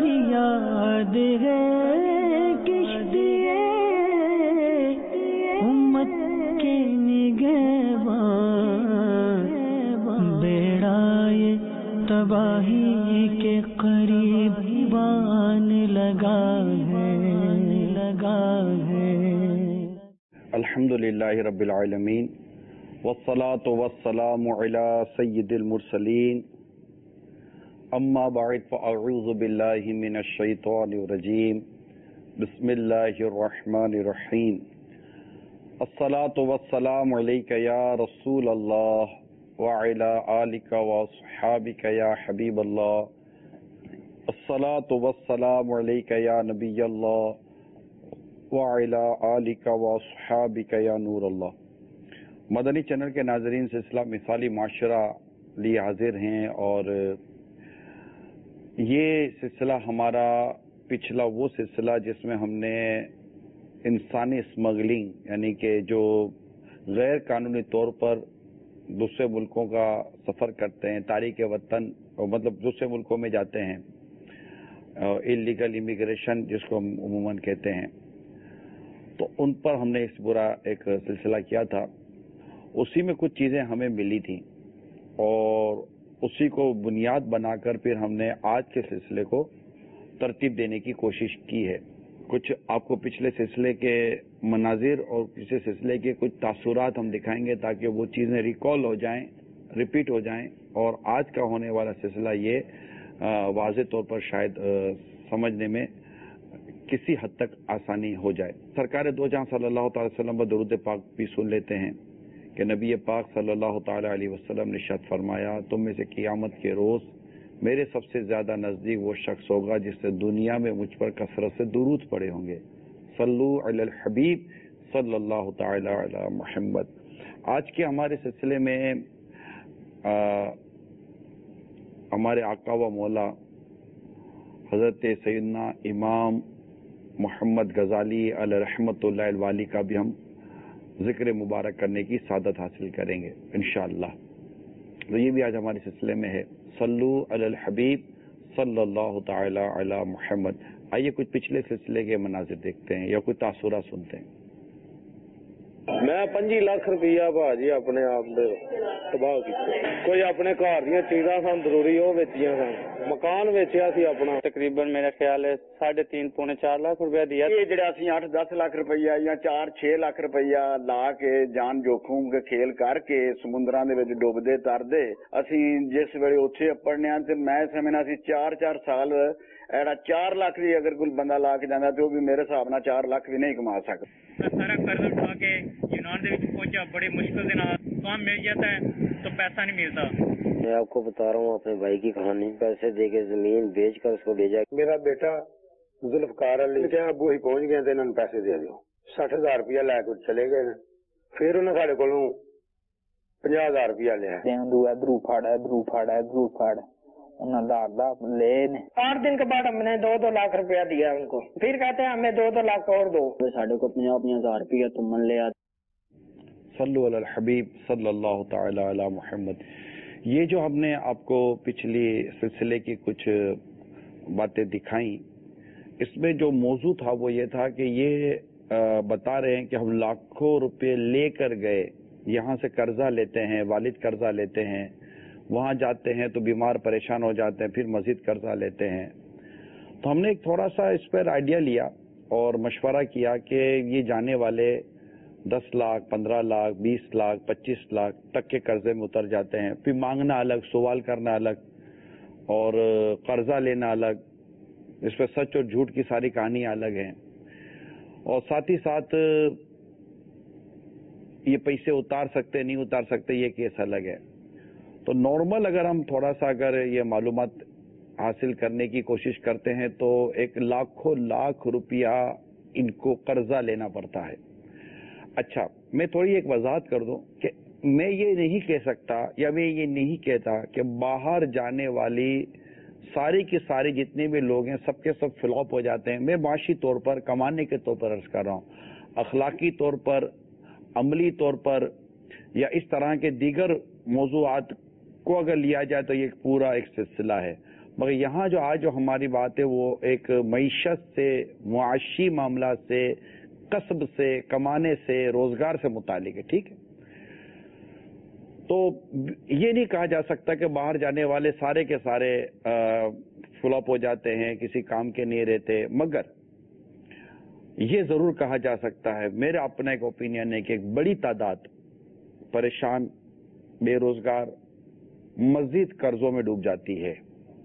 یاد ہے کشتی امت کے نگہبان، بیڑا یہ تباہی کے قریب بان لگا ہے الحمدللہ رب العالمین والصلاة والسلام علی سید المرسلین، اما بعد فاعوذ باللہ من الشیطان الرجیم، بسم اللہ الرحمن الرحیم، الصلاة والسلام علیک یا رسول اللہ وعلی آلک واصحابک یا حبیب اللہ، الصلاة والسلام علیک یا نبی اللہ وعلی آلک واصحابک یا نور اللہ۔ مدنی چینل کے ناظرین، سلسلہ مثالی معاشرہ لیے حاضر ہیں، اور یہ سلسلہ ہمارا پچھلا وہ سلسلہ جس میں ہم نے انسانی اسمگلنگ، یعنی کہ جو غیر قانونی طور پر دوسرے ملکوں کا سفر کرتے ہیں، تارک وطن، مطلب دوسرے ملکوں میں جاتے ہیں، انلیگل امیگریشن جس کو ہم عموماً کہتے ہیں، تو ان پر ہم نے اس پورا ایک سلسلہ کیا تھا۔ اسی میں کچھ چیزیں ہمیں ملی تھیں اور اسی کو بنیاد بنا کر پھر ہم نے آج کے سلسلے کو ترتیب دینے کی کوشش کی ہے۔ کچھ آپ کو پچھلے سلسلے کے مناظر اور پچھلے سلسلے کے کچھ تاثرات ہم دکھائیں گے تاکہ وہ چیزیں ریکال ہو جائیں، ریپیٹ ہو جائیں، اور آج کا ہونے والا سلسلہ یہ واضح طور پر شاید سمجھنے میں کسی حد تک آسانی ہو جائے۔ سرکار دو جہاں صلی اللہ تعالی وسلم پر درود پاک بھی سن لیتے ہیں کہ نبی پاک صلی اللہ تعالی علیہ وسلم نے ارشاد فرمایا، تم میں سے قیامت کے روز میرے سب سے زیادہ نزدیک وہ شخص ہوگا جس نے دنیا میں مجھ پر کثرت سے درود پڑے ہوں گے۔ صلو علی الحبیب صلی اللہ تعالی علی محمد۔ آج کے ہمارے سلسلے میں ہمارے آقا و مولا حضرت سیدنا امام محمد غزالی علیہ رحمۃ اللہ الوالی کا بھی ہم ذکر مبارک کرنے کی سعادت حاصل کریں گے انشاءاللہ۔ تو یہ بھی آج ہمارے سلسلے میں ہے، صلو علی الحبیب صلی اللہ تعالی علی محمد۔ آئیے کچھ پچھلے سلسلے کے مناظر دیکھتے ہیں یا کچھ تاثرات سنتے ہیں۔ میں 25 لاکھ روپیہ بھاجی اپنے آپ دے تباہ کیتے۔ کوئی اپنے گھر دیا چیزاں سن ضروری وہ ویچیاں سن، مکان ویچیا سی اپنا، تقریباً میرا خیال ہے 3.5 پونے 4 لاکھ روپیہ دیا۔ یہ جڑا اسی 8-10 لاکھ روپیہ یا 4-6 لاکھ روپیہ لا کے جان جوکھوں کے کھیل کر کے سمندراں دے وچ ڈوبدے تردے اسی جس ویلے اوتھے اپڑنے تے میں سمجھنا سی 4 سال ایڑا 4 لاکھ بھی اگر کوئی بندہ لا کے جانا تو وہ بھی میرے حساب نال 4 لاکھ بھی نہیں کما سکتا۔ سارا قرض اٹھا کے یونان دے وچ پہنچا، بڑی مشکل کے نال کام مل جاتا ہے تو پیسہ نہیں ملتا۔ میں آپ کو بتا رہا ہوں اپنے بھائی کی کہانی، پیسے دے کے زمین بیچ کر اس کو بھیجا۔ میرا بیٹا ذوالفقار علی کہ ابو ہی پہنچ گئے تھے، انہوں نے پیسے دے دیو، 60,000 روپیہ لے کے چلے گئے۔ پھر انہوں نے سارے کولوں 50,000 روپیہ لیا۔ ادھرو پھاڑا انہوں نے لے 8 دن کے بعد ہم نے 2 لاکھ روپیہ دیا ان کو، پھر کہتے ہیں ہمیں 2 لاکھ اور دو، ساڑھے کو 50,000 روپیہ تم من لیا۔ صلو علی الحبیب صلی اللہ تعالی علی محمد۔ یہ جو ہم نے آپ کو پچھلی سلسلے کی کچھ باتیں دکھائیں، اس میں جو موضوع تھا وہ یہ تھا کہ یہ بتا رہے ہیں کہ ہم لاکھوں روپے لے کر گئے، یہاں سے قرضہ لیتے ہیں، والد قرضہ لیتے ہیں، وہاں جاتے ہیں تو بیمار پریشان ہو جاتے ہیں، پھر مزید قرضہ لیتے ہیں۔ تو ہم نے ایک تھوڑا سا اس پر آئیڈیا لیا اور مشورہ کیا کہ یہ جانے والے 10 لاکھ 15 لاکھ 20 لاکھ 25 لاکھ تک کے قرضے میں اتر جاتے ہیں، پھر مانگنا الگ، سوال کرنا الگ اور قرضہ لینا الگ، اس پہ سچ اور جھوٹ کی ساری کہانیاں الگ ہیں، اور ساتھ ہی ساتھ یہ پیسے اتار سکتے نہیں اتار سکتے یہ کیس الگ ہے۔ تو نارمل اگر ہم تھوڑا سا اگر یہ معلومات حاصل کرنے کی کوشش کرتے ہیں تو ایک لاکھوں لاکھ روپیہ ان کو قرضہ لینا پڑتا ہے۔ اچھا، میں تھوڑی ایک وضاحت کر دوں کہ میں یہ نہیں کہہ سکتا یا میں یہ نہیں کہتا کہ باہر جانے والی ساری کی ساری جتنے بھی لوگ ہیں سب کے سب فلاپ ہو جاتے ہیں۔ میں معاشی طور پر، کمانے کے طور پر عرض کر رہا ہوں، اخلاقی طور پر، عملی طور پر یا اس طرح کے دیگر موضوعات کو اگر لیا جائے تو یہ پورا ایک سلسلہ ہے۔ مگر یہاں جو آج جو ہماری بات ہے وہ ایک معیشت سے، معاشی معاملات سے، کسب سے، کمانے سے، روزگار سے متعلق ہے. ٹھیک ہے، تو یہ نہیں کہا جا سکتا کہ باہر جانے والے سارے کے سارے فلاپ ہو جاتے ہیں، کسی کام کے نہیں رہتے، مگر یہ ضرور کہا جا سکتا ہے، میرا اپنا ایک اوپینین ہے کہ ایک بڑی تعداد پریشان، بے روزگار، مزید قرضوں میں ڈوب جاتی ہے،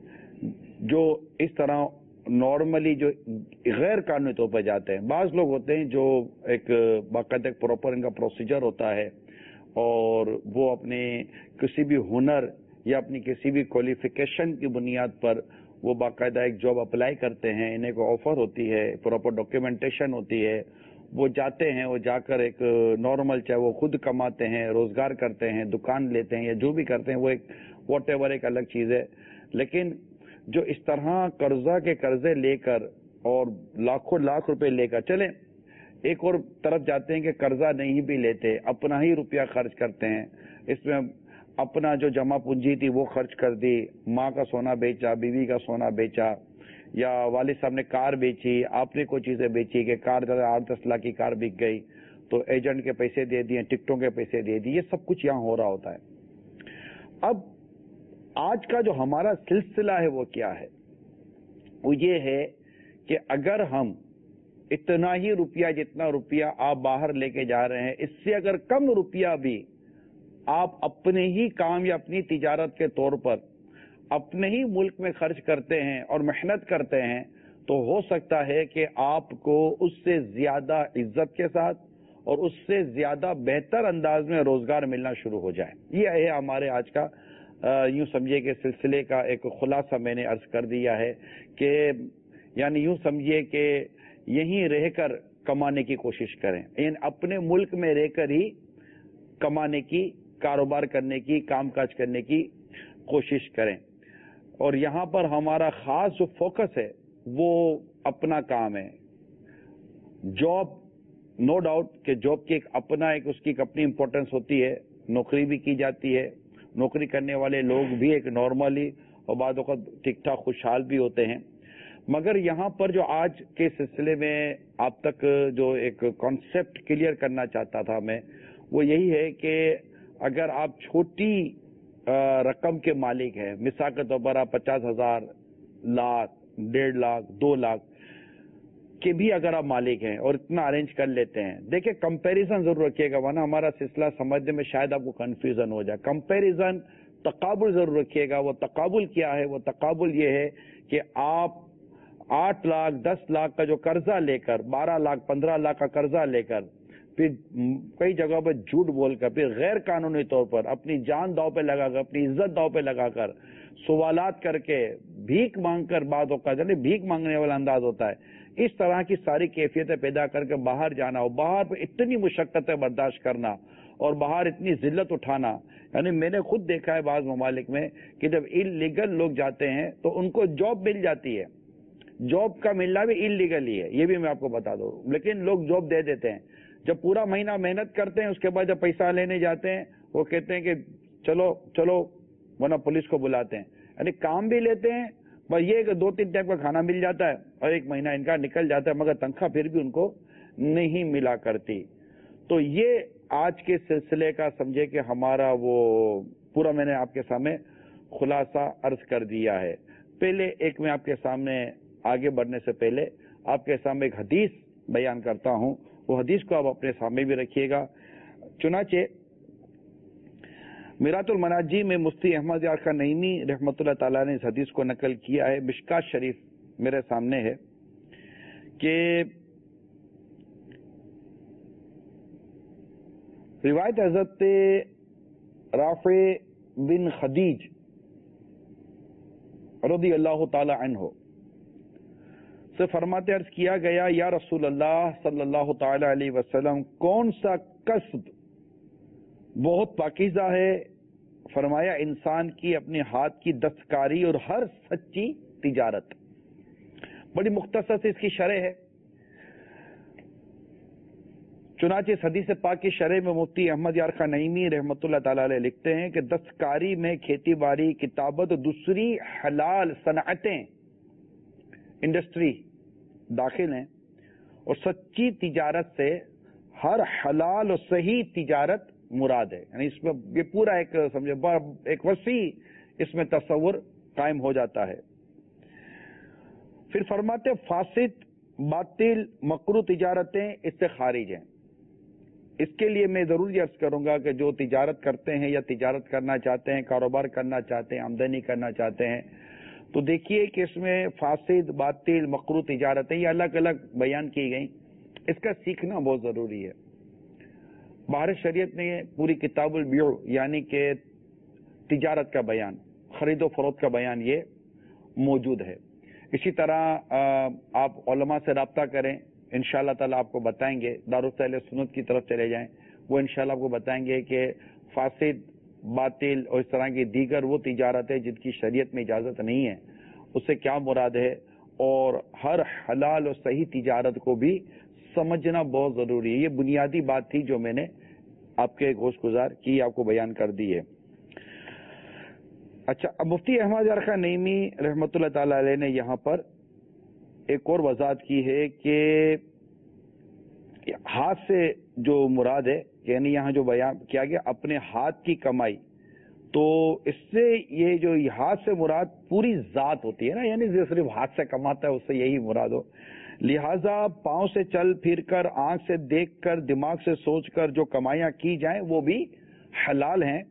جو اس طرح نارملی جو غیر قانونی طور پر جاتے ہیں. بعض لوگ ہوتے ہیں جو ایک باقاعدہ ایک پراپر ان کا پروسیجر ہوتا ہے اور وہ اپنے کسی بھی ہنر یا اپنی کسی بھی کوالیفیکیشن کی بنیاد پر وہ باقاعدہ ایک جاب اپلائی کرتے ہیں، انہیں کو آفر ہوتی ہے، پراپر ڈاکیومنٹیشن ہوتی ہے، وہ جاتے ہیں، وہ جا کر ایک نارمل، چاہے وہ خود کماتے ہیں، روزگار کرتے ہیں، دکان لیتے ہیں یا جو بھی کرتے ہیں، وہ ایک واٹ ایور ایک الگ چیز ہے. لیکن جو اس طرح قرضہ کے قرضے لے کر اور لاکھوں لاکھ روپے لے کر چلیں، ایک اور طرف جاتے ہیں کہ قرضہ نہیں بھی لیتے، اپنا ہی روپیہ خرچ کرتے ہیں، اس میں اپنا جو جمع پونجی تھی وہ خرچ کر دی، ماں کا سونا بیچا، بیوی کا سونا بیچا، یا والد صاحب نے کار بیچی، آپ نے کوئی چیزیں بیچی کہ کار 8-10 لاکھ کی کار بک گئی تو ایجنٹ کے پیسے دے دیے، ٹکٹوں کے پیسے دے دیے، یہ سب کچھ یہاں ہو رہا ہوتا ہے. اب آج کا جو ہمارا سلسلہ ہے وہ کیا ہے؟ وہ یہ ہے کہ اگر ہم اتنا ہی روپیہ جتنا روپیہ آپ باہر لے کے جا رہے ہیں، اس سے اگر کم روپیہ بھی آپ اپنے ہی کام یا اپنی تجارت کے طور پر اپنے ہی ملک میں خرچ کرتے ہیں اور محنت کرتے ہیں، تو ہو سکتا ہے کہ آپ کو اس سے زیادہ عزت کے ساتھ اور اس سے زیادہ بہتر انداز میں روزگار ملنا شروع ہو جائے. یہ ہے ہمارے آج کا یوں سمجھیے کہ سلسلے کا ایک خلاصہ میں نے عرض کر دیا ہے کہ یعنی یوں سمجھیے کہ یہیں رہ کر کمانے کی کوشش کریں، یعنی اپنے ملک میں رہ کر ہی کمانے کی، کاروبار کرنے کی، کام کاج کرنے کی کوشش کریں. اور یہاں پر ہمارا خاص جو فوکس ہے وہ اپنا کام ہے. جاب، نو ڈاؤٹ کہ جاب کی ایک اپنا ایک اس کی اپنی امپورٹنس ہوتی ہے، نوکری بھی کی جاتی ہے، نوکری کرنے والے لوگ بھی ایک نارملی اور بعض اوقات ٹھیک ٹھاک خوشحال بھی ہوتے ہیں. مگر یہاں پر جو آج کے سلسلے میں آپ تک جو ایک کانسیپٹ کلیئر کرنا چاہتا تھا میں، وہ یہی ہے کہ اگر آپ چھوٹی رقم کے مالک ہیں، مثال کے طور پر آپ 50,000، لاکھ، 1.5 لاکھ، 2 لاکھ کے بھی اگر آپ مالک ہیں اور اتنا ارینج کر لیتے ہیں، دیکھیں کمپیریزن ضرور رکھیے گا، ورنہ ہمارا سلسلہ سمجھنے میں شاید آپ کو کنفیوژن ہو جائے. کمپیریزن، تقابل ضرور رکھیے گا. وہ تقابل کیا ہے؟ وہ تقابل یہ ہے کہ آپ 8 لاکھ 10 لاکھ کا جو قرضہ لے کر، 12 لاکھ 15 لاکھ کا قرضہ لے کر، پھر کئی جگہوں پہ جھوٹ بول کر، پھر غیر قانونی طور پر اپنی جان داؤ پہ لگا کر، اپنی عزت داؤ پہ لگا کر، سوالات کر کے، بھیک مانگ کر، بعد اوقات یعنی بھیک مانگنے والا انداز ہوتا ہے، اس طرح کی ساری کیفیتیں پیدا کر کے باہر جانا، اور باہر پہ اتنی مشقتیں برداشت کرنا اور باہر اتنی ذلت اٹھانا. یعنی میں نے خود دیکھا ہے بعض ممالک میں کہ جب انلیگل لوگ جاتے ہیں تو ان کو جاب مل جاتی ہے، جاب کا ملنا بھی انلیگل ہی ہے، یہ بھی میں آپ کو بتا دوں، لیکن لوگ جاب دے دیتے ہیں. جب پورا مہینہ محنت کرتے ہیں، اس کے بعد جب پیسہ لینے جاتے ہیں، وہ کہتے ہیں کہ چلو چلو، ورنہ پولیس کو بلاتے ہیں. یعنی کام بھی لیتے ہیں، بس یہ کہ 2-3 ٹائم کا کھانا مل جاتا ہے اور 1 مہینہ ان کا نکل جاتا ہے، مگر تنخواہ پھر بھی ان کو نہیں ملا کرتی. تو یہ آج کے سلسلے کا سمجھے کہ ہمارا وہ پورا میں نے آپ کے سامنے خلاصہ عرض کر دیا ہے. پہلے ایک میں آپ کے سامنے آگے بڑھنے سے پہلے آپ کے سامنے ایک حدیث بیان کرتا ہوں، وہ حدیث کو آپ اپنے سامنے بھی رکھیے گا. چنانچہ میرات المناجی میں مفتی احمد یار خان نعیمی رحمۃ اللہ تعالیٰ نے اس حدیث کو نقل کیا ہے. مشکات شریف میرے سامنے ہے کہ روایت حضرت رافع بن خدیج رضی اللہ تعالی عنہ سے فرماتے عرض کیا گیا، یا رسول اللہ صلی اللہ تعالی علیہ وسلم، کون سا کسب بہت پاکیزہ ہے؟ فرمایا، انسان کی اپنے ہاتھ کی دستکاری اور ہر سچی تجارت. بڑی مختصر سے اس کی شرح ہے. चुनाचे इस हदीस पाक की शरह में मुफ्ती अहमद यार खान नईमी रहमतुल्लाह ताला अलैह लिखते हैं कि दस्तकारी में खेती बाड़ी, किताबत, दूसरी हलाल सनअतें, इंडस्ट्री दाखिल हैं और सच्ची तिजारत से हर हलाल और सही तिजारत मुराद है। यानी इसमें ये पूरा एक समझे एक वसी इसमें तस्वुर कायम हो जाता है। फिर फरमाते फासिद, बातिल, मकरू तिजारतें इससे खारिज हैं। इसके लिए मैं जरूर अर्ज करूंगा कि जो तिजारत करते हैं या तिजारत करना चाहते हैं, कारोबार करना चाहते हैं, आमदनी करना चाहते हैं, तो देखिए कि इसमें फासिद, बातिल, मकरू तिजारतें ये अलग अलग बयान की गई। इसका सीखना बहुत जरूरी है। बाहर शरीयत में पूरी किताबुल बियो यानी कि तिजारत का बयान, खरीदो फरोख्त का बयान ये मौजूद है। इसी तरह आप उलमा से रब्ता करें, इंशाअल्लाह ताला आपको बताएंगे। दारुल अहले सुन्नत की तरफ चले जाएं, वो इंशाअल्लाह आपको बताएंगे कि फासिद, बातिल और इस तरह की दीगर वो तिजारत है जिनकी शरीयत में इजाजत नहीं है, उससे क्या मुराद है, और हर हलाल और सही तिजारत को भी समझना बहुत जरूरी है। ये बुनियादी बात थी जो मैंने आपके गोश गुजार की, आपको बयान कर दी है। अच्छा, अब मुफ्ती अहमद यार खान नईमी रहमतुल्लाह ताला अलैह ने यहाँ पर एक और वजाहत की है कि हाथ से जो मुराद है, यानी यहाँ जो बयान किया गया अपने हाथ की कमाई, तो इससे ये जो हाथ से मुराद पूरी जात होती है ना, यानी जो सिर्फ हाथ से कमाता है उससे यही मुराद हो। लिहाजा पांव से चल फिर कर, आंख से देख कर, दिमाग से सोच कर जो कमाइयां की जाएं वो भी हलाल हैं।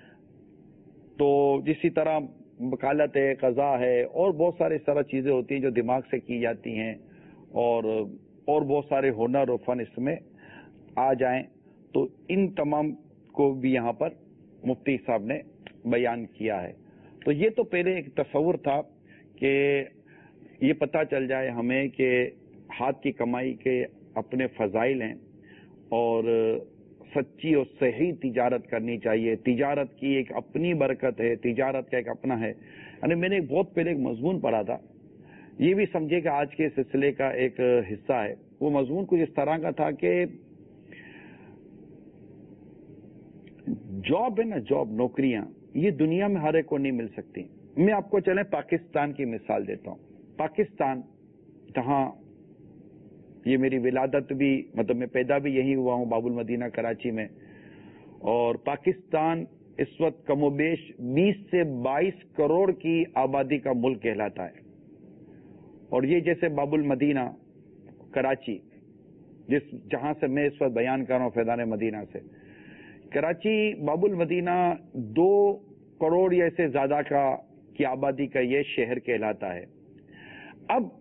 तो जिसी तरह वकालत है, कज़ा है और बहुत सारी इस तरह चीजें होती हैं जो दिमाग से की जाती हैं, और बहुत सारे हुनर और फन इसमें आ जाएं, तो इन तमाम को भी यहाँ पर मुफ्ती साहब ने बयान किया है। तो ये तो पहले एक तस्वुर था कि ये पता चल जाए हमें कि हाथ की कमाई के अपने फजाइल हैं और सच्ची और सही तिजारत करनी चाहिए। तिजारत की एक अपनी बरकत है, तिजारत का एक अपना है। यानी मैंने एक बहुत पहले एक मजमून पढ़ा था, ये भी समझे कि आज के सिलसिले का एक हिस्सा है। वो मजमून कुछ इस तरह का था कि जॉब है ना, जॉब, नौकरियां, ये दुनिया में हर एक को नहीं मिल सकती। मैं आपको चले पाकिस्तान की मिसाल देता हूं। पाकिस्तान, जहां ये मेरी विलादत भी, मतलब मैं पैदा भी यही हुआ हूं, बाबुल मदीना कराची में, और पाकिस्तान इस वक्त कमोबेश 20 से 22 करोड़ की आबादी का मुल्क कहलाता है। और ये जैसे बाबुल मदीना कराची, जहां से मैं इस वक्त बयान कर रहा हूं, फैजान मदीना से, कराची बाबुल मदीना 2 करोड़ या इससे ज्यादा की आबादी का ये शहर कहलाता है। अब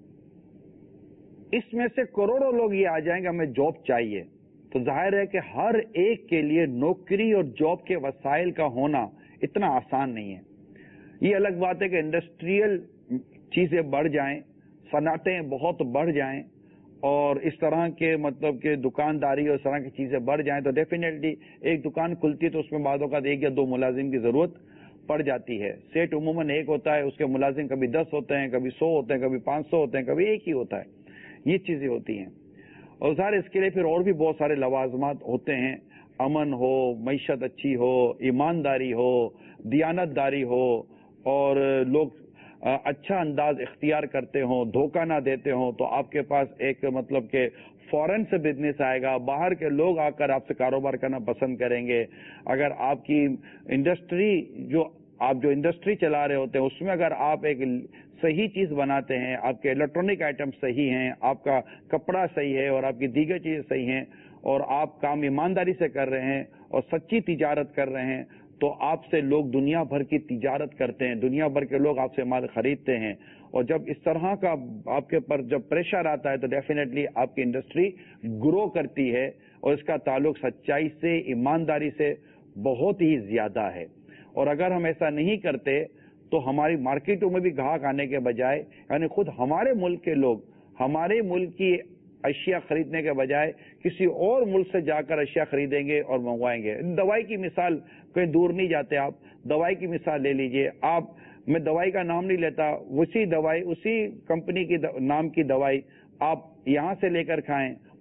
इसमें से करोड़ों लोग ये आ जाएंगे हमें जॉब चाहिए, तो जाहिर है कि हर एक के लिए नौकरी और जॉब के वसाइल का होना इतना आसान नहीं है। ये अलग बात है कि इंडस्ट्रियल चीजें बढ़ जाएं, सनातें बहुत बढ़ जाएं और इस तरह के मतलब कि दुकानदारी और इस तरह की चीजें बढ़ जाएं, तो डेफिनेटली एक दुकान खुलती है तो उसमें बादों का 1 या 2 मुलाजिम की जरूरत पड़ जाती है। सेठ उमूमन एक होता है, उसके मुलाजिम कभी 10 होते हैं, कभी 100 होते हैं, कभी 500 होते हैं, कभी एक ही होता है। ये चीजें होती हैं और सारे इसके लिए फिर और भी बहुत सारे लवाजमात होते हैं। अमन हो, मईशत अच्छी हो, ईमानदारी हो, दियानतदारी हो और लोग अच्छा अंदाज इख्तियार करते हो, धोखा ना देते हो, तो आपके पास एक मतलब के फॉरेन से बिजनेस आएगा, बाहर के लोग आकर आपसे कारोबार करना पसंद करेंगे। अगर आपकी इंडस्ट्री जो इंडस्ट्री चला रहे होते हैं उसमें अगर आप एक सही चीज बनाते हैं, आपके इलेक्ट्रॉनिक आइटम सही हैं, आपका कपड़ा सही है और आपकी दीगर चीजें सही हैं और आप काम ईमानदारी से कर रहे हैं और सच्ची तिजारत कर रहे हैं, तो आपसे लोग दुनिया भर की तिजारत करते हैं, दुनिया भर के लोग आपसे माल खरीदते हैं। और जब इस तरह का आपके पर जब प्रेशर आता है तो डेफिनेटली आपकी इंडस्ट्री ग्रो करती है और इसका ताल्लुक सच्चाई से, ईमानदारी से बहुत ही ज्यादा है। और अगर हम ऐसा नहीं करते तो हमारी मार्केटों में भी ग्राहक आने के बजाय, यानी खुद हमारे मुल्क के लोग हमारे मुल्क की अशिया खरीदने के बजाय किसी और मुल्क से जाकर अशिया खरीदेंगे और मंगवाएंगे। दवाई की मिसाल, कहीं दूर नहीं जाते आप, दवाई की मिसाल ले लीजिए आप। मैं दवाई का नाम नहीं लेता, उसी दवाई, उसी कंपनी की नाम की दवाई आप यहां से लेकर खाएं,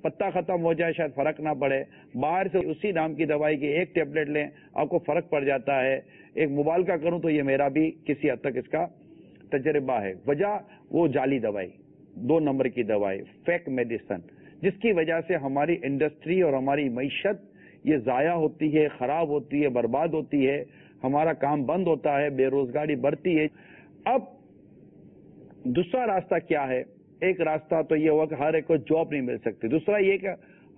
پتا ختم ہو جائے شاید فرق نہ پڑے، باہر سے اسی نام کی دوائی کی ایک ٹیبلٹ لیں آپ کو فرق پڑ جاتا ہے۔ ایک مبالغہ کروں تو یہ میرا بھی کسی حد تک اس کا تجربہ ہے۔ وجہ وہ جعلی دوائی، 2 نمبر کی دوائی، فیک میڈیسن، جس کی وجہ سے ہماری انڈسٹری اور ہماری معیشت یہ ضائع ہوتی ہے، خراب ہوتی ہے، برباد ہوتی ہے، ہمارا کام بند ہوتا ہے، بے روزگاری بڑھتی ہے۔ اب دوسرا راستہ کیا ہے؟ ایک راستہ تو یہ ہوا کہ ہر ایک کو جاب نہیں مل سکتی، دوسرا یہ کہ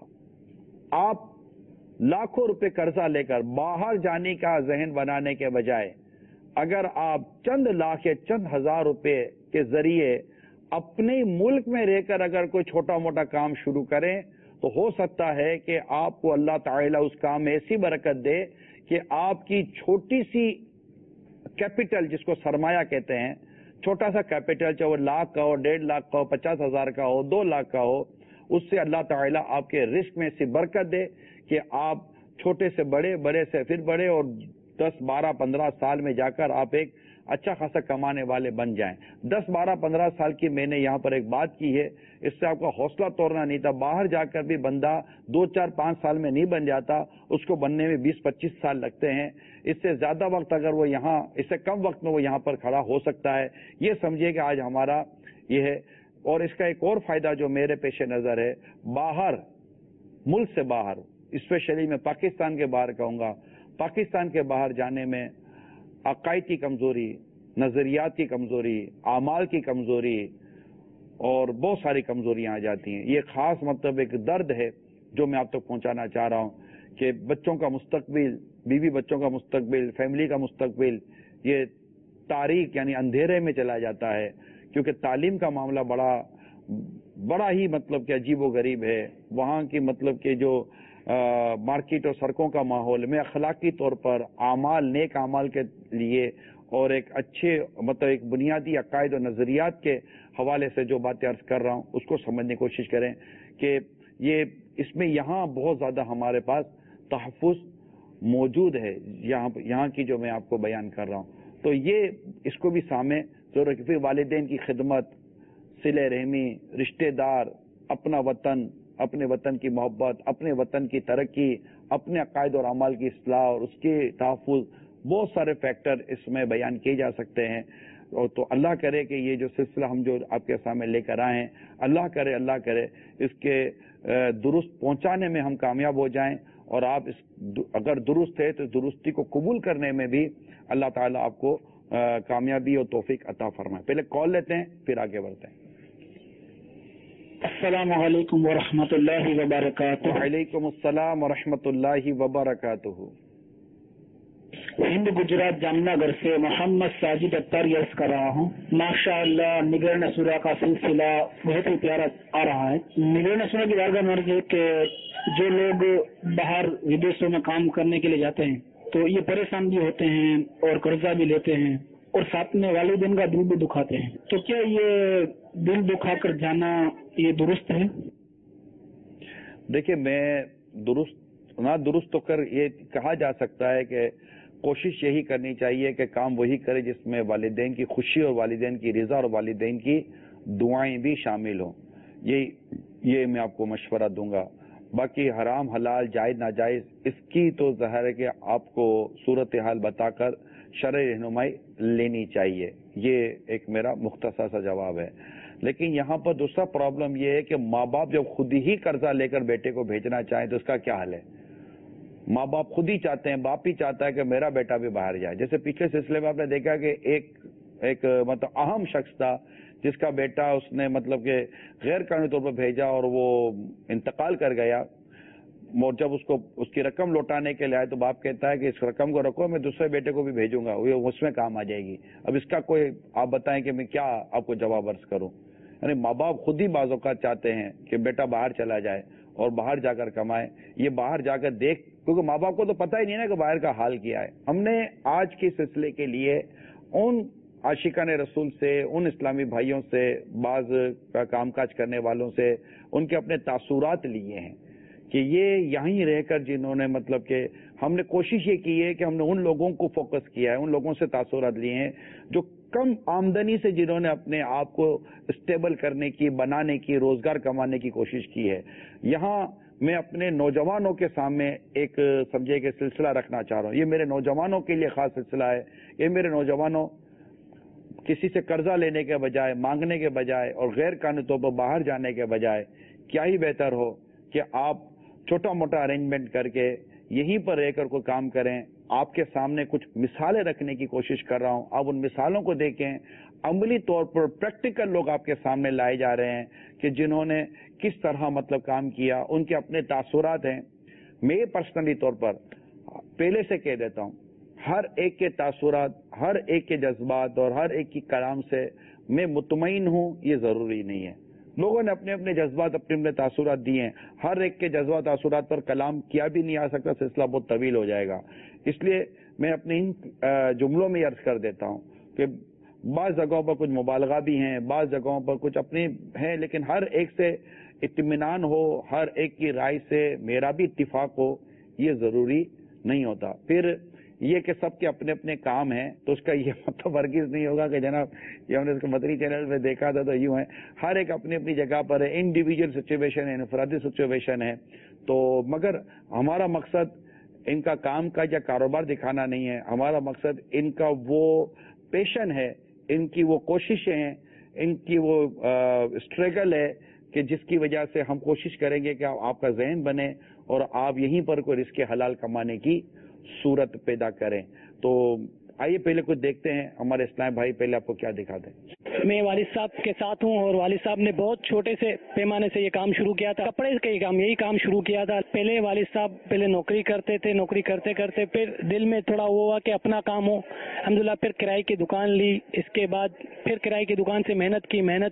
آپ لاکھوں روپے قرضہ لے کر باہر جانے کا ذہن بنانے کے بجائے اگر آپ چند لاکھ یا چند ہزار روپے کے ذریعے اپنے ملک میں رہ کر اگر کوئی چھوٹا موٹا کام شروع کریں تو ہو سکتا ہے کہ آپ کو اللہ تعالیٰ اس کام میں ایسی برکت دے کہ آپ کی چھوٹی سی کیپٹل، جس کو سرمایہ کہتے ہیں، چھوٹا سا کیپٹل، چاہے وہ لاکھ کا ہو، 1.5 لاکھ کا ہو، 50,000 کا ہو، 2 لاکھ کا ہو، اس سے اللہ تعالیٰ آپ کے رزق میں ایسی برکت دے کہ آپ چھوٹے سے بڑے، بڑے سے پھر بڑے، اور 10 12 15 سال میں جا کر آپ ایک اچھا خاصا کمانے والے بن جائیں۔ 10 12 15 سال کی میں نے یہاں پر ایک بات کی ہے، اس سے آپ کا حوصلہ توڑنا نہیں تھا۔ باہر جا کر بھی بندہ 2 4 5 سال میں نہیں بن جاتا، اس کو بننے میں 20 25 سال لگتے ہیں۔ اس سے زیادہ وقت اگر وہ یہاں، اس سے کم وقت میں وہ یہاں پر کھڑا ہو سکتا ہے۔ یہ سمجھیے کہ آج ہمارا یہ ہے۔ اور اس کا ایک اور فائدہ جو میرے پیش نظر ہے، باہر، ملک سے باہر، اسپیشلی میں پاکستان کے باہر کہوں گا، پاکستان کے باہر جانے میں عقائد کی کمزوری، نظریات کی کمزوری، اعمال کی کمزوری اور بہت ساری کمزوریاں آ جاتی ہیں۔ یہ خاص مطلب ایک درد ہے جو میں آپ تک پہنچانا چاہ رہا ہوں کہ بچوں کا مستقبل، بیوی بچوں کا مستقبل، فیملی کا مستقبل یہ تاریک یعنی اندھیرے میں چلا جاتا ہے، کیونکہ تعلیم کا معاملہ بڑا ہی مطلب کہ عجیب و غریب ہے۔ وہاں کی مطلب کہ جو مارکیٹ اور سڑکوں کا ماحول میں اخلاقی طور پر اعمال، نیک اعمال کے لیے اور ایک اچھے مطلب ایک بنیادی عقائد و نظریات کے حوالے سے جو باتیں عرض کر رہا ہوں اس کو سمجھنے کی کوشش کریں کہ یہ اس میں یہاں بہت زیادہ ہمارے پاس تحفظ موجود ہے، یہاں کی جو میں آپ کو بیان کر رہا ہوں۔ تو یہ اس کو بھی سامنے ضرور، پھر والدین کی خدمت، صلہ رحمی، رشتہ دار، اپنا وطن، اپنے وطن کی محبت، اپنے وطن کی ترقی، اپنے عقائد اور اعمال کی اصلاح اور اس کے تحفظ، بہت سارے فیکٹر اس میں بیان کیے جا سکتے ہیں۔ اور تو اللہ کرے کہ یہ جو سلسلہ ہم جو آپ کے سامنے لے کر آئے ہیں، اللہ کرے اس کے درست پہنچانے میں ہم کامیاب ہو جائیں، اور آپ اگر درست ہے تو درستی کو قبول کرنے میں بھی اللہ تعالیٰ آپ کو کامیابی اور توفیق عطا فرمائے۔ پہلے کال لیتے ہیں پھر آگے بڑھتے ہیں۔ السلام علیکم ورحمۃ اللہ وبرکاتہ۔ وعلیکم السلام ورحمۃ اللہ وبرکاتہ۔ ہند گجرات جامنہ گھر سے محمد ساجد اختر عرض کر رہا ہوں۔ ماشاء اللہ نگران سورہ کا سلسلہ بہت ہی پیارا آ رہا ہے۔ نگران سورہ کی بارگاہ میں عرض ہے کہ جو لوگ باہر ودیشوں میں کام کرنے کے لیے جاتے ہیں تو یہ پریشان بھی ہوتے ہیں اور قرضہ بھی لیتے ہیں اور ساتھ میں والدین کا دل بھی دکھاتے ہیں، تو کیا یہ دل دکھا کر جانا یہ درست ہے؟ دیکھیے، میں درست نہ درست تو کر یہ کہا جا سکتا ہے کہ کوشش یہی کرنی چاہیے کہ کام وہی کرے جس میں والدین کی خوشی اور والدین کی رضا اور والدین کی دعائیں بھی شامل ہوں۔ یہ میں آپ کو مشورہ دوں گا۔ باقی حرام حلال جائز ناجائز اس کی تو ظاہر ہے کہ آپ کو صورتحال بتا کر شرعی رہنمائی لینی چاہیے۔ یہ ایک میرا مختصر سا جواب ہے۔ لیکن یہاں پر دوسرا پرابلم یہ ہے کہ ماں باپ جب خود ہی قرضہ لے کر بیٹے کو بھیجنا چاہیں تو اس کا کیا حل ہے؟ ماں باپ خود ہی چاہتے ہیں، باپ ہی چاہتا ہے کہ میرا بیٹا بھی باہر جائے۔ جیسے پچھلے سلسلے میں آپ نے دیکھا کہ ایک مطلب اہم شخص تھا جس کا بیٹا اس نے مطلب کہ غیر قانونی طور پر بھیجا اور وہ انتقال کر گیا، اور جب اس کی رقم لوٹانے کے لیے آئے تو باپ کہتا ہے کہ اس رقم کو رکھو، میں دوسرے بیٹے کو بھی بھیجوں گا، وہ اس میں کام آ جائے گی۔ اب اس کا کوئی آپ بتائیں کہ میں کیا آپ کو جواب عرض کروں؟ یعنی ماں باپ خود ہی بعض اوقات چاہتے ہیں کہ بیٹا باہر چلا جائے اور باہر جا کر کمائے، یہ باہر جا کر کیونکہ ماں باپ کو تو پتہ ہی نہیں نا کہ باہر کا حال کیا ہے۔ ہم نے آج کے سلسلے کے لیے ان عاشقان رسول سے، ان اسلامی بھائیوں سے، بعض کا کام کاج کرنے والوں سے ان کے اپنے تاثرات لیے ہیں کہ یہ یہیں رہ کر جنہوں نے مطلب کہ ہم نے کوشش یہ کی ہے کہ ہم نے ان لوگوں کو فوکس کیا ہے، ان لوگوں سے تاثرات لیے ہیں جو कम आमदनी से जिन्होंने अपने आप को स्टेबल करने की, बनाने की, रोजगार कमाने की कोशिश की है। यहाँ मैं अपने नौजवानों के सामने एक समझे कि सिलसिला रखना चाह रहा हूँ। ये मेरे नौजवानों के लिए खास सिलसिला है। ये मेरे नौजवानों किसी से कर्जा लेने के बजाय, मांगने के बजाय और गैर कानूनी तौर पर बाहर जाने के बजाय क्या ही बेहतर हो कि आप छोटा मोटा अरेंजमेंट करके यहीं पर रहकर कोई काम करें। आपके सामने कुछ मिसालें रखने की कोशिश कर रहा हूं, आप उन मिसालों को देखें। अमली तौर पर प्रैक्टिकल लोग आपके सामने लाए जा रहे हैं कि जिन्होंने किस तरह मतलब काम किया, उनके अपने तासुरात हैं। मैं पर्सनली तौर पर पहले से कह देता हूं, हर एक के तासुरात, हर एक के जज्बात और हर एक की कलाम से मैं मुतमईन हूं, ये जरूरी नहीं है। लोगों ने अपने अपने जज्बात, अपने अपने तासुरात दिए हैं। हर एक के जज्बात तासुरात पर कलाम किया भी नहीं आ सकता, सिलसिला बहुत तवील हो जाएगा। इसलिए मैं अपने इन जुमलों में अर्ज कर देता हूं कि बाज़ जगहों पर कुछ मुबालगा भी हैं, बाज़ जगहों पर कुछ अपनी हैं, लेकिन हर एक से इत्मीनान हो, हर एक की राय से मेरा भी इत्तिफाक हो, ये जरूरी नहीं होता। फिर ये कि सबके अपने अपने काम हैं, तो उसका ये मतलब हरगिज़ नहीं होगा कि जनाब ये हमने इसको मदनी चैनल में देखा था तो यूं है। हर एक अपनी अपनी जगह पर है, इंडिविजुअल सिचुएशन है, इनफरादी सिचुएशन है। तो मगर हमारा मकसद इनका काम का या कारोबार दिखाना नहीं है। हमारा मकसद इनका वो पैशन है, इनकी वो कोशिशें हैं, इनकी वो स्ट्रगल है कि जिसकी वजह से हम कोशिश करेंगे कि आपका ज़हन बने और आप यहीं पर कोई रिज़्क़ हलाल कमाने की सूरत पैदा करें। तो आइए पहले कुछ देखते हैं, हमारे इस्लाम भाई पहले आपको क्या दिखाते हैं। मैं वालिद साहब के साथ हूँ और वालिद साहब ने बहुत छोटे से पैमाने से ये काम शुरू किया था, कपड़े के काम, यही काम शुरू किया था। पहले वालिद साहब पहले नौकरी करते थे, नौकरी करते करते फिर दिल में थोड़ा वो हुआ कि अपना काम हो। अल्हम्दुलिल्लाह फिर किराए की दुकान ली, इसके बाद फिर किराए की दुकान से मेहनत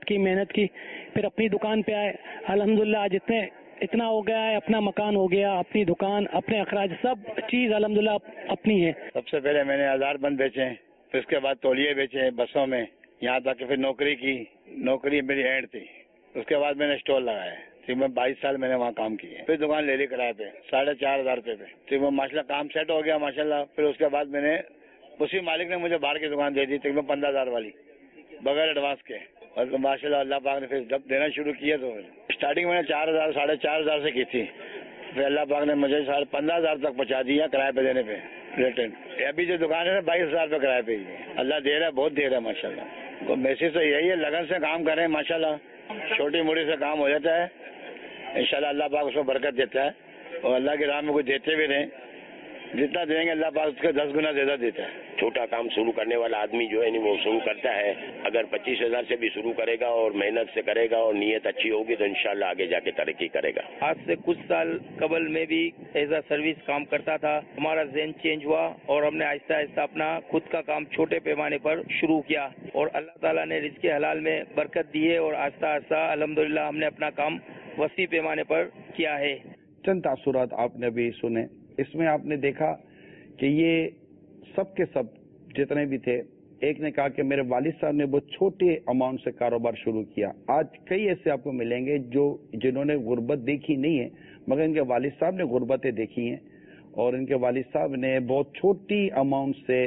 की, फिर अपनी दुकान पे आए। अल्हम्दुलिल्लाह आज इतना हो गया है, अपना मकान हो गया, अपनी दुकान, अपने अखराज, सब चीज अल्हम्दुलिल्लाह अपनी है। सबसे पहले मैंने आधार बंद बेचे, फिर उसके बाद तौलिए बेचे बसों में, यहाँ तक कि फिर नौकरी की। नौकरी मेरी एंड थी, उसके बाद मैंने स्टॉल लगाया। तकरीबन 22 साल मैंने वहाँ काम किया। फिर दुकान ले ली किराए पे 4,500 रुपये पे। तकरीबन माशाल्लाह काम सेट हो गया माशाल्लाह। फिर उसके बाद मैंने उसी मालिक ने मुझे बाहर की दुकान दे दी, तकरीबन 15,000 वाली, बगैर एडवांस के। और माशाल्लाह अल्लाह पाक ने फिर जब देना शुरू किया तो स्टार्टिंग मैंने 4,000 4,500 से की थी। फिर अल्लाह पाक ने मुझे 15,000 तक पहुँचा दिया किराए पे देने पे रिटर्न। अभी जो दुकान है ना 22,000 रुपये किराए पे ही। अल्लाह दे रहा है, बहुत दे रहा है माशाल्लाह। तो मैसेज तो यही है, लगन से काम करें माशाल्लाह, छोटी मोटी से काम हो जाता है। इंशाल्लाह अल्लाह पाक उसको बरकत देता है और अल्लाह की राह में कुछ देते भी रहें, जितना देंगे अल्लाह पाक उसके 10 गुना ज्यादा देता है। छोटा काम शुरू करने वाला आदमी जो है वो शुरू करता है, अगर 25,000 से भी शुरू करेगा और मेहनत से करेगा और नीयत अच्छी होगी तो इंशाल्लाह आगे जाके तरक्की करेगा। आज से कुछ साल कबल में भी एज अ सर्विस काम करता था। हमारा ज़हन चेंज हुआ और हमने आहिस्ता आहिस्ता अपना खुद का काम छोटे पैमाने पर शुरू किया और अल्लाह ताला ने रिज़्क़ हलाल में बरकत दी है और आहिस्ता आहिस्ता अल्हम्दुलिल्लाह हमने अपना काम वसी पैमाने पर किया है। चंद तासुरात आपने भी सुने, इसमें आपने देखा कि ये सब के सब जितने भी थे, एक ने कहा कि मेरे वालिद साहब ने बहुत छोटे अमाउंट से कारोबार शुरू किया। आज कई ऐसे आपको मिलेंगे जिन्होंने गुर्बत देखी नहीं है, मगर इनके वालिद साहब ने गुर्बतें देखी हैं और इनके वालिद साहब ने बहुत छोटी अमाउंट से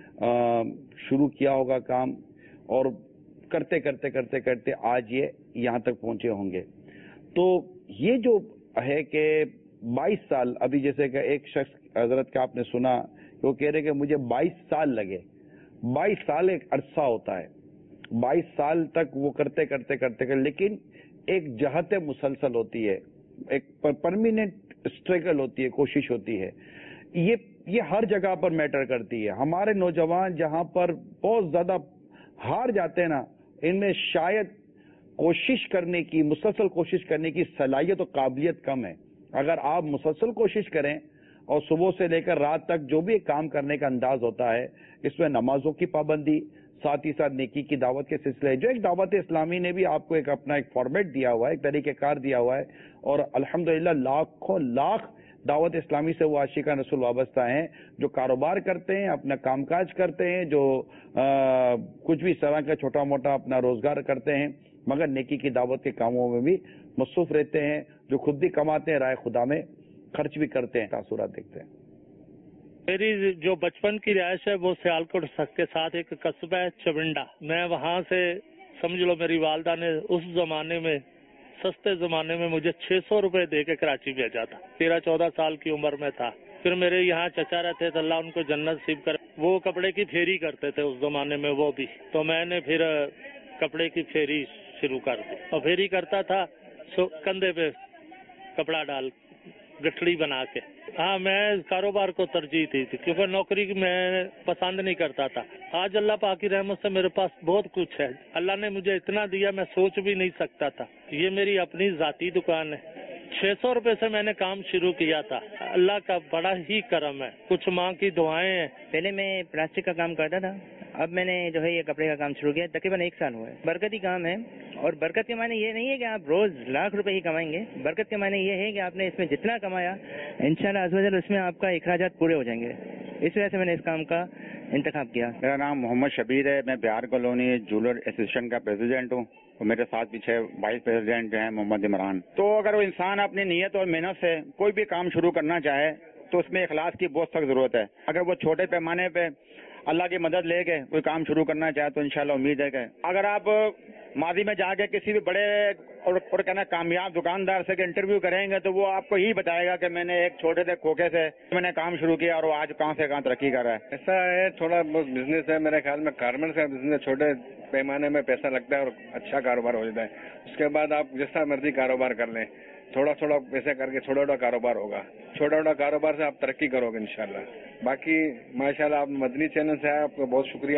शुरू किया होगा काम और करते करते करते करते आज ये यहाँ तक पहुंचे होंगे। तो ये जो है कि 22 साल, अभी जैसे कि एक शख्स हजरत का आपने सुना, वो कह रहे कि मुझे 22 साल लगे। 22 साल एक अरसा होता है, 22 साल तक वो करते करते करते करते, लेकिन एक जहत मुसलसल होती है, एक परमानेंट स्ट्रगल होती है, कोशिश होती है। ये हर जगह पर मैटर करती है। हमारे नौजवान जहां पर बहुत ज्यादा हार जाते हैं ना, इनमें शायद कोशिश करने की, मुसलसल कोशिश करने की सलाहियत और काबिलियत कम है। अगर आप मुसलसल कोशिश करें और सुबह से लेकर रात तक जो भी काम करने का अंदाज होता है, इसमें नमाजों की पाबंदी, साथ ही साथ नेकी की दावत के सिलसिले, जो एक दावत इस्लामी ने भी आपको एक अपना एक फॉर्मेट दिया हुआ है, एक तरीक़ेकार दिया हुआ है और अल्हम्दुलिल्लाह लाखों लाख दावत इस्लामी से वो आशिकान रसूल वाबस्ता हैं जो कारोबार करते हैं, अपना कामकाज करते हैं, जो कुछ भी इस तरह का छोटा मोटा अपना रोजगार करते हैं, मगर नेकी की दावत के कामों में भी मसरूफ रहते हैं, जो खुद भी कमाते हैं, राय खुदा में खर्च भी करते हैं। तासुरात देखते हैं। میری جو بچپن کی رہائش ہے وہ سیالکوٹ کے ساتھ ایک قصبہ ہے چونڈا. میں وہاں سے سمجھ لو میری والدہ نے اس زمانے میں سستے زمانے میں مجھے 600 روپے دے کے کراچی بھیجا تھا. 13-14 سال کی عمر میں تھا. پھر میرے یہاں چچا رہتے تھے, اللہ ان کو جنت نصیب کرے, وہ کپڑے کی پھیری کرتے تھے اس زمانے میں وہ بھی. تو میں نے پھر کپڑے کی پھیری شروع کر دی اور پھیری کرتا تھا کندھے پہ کپڑا ڈال گٹھڑی بنا کے. ہاں میں کاروبار کو ترجیح دی تھی کیونکہ نوکری میں پسند نہیں کرتا تھا. آج اللہ پاک کی رحمت سے میرے پاس بہت کچھ ہے. اللہ نے مجھے اتنا دیا میں سوچ بھی نہیں سکتا تھا. یہ میری اپنی ذاتی دکان ہے. 600 روپے سے میں نے کام شروع کیا تھا. اللہ کا بڑا ہی کرم ہے, کچھ ماں کی دعائیں ہیں. پہلے میں پلاسٹک کا کام کرتا تھا, اب میں نے جو ہے یہ کپڑے کا کام شروع کیا. تقریباً 1 سال ہوا ہے. برکتی کام ہے, اور برکت کے معنی یہ نہیں ہے کہ آپ روز لاکھ روپے ہی کمائیں گے. برکت کے معنی یہ ہے کہ آپ نے اس میں جتنا کمایا انشاءاللہ عز و جل اس میں آپ کا اخراجات پورے ہو جائیں گے. اس وجہ سے میں نے اس کام کا انتخاب کیا. میرا نام محمد شبیر ہے, میں بہار کالونی جولر ایسوسیشن کا پریزیڈنٹ ہوں, اور میرے ساتھ پیچھے وائس پریزیڈنٹ جو ہیں محمد عمران. تو اگر وہ انسان اپنی نیت اور محنت سے کوئی بھی کام شروع کرنا چاہے تو اس میں اخلاص کی بہت سخت ضرورت ہے. اگر وہ چھوٹے پیمانے پہ اللہ کی مدد لے کے کوئی کام شروع کرنا چاہے تو انشاءاللہ امید ہے کہ اگر آپ ماضی میں جا کے کسی بھی بڑے اور کہنا کامیاب دکاندار سے انٹرویو کریں گے تو وہ آپ کو یہی بتائے گا کہ میں نے ایک چھوٹے سے کھوکھے سے میں نے کام شروع کیا اور وہ آج کہاں سے کہاں ترقی کر رہا ہے. ایسا ہے, تھوڑا بہت بزنس ہے میرے خیال میں. گارمنٹس کا بزنس چھوٹے پیمانے میں پیسہ لگتا ہے اور اچھا کاروبار ہو جاتا ہے. اس کے بعد آپ جس طرح مرضی کاروبار کر لیں, تھوڑا تھوڑا پیسے کر کے چھوٹا چھوٹا کاروبار ہوگا. چھوٹا چھوٹا کاروبار سے آپ ترقی کرو گے انشاءاللہ. باقی ماشاءاللہ آپ مدنی چینل سے آئے, آپ کو بہت شکریہ.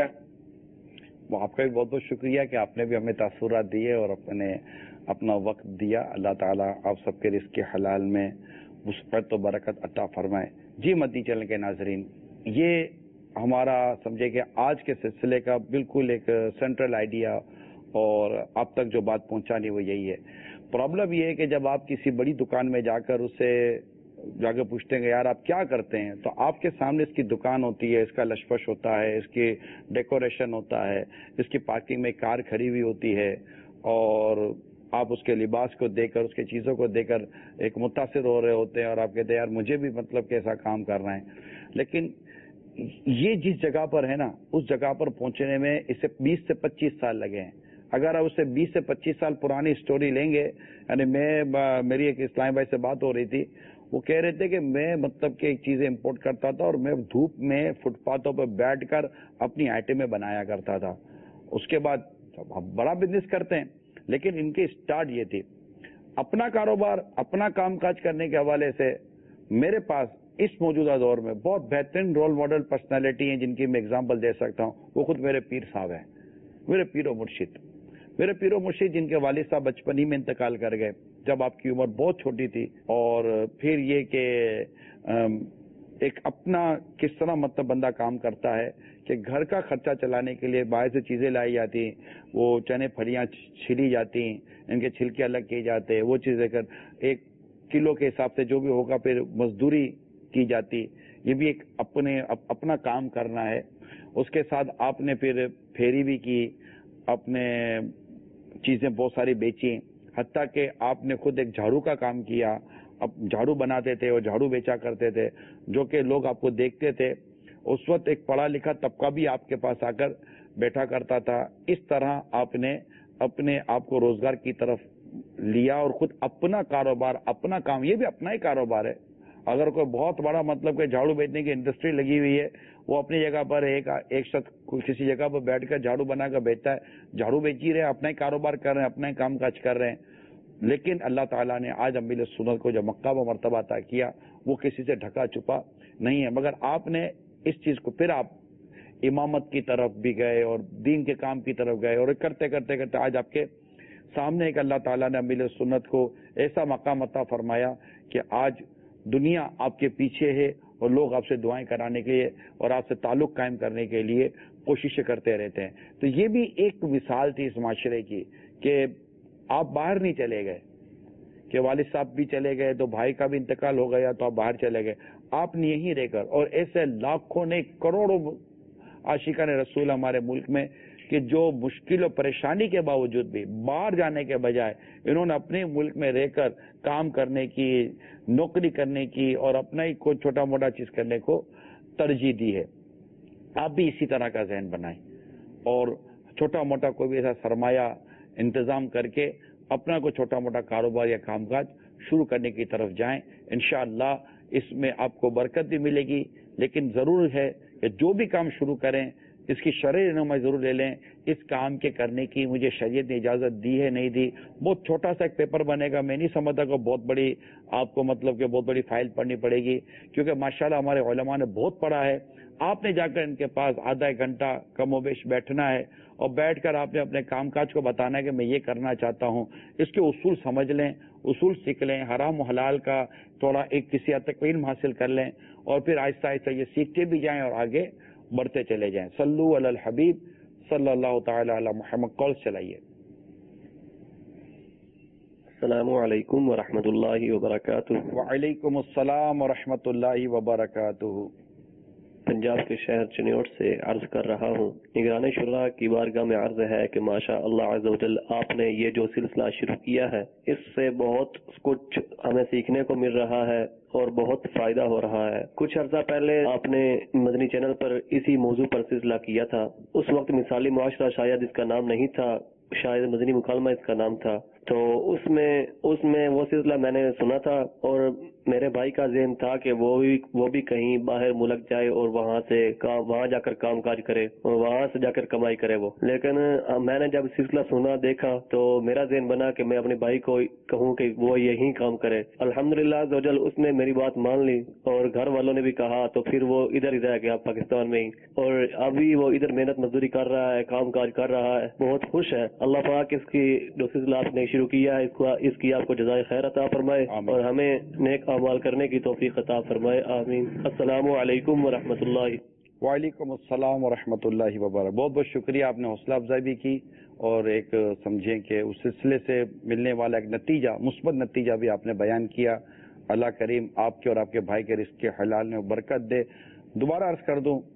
وہ آپ کا بھی بہت بہت شکریہ کہ آپ نے بھی ہمیں تاثرات دیے اور اپنا وقت دیا. اللہ تعالیٰ آپ سب کے رزق حلال میں وسعت و برکت عطا فرمائے. جی مدنی چینل کے ناظرین, یہ ہمارا سمجھے کہ آج کے سلسلے کا بالکل ایک سینٹرل آئیڈیا اور آپ تک جو بات پہنچانی وہ یہی ہے. پرابلم یہ ہے کہ جب آپ کسی بڑی دکان میں جا کر اسے جا کے پوچھتے ہیں کہ یار آپ کیا کرتے ہیں, تو آپ کے سامنے اس کی دکان ہوتی ہے, اس کا لشپش ہوتا ہے, اس کی ڈیکوریشن ہوتا ہے, اس کی پارکنگ میں کار کھڑی ہوئی ہوتی ہے, اور آپ اس کے لباس کو دیکھ کر اس کی چیزوں کو دیکھ کر ایک متاثر ہو رہے ہوتے ہیں اور آپ کہتے ہیں یار مجھے بھی مطلب کیسا کام کرنا ہے. لیکن یہ جس جگہ پر ہے نا, اس جگہ پر پہنچنے میں اسے 20 سے 25 سال لگے ہیں. اگر آپ اسے 20 سے 25 سال پرانی سٹوری لیں گے, یعنی میری ایک اسلام بھائی سے بات ہو رہی تھی, وہ کہہ رہے تھے کہ میں مطلب کہ چیزیں امپورٹ کرتا تھا اور میں دھوپ میں فٹ پاتھوں پہ بیٹھ کر اپنی آئٹمیں بنایا کرتا تھا. اس کے بعد بڑا بزنس کرتے ہیں, لیکن ان کی اسٹارٹ یہ تھی. اپنا کاروبار اپنا کام کاج کرنے کے حوالے سے میرے پاس اس موجودہ دور میں بہت بہترین رول ماڈل پرسنالٹی ہیں جن کی میں اگزامپل دے سکتا ہوں. وہ خود میرے پیر صاحب ہیں, میرے پیر و مرشد جن کے والد صاحب بچپن ہی میں انتقال کر گئے جب آپ کی عمر بہت چھوٹی تھی. اور پھر یہ کہ ایک اپنا کس طرح مطلب بندہ کام کرتا ہے کہ گھر کا خرچہ چلانے کے لیے باہر سے چیزیں لائی جاتی ہیں, وہ چنے پھلیاں چھلی جاتی ہیں, ان کے چھلکے الگ کیے جاتے ہیں, وہ چیزیں کر 1 کلو کے حساب سے جو بھی ہوگا پھر مزدوری کی جاتی. یہ بھی ایک اپنا کام کرنا ہے. اس کے ساتھ آپ نے پھر پھیری بھی کی, اپنے چیزیں بہت ساری بیچی, حتیٰ کہ آپ نے خود ایک جھاڑو کا کام کیا. اب جھاڑو بناتے تھے اور جھاڑو بیچا کرتے تھے, جو کہ لوگ آپ کو دیکھتے تھے. اس وقت ایک پڑھا لکھا طبقہ بھی آپ کے پاس آ کر بیٹھا کرتا تھا. اس طرح آپ نے اپنے آپ کو روزگار کی طرف لیا اور خود اپنا کاروبار اپنا کام, یہ بھی اپنا ہی کاروبار ہے. اگر کوئی بہت بڑا مطلب کہ جھاڑو بیچنے کی انڈسٹری لگی ہوئی ہے, وہ اپنی جگہ پر ایک شخص کسی جگہ پر بیٹھ کر جھاڑو بنا کر بیچتا ہے, جھاڑو بیچ ہی رہے, اپنا ہی کاروبار کر رہے ہیں, اپنا ہی کام کاج کر رہے ہیں. لیکن اللہ تعالیٰ نے آج امیل سنت کو جو مقام و مرتبہ عطا کیا وہ کسی سے ڈھکا چھپا نہیں ہے. مگر آپ نے اس چیز کو پھر آپ امامت کی طرف بھی گئے اور دین کے کام کی طرف گئے, اور کرتے کرتے کرتے آج آپ کے سامنے ایک اللہ تعالیٰ نے امیل سنت کو ایسا مقام عطا فرمایا کہ آج دنیا آپ کے پیچھے ہے اور لوگ آپ سے دعائیں کرانے کے لیے اور آپ سے تعلق قائم کرنے کے لیے کوششیں کرتے رہتے ہیں. تو یہ بھی ایک مثال تھی اس معاشرے کی کہ آپ باہر نہیں چلے گئے, کہ والد صاحب بھی چلے گئے تو بھائی کا بھی انتقال ہو گیا تو آپ باہر چلے گئے. آپ نے یہیں رہ کر, اور ایسے لاکھوں نے کروڑوں عاشقان رسول ہمارے ملک میں کہ جو مشکل و پریشانی کے باوجود بھی باہر جانے کے بجائے انہوں نے اپنے ملک میں رہ کر کام کرنے کی, نوکری کرنے کی اور اپنا ہی کوئی چھوٹا موٹا چیز کرنے کو ترجیح دی ہے. آپ بھی اسی طرح کا ذہن بنائیں اور چھوٹا موٹا کوئی بھی ایسا سرمایہ انتظام کر کے اپنا کوئی چھوٹا موٹا کاروبار یا کام کاج شروع کرنے کی طرف جائیں. انشاءاللہ اس میں آپ کو برکت بھی ملے گی. لیکن ضرور ہے کہ جو بھی کام شروع کریں اس کی شرعی رہنمائی ضرور لے لیں. اس کام کے کرنے کی مجھے شریعت نے اجازت دی ہے نہیں دی. بہت چھوٹا سا ایک پیپر بنے گا, میں نہیں سمجھتا کہ بہت بڑی آپ کو مطلب کہ بہت بڑی فائل پڑھنی پڑے گی, کیونکہ ماشاءاللہ ہمارے علماء نے بہت پڑھا ہے. آپ نے جا کر ان کے پاس آدھا ایک گھنٹہ کم و بیش بیٹھنا ہے اور بیٹھ کر آپ نے اپنے کام کاج کو بتانا ہے کہ میں یہ کرنا چاہتا ہوں. اس کے اصول سمجھ لیں, اصول سیکھ لیں, حرام و حلال کا تھوڑا ایک کسی حد تک علم حاصل کر لیں اور پھر آہستہ آہستہ یہ سیکھتے بھی جائیں اور آگے بڑھتے چلے جائیں. صلو علی الحبیب صلی اللہ تعالی علی محمد. کال چلائیے. السلام علیکم ورحمۃ اللہ وبرکاتہ. وعلیکم السلام ورحمۃ اللہ وبرکاتہ. پنجاب کے شہر چنیوٹ سے عرض کر رہا ہوں. نگران شورا کی بارگاہ میں عرض ہے کہ ماشاء اللہ عز و جل آپ نے یہ جو سلسلہ شروع کیا ہے اس سے بہت کچھ ہمیں سیکھنے کو مل رہا ہے اور بہت فائدہ ہو رہا ہے. کچھ عرصہ پہلے آپ نے مدنی چینل پر اسی موضوع پر سلسلہ کیا تھا. اس وقت مثالی معاشرہ شاید اس کا نام نہیں تھا, شاید مدنی مکالمہ اس کا نام تھا. تو اس میں وہ سلسلہ میں نے سنا تھا اور میرے بھائی کا ذہن تھا کہ وہ بھی کہیں باہر ملک جائے اور وہاں جا کر کام کاج کرے اور وہاں سے جا کر کمائی کرے وہ. لیکن میں نے جب سلسلہ سنا دیکھا تو میرا ذہن بنا کہ میں اپنے بھائی کو کہوں کہ وہ یہی کام کرے. الحمدللہ زوجل اس نے میری بات مان لی اور گھر والوں نے بھی کہا تو پھر وہ ادھر ہی رہ گیا پاکستان میں ہی, اور ابھی وہ ادھر محنت مزدوری کر رہا ہے, کام کاج کر رہا ہے, بہت خوش ہے. اللہ پاک اس کی جو سلسلہ آپ نے شروع کیا ہے اس کی آپ کو جزائے خیر عطا فرمائے اور ہمیں نیک اعمال کرنے کی توفیق عطا فرمائے. آمین. السلام علیکم ورحمۃ اللہ. وعلیکم السلام ورحمۃ اللہ وبرکاتہ. بہت بہت شکریہ, آپ نے حوصلہ افزائی بھی کی اور ایک سمجھیں کہ اس سلسلے سے ملنے والا ایک نتیجہ, مثبت نتیجہ بھی آپ نے بیان کیا. اللہ کریم آپ کے اور آپ کے بھائی کے رزق کے حلال میں برکت دے. دوبارہ عرض کر دوں,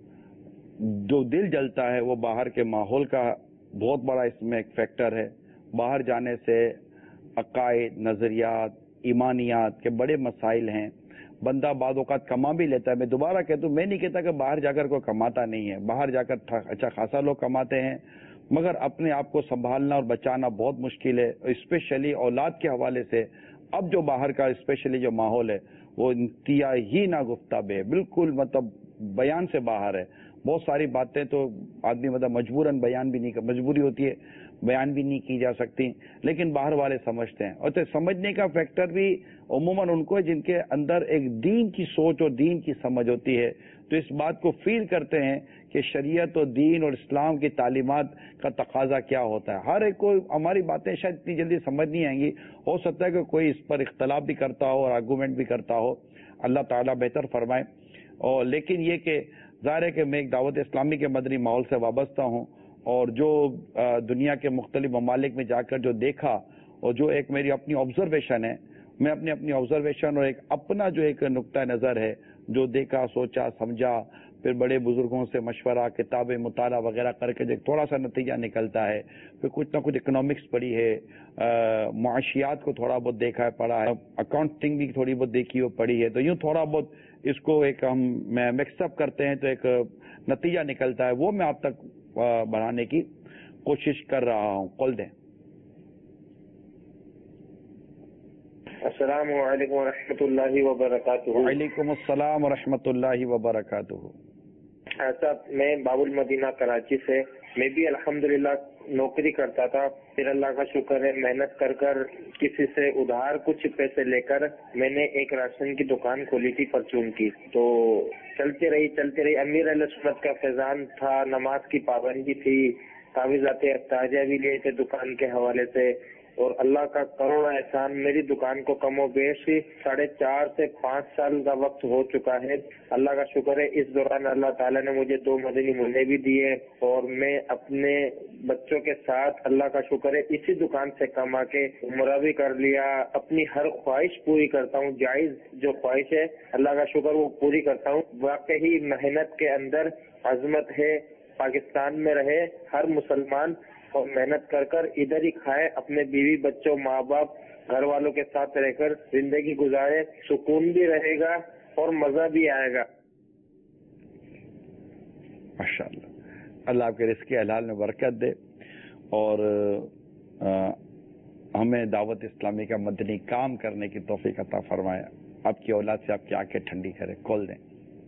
جو دل جلتا ہے وہ باہر کے ماحول کا بہت بڑا اس میں ایک فیکٹر ہے. باہر جانے سے عقائد, نظریات, ایمانیات کے بڑے مسائل ہیں. بندہ بعض اوقات کما بھی لیتا ہے. میں دوبارہ کہتا ہوں, میں نہیں کہتا کہ باہر جا کر کوئی کماتا نہیں ہے, باہر جا کر اچھا خاصا لوگ کماتے ہیں, مگر اپنے آپ کو سنبھالنا اور بچانا بہت مشکل ہے. اسپیشلی اولاد کے حوالے سے اب جو باہر کا اسپیشلی جو ماحول ہے وہ انتہائی ناگفتہ ہے, بالکل مطلب بیان سے باہر ہے. بہت ساری باتیں تو آدمی مطلب مجبوراً بیان بھی نہیں, مجبوری ہوتی ہے بیان بھی نہیں کی جا سکتی, لیکن باہر والے سمجھتے ہیں. اور تو سمجھنے کا فیکٹر بھی عموماً ان کو جن کے اندر ایک دین کی سوچ اور دین کی سمجھ ہوتی ہے, تو اس بات کو فیل کرتے ہیں کہ شریعت اور دین اور اسلام کی تعلیمات کا تقاضا کیا ہوتا ہے. ہر ایک کو ہماری باتیں شاید اتنی جلدی سمجھ نہیں آئیں گی, ہو سکتا ہے کہ کوئی اس پر اختلاف بھی کرتا ہو اور آرگومنٹ بھی کرتا ہو, اللہ تعالیٰ بہتر فرمائے. اور لیکن یہ کہ ظاہر ہے کہ میں ایک دعوت اسلامی کے مدنی ماحول سے وابستہ ہوں اور جو دنیا کے مختلف ممالک میں جا کر جو دیکھا اور جو ایک میری اپنی آبزرویشن ہے, میں اپنی آبزرویشن اور ایک اپنا جو ایک نقطہ نظر ہے جو دیکھا, سوچا, سمجھا, پھر بڑے بزرگوں سے مشورہ, کتابیں مطالعہ وغیرہ کر کے جو تھوڑا سا نتیجہ نکلتا ہے, پھر کچھ نہ کچھ اکنامکس پڑھی ہے, معاشیات کو تھوڑا بہت دیکھا ہے, پڑھا ہے, اکاؤنٹنگ بھی تھوڑی بہت دیکھی ہو, پڑھی ہے, تو یوں تھوڑا بہت اس کو ایک ہم مکس اپ کرتے ہیں تو ایک نتیجہ نکلتا ہے, وہ میں آپ تک بڑھانے کی کوشش کر رہا ہوں. کال دیں. السلام علیکم ورحمۃ اللہ وبرکاتہ. وعلیکم السلام ورحمۃ اللہ وبرکاتہ. صاحب میں باب المدینہ کراچی سے, میں بھی الحمدللہ نوکری کرتا تھا, پھر اللہ کا شکر ہے محنت کر کر کسی سے ادھار کچھ پیسے لے کر میں نے ایک راشن کی دکان کھولی تھی پرچون کی. تو چلتی رہی امیر علیہ سنت کا فیضان تھا, نماز کی پابندی تھی, کاغذات تازہ بھی لیے تھے دکان کے حوالے سے, اور اللہ کا کروڑا احسان میری دکان کو کم و بیش 4.5 سے 5 سال کا وقت ہو چکا ہے. اللہ کا شکر ہے اس دوران اللہ تعالیٰ نے مجھے 2 مدنی ملے بھی دیے اور میں اپنے بچوں کے ساتھ اللہ کا شکر ہے اسی دکان سے کما کے عمرہ بھی کر لیا. اپنی ہر خواہش پوری کرتا ہوں, جائز جو خواہش ہے اللہ کا شکر وہ پوری کرتا ہوں. واقعی محنت کے اندر عظمت ہے. پاکستان میں رہے ہر مسلمان اور محنت کر کر ادھر ہی کھائے, اپنے بیوی بچوں ماں باپ گھر والوں کے ساتھ رہ کر زندگی گزارے, سکون بھی رہے گا اور مزہ بھی آئے گا. माशाअल्लाह। अल्लाह आपके रिज़्क़ हलाल में बरकत दे और हमें दावत इस्लामी का मदनी काम करने की तौफीक अता फरमाए। आपकी औलाद से आपकी आंखें ठंडी करे। कॉल दें।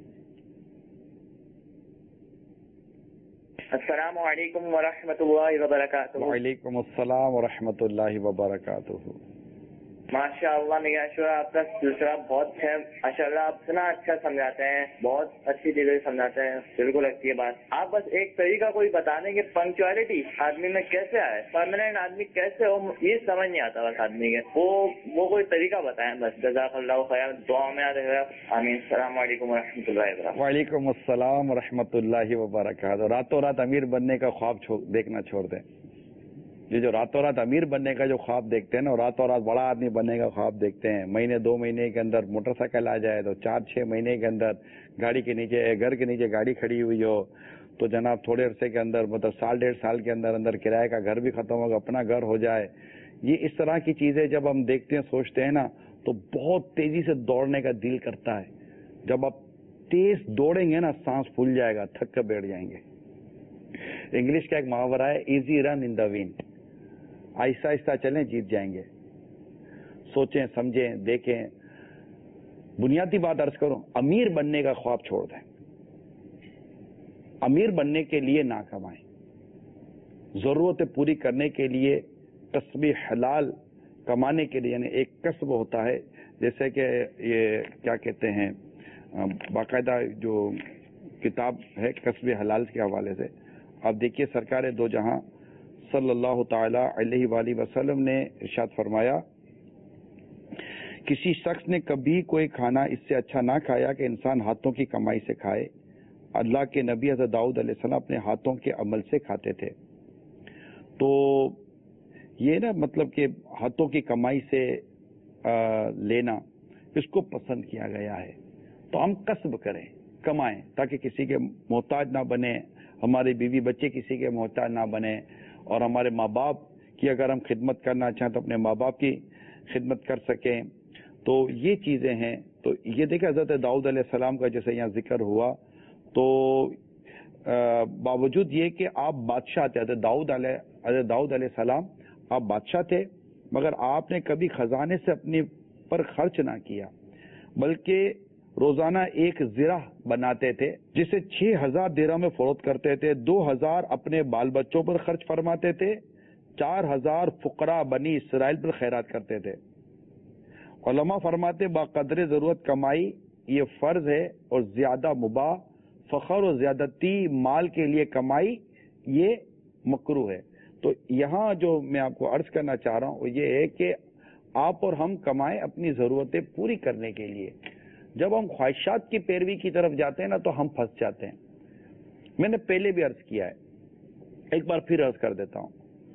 अस्सलामु अलैकुम व रहमतुल्लाहि व बरकातुहू। वालेकुम अस्सलाम व रहमतुल्लाहि व बरकातुहू। माशाअल्लाह निगाह आपका सिलसिला बहुत है। माशाअल्लाह आप इतना अच्छा समझाते हैं, बहुत अच्छी चीजें समझाते हैं, दिल को लगती है बात। आप बस एक तरीका कोई बता दें कि पंक्चुअलिटी आदमी में कैसे आए, परमानेंट आदमी कैसे हो, ये समझ नहीं आता बस आदमी के। वो कोई तरीका बताएं बस। जज़ाकल्लाहु खैर, दुआ में याद रखेगा। आमीन। अस्सलाम वालेकुम व रहमतुल्लाहि व बरकातुहू। वालेकुम अस्सलाम व रहमतुल्लाहि व बरकातुहू। रातों रात अमीर बनने का ख्वाब देखना छोड़ दें। ये जो रातों रात अमीर बनने का जो ख्वाब देखते हैं ना, रातों रात बड़ा आदमी बनने का ख्वाब देखते हैं, महीने 2 महीने के अंदर मोटरसाइकिल आ जाए, तो 4-6 महीने के अंदर गाड़ी के नीचे, घर के नीचे गाड़ी खड़ी हुई हो, तो जनाब थोड़े अरसे के अंदर, मतलब 1.5 साल के अंदर अंदर किराए का घर भी खत्म होगा, अपना घर हो जाए। ये इस तरह की चीजें जब हम देखते हैं, सोचते हैं ना, तो बहुत तेजी से दौड़ने का दिल करता है। जब आप तेज दौड़ेंगे ना, सांस फूल जाएगा, थक कर बैठ जाएंगे। इंग्लिश का एक मुहावरा है, easy run in the wind. आहिस्ता आहिस्ता चलें, जीत जाएंगे। सोचें, समझें, देखें। बुनियादी बात अर्ज करूं, अमीर बनने का ख्वाब छोड़ दें। अमीर बनने के लिए ना कमाएं, जरूरतें पूरी करने के लिए कस्ब हलाल कमाने के लिए, यानी एक कस्ब होता है, जैसे कि ये क्या कहते हैं, बाकायदा जो किताब है कस्ब हलाल के हवाले से, आप देखिए सरकार दो जहां सल्लल्लाहु ताला अलैहि वसल्लम ने इरशाद फरमाया, किसी शख्स ने कभी कोई खाना इससे अच्छा ना खाया कि इंसान हाथों की कमाई से खाए। अल्लाह के नबी हज़रत दाऊद अलैहिस्सलाम अपने हाथों के अमल से खाते थे। तो ये ना मतलब कि हाथों की कमाई से लेना, इसको पसंद किया गया है। तो हम कस्ब करें, कमाएं, ताकि किसी के मोहताज ना बने, हमारे बीवी बच्चे किसी के मोहताज ना बने, और हमारे माँ बाप की अगर हम खिदमत करना चाहें तो अपने माँ बाप की खिदमत कर सकें। तो ये चीज़ें हैं। तो ये देखिए हज़रत दाऊद अलैहिस्सलाम का जैसे यहाँ जिक्र हुआ, तो बावजूद ये कि आप बादशाह थे, हज़रत दाऊद अलैहिस्सलाम आप बादशाह थे, मगर आपने कभी खजाने से अपने पर खर्च ना किया, बल्कि रोजाना एक ज़िरा बनाते थे, जिसे 6000 दिरहम में फरोख्त करते थे, 2000 अपने बाल बच्चों पर खर्च फरमाते थे, 4000 फुकरा बनी इसराइल पर खैरात करते थे। उलमा फरमाते बाक़दर ज़रूरत कमाई ये फर्ज है, और ज्यादा मुबाह, फखर और ज्यादती माल के लिए कमाई ये मकरूह है। तो यहाँ जो मैं आपको अर्ज करना चाह रहा हूँ वो ये है कि आप और हम कमाएं अपनी जरूरतें पूरी करने के लिए। जब हम ख्वाहिशात की पैरवी की तरफ जाते हैं ना, तो हम फंस जाते हैं। मैंने पहले भी अर्ज किया है, एक बार फिर अर्ज कर देता हूं।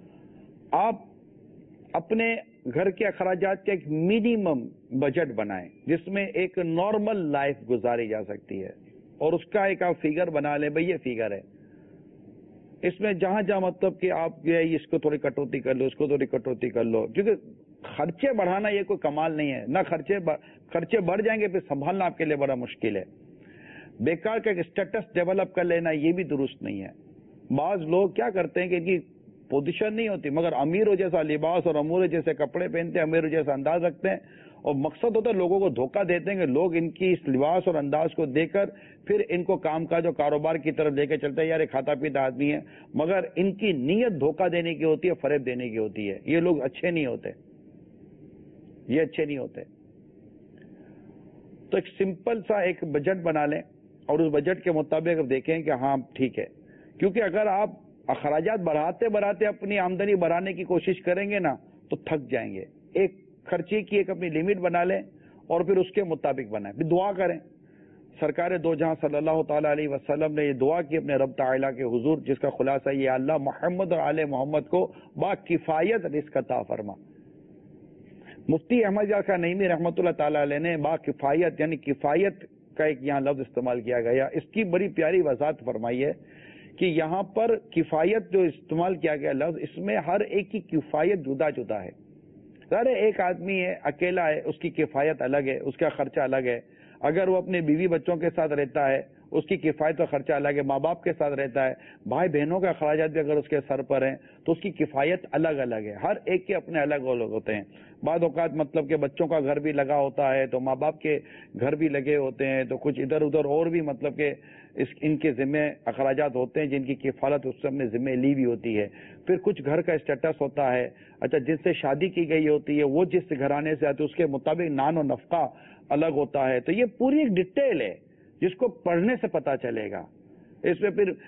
आप अपने घर के अखराजात का एक मिनिमम बजट बनाएं, जिसमें एक नॉर्मल लाइफ गुजारी जा सकती है, और उसका एक आप फिगर बना लें, भाई ये फिगर है, इसमें जहां जहां मतलब कि आप इसको थोड़ी कटौती कर लो, इसको थोड़ी कटौती कर लो, क्योंकि खर्चे बढ़ाना ये कोई कमाल नहीं है ना। खर्चे बढ़ जाएंगे फिर संभालना आपके लिए बड़ा मुश्किल है। बेकार का एक स्टेटस डेवलप कर लेना ये भी दुरुस्त नहीं है। बाज लोग क्या करते हैं कि इनकी पोजीशन नहीं होती, मगर अमीरों जैसा लिबास और अमूर जैसे कपड़े पहनते हैं, अमीरों जैसा अंदाज रखते हैं, और मकसद होता है लोगों को धोखा देते हैं कि लोग इनकी इस लिबास और अंदाज को देखकर फिर इनको कामकाज और कारोबार की तरफ लेकर चलते हैं, यार ये खाता पीता आदमी है, मगर इनकी नीयत धोखा देने की होती है, फरेब देने की होती है। ये लोग अच्छे नहीं होते, ये अच्छे नहीं होते। तो एक सिंपल सा एक बजट बना लें, और उस बजट के मुताबिक देखें कि हाँ ठीक है, क्योंकि अगर आप अखराजात बढ़ाते बढ़ाते अपनी आमदनी बढ़ाने की कोशिश करेंगे ना, तो थक जाएंगे। एक खर्चे की एक अपनी लिमिट बना लें और फिर उसके मुताबिक बनाएं, फिर दुआ करें। सरकार दो जहां सल्लल्लाहु ताला अलैहि वसल्लम ने ये दुआ की अपने रब ताला के हुजूर, जिसका खुलासा ये, अल्लाह मोहम्मद और आले मोहम्मद को बा किफायत रिज़्क़ अता फरमा। मुफ्ती अहमद यार खान नईमी रहमतुल्लाह ताला अलैह ने बा किफायत यानी किफायत का एक यहाँ लफ्ज इस्तेमाल किया गया। इसकी बड़ी प्यारी वजाहत फरमाई है कि यहाँ पर किफायत जो इस्तेमाल किया गया लफ्ज, इसमें हर एक की किफायत जुदा जुदा है। अरे एक आदमी है, अकेला है, उसकी किफायत अलग है, उसका खर्चा अलग है। अगर वो अपने बीवी बच्चों के साथ रहता है اس کی کفایت کا خرچہ الگ ہے، ماں باپ کے ساتھ رہتا ہے، بھائی بہنوں کا اخراجات بھی اگر اس کے سر پر ہیں تو اس کی کفایت الگ الگ ہے، ہر ایک کے اپنے الگ الگ ہوتے ہیں۔ بعض اوقات مطلب کہ بچوں کا گھر بھی لگا ہوتا ہے تو ماں باپ کے گھر بھی لگے ہوتے ہیں، تو کچھ ادھر ادھر اور بھی مطلب کہ ان کے ذمہ اخراجات ہوتے ہیں جن کی کفالت اس سے ہم نے ذمہ لی بھی ہوتی ہے۔ پھر کچھ گھر کا اسٹیٹس ہوتا ہے، اچھا جس سے شادی کی گئی ہوتی ہے وہ جس گھرانے سے آتے اس کے مطابق نان و نفقہ الگ ہوتا ہے، تو یہ پوری ایک ڈیٹیل ہے جس کو پڑھنے سے پتا چلے گا۔ اس میں پھر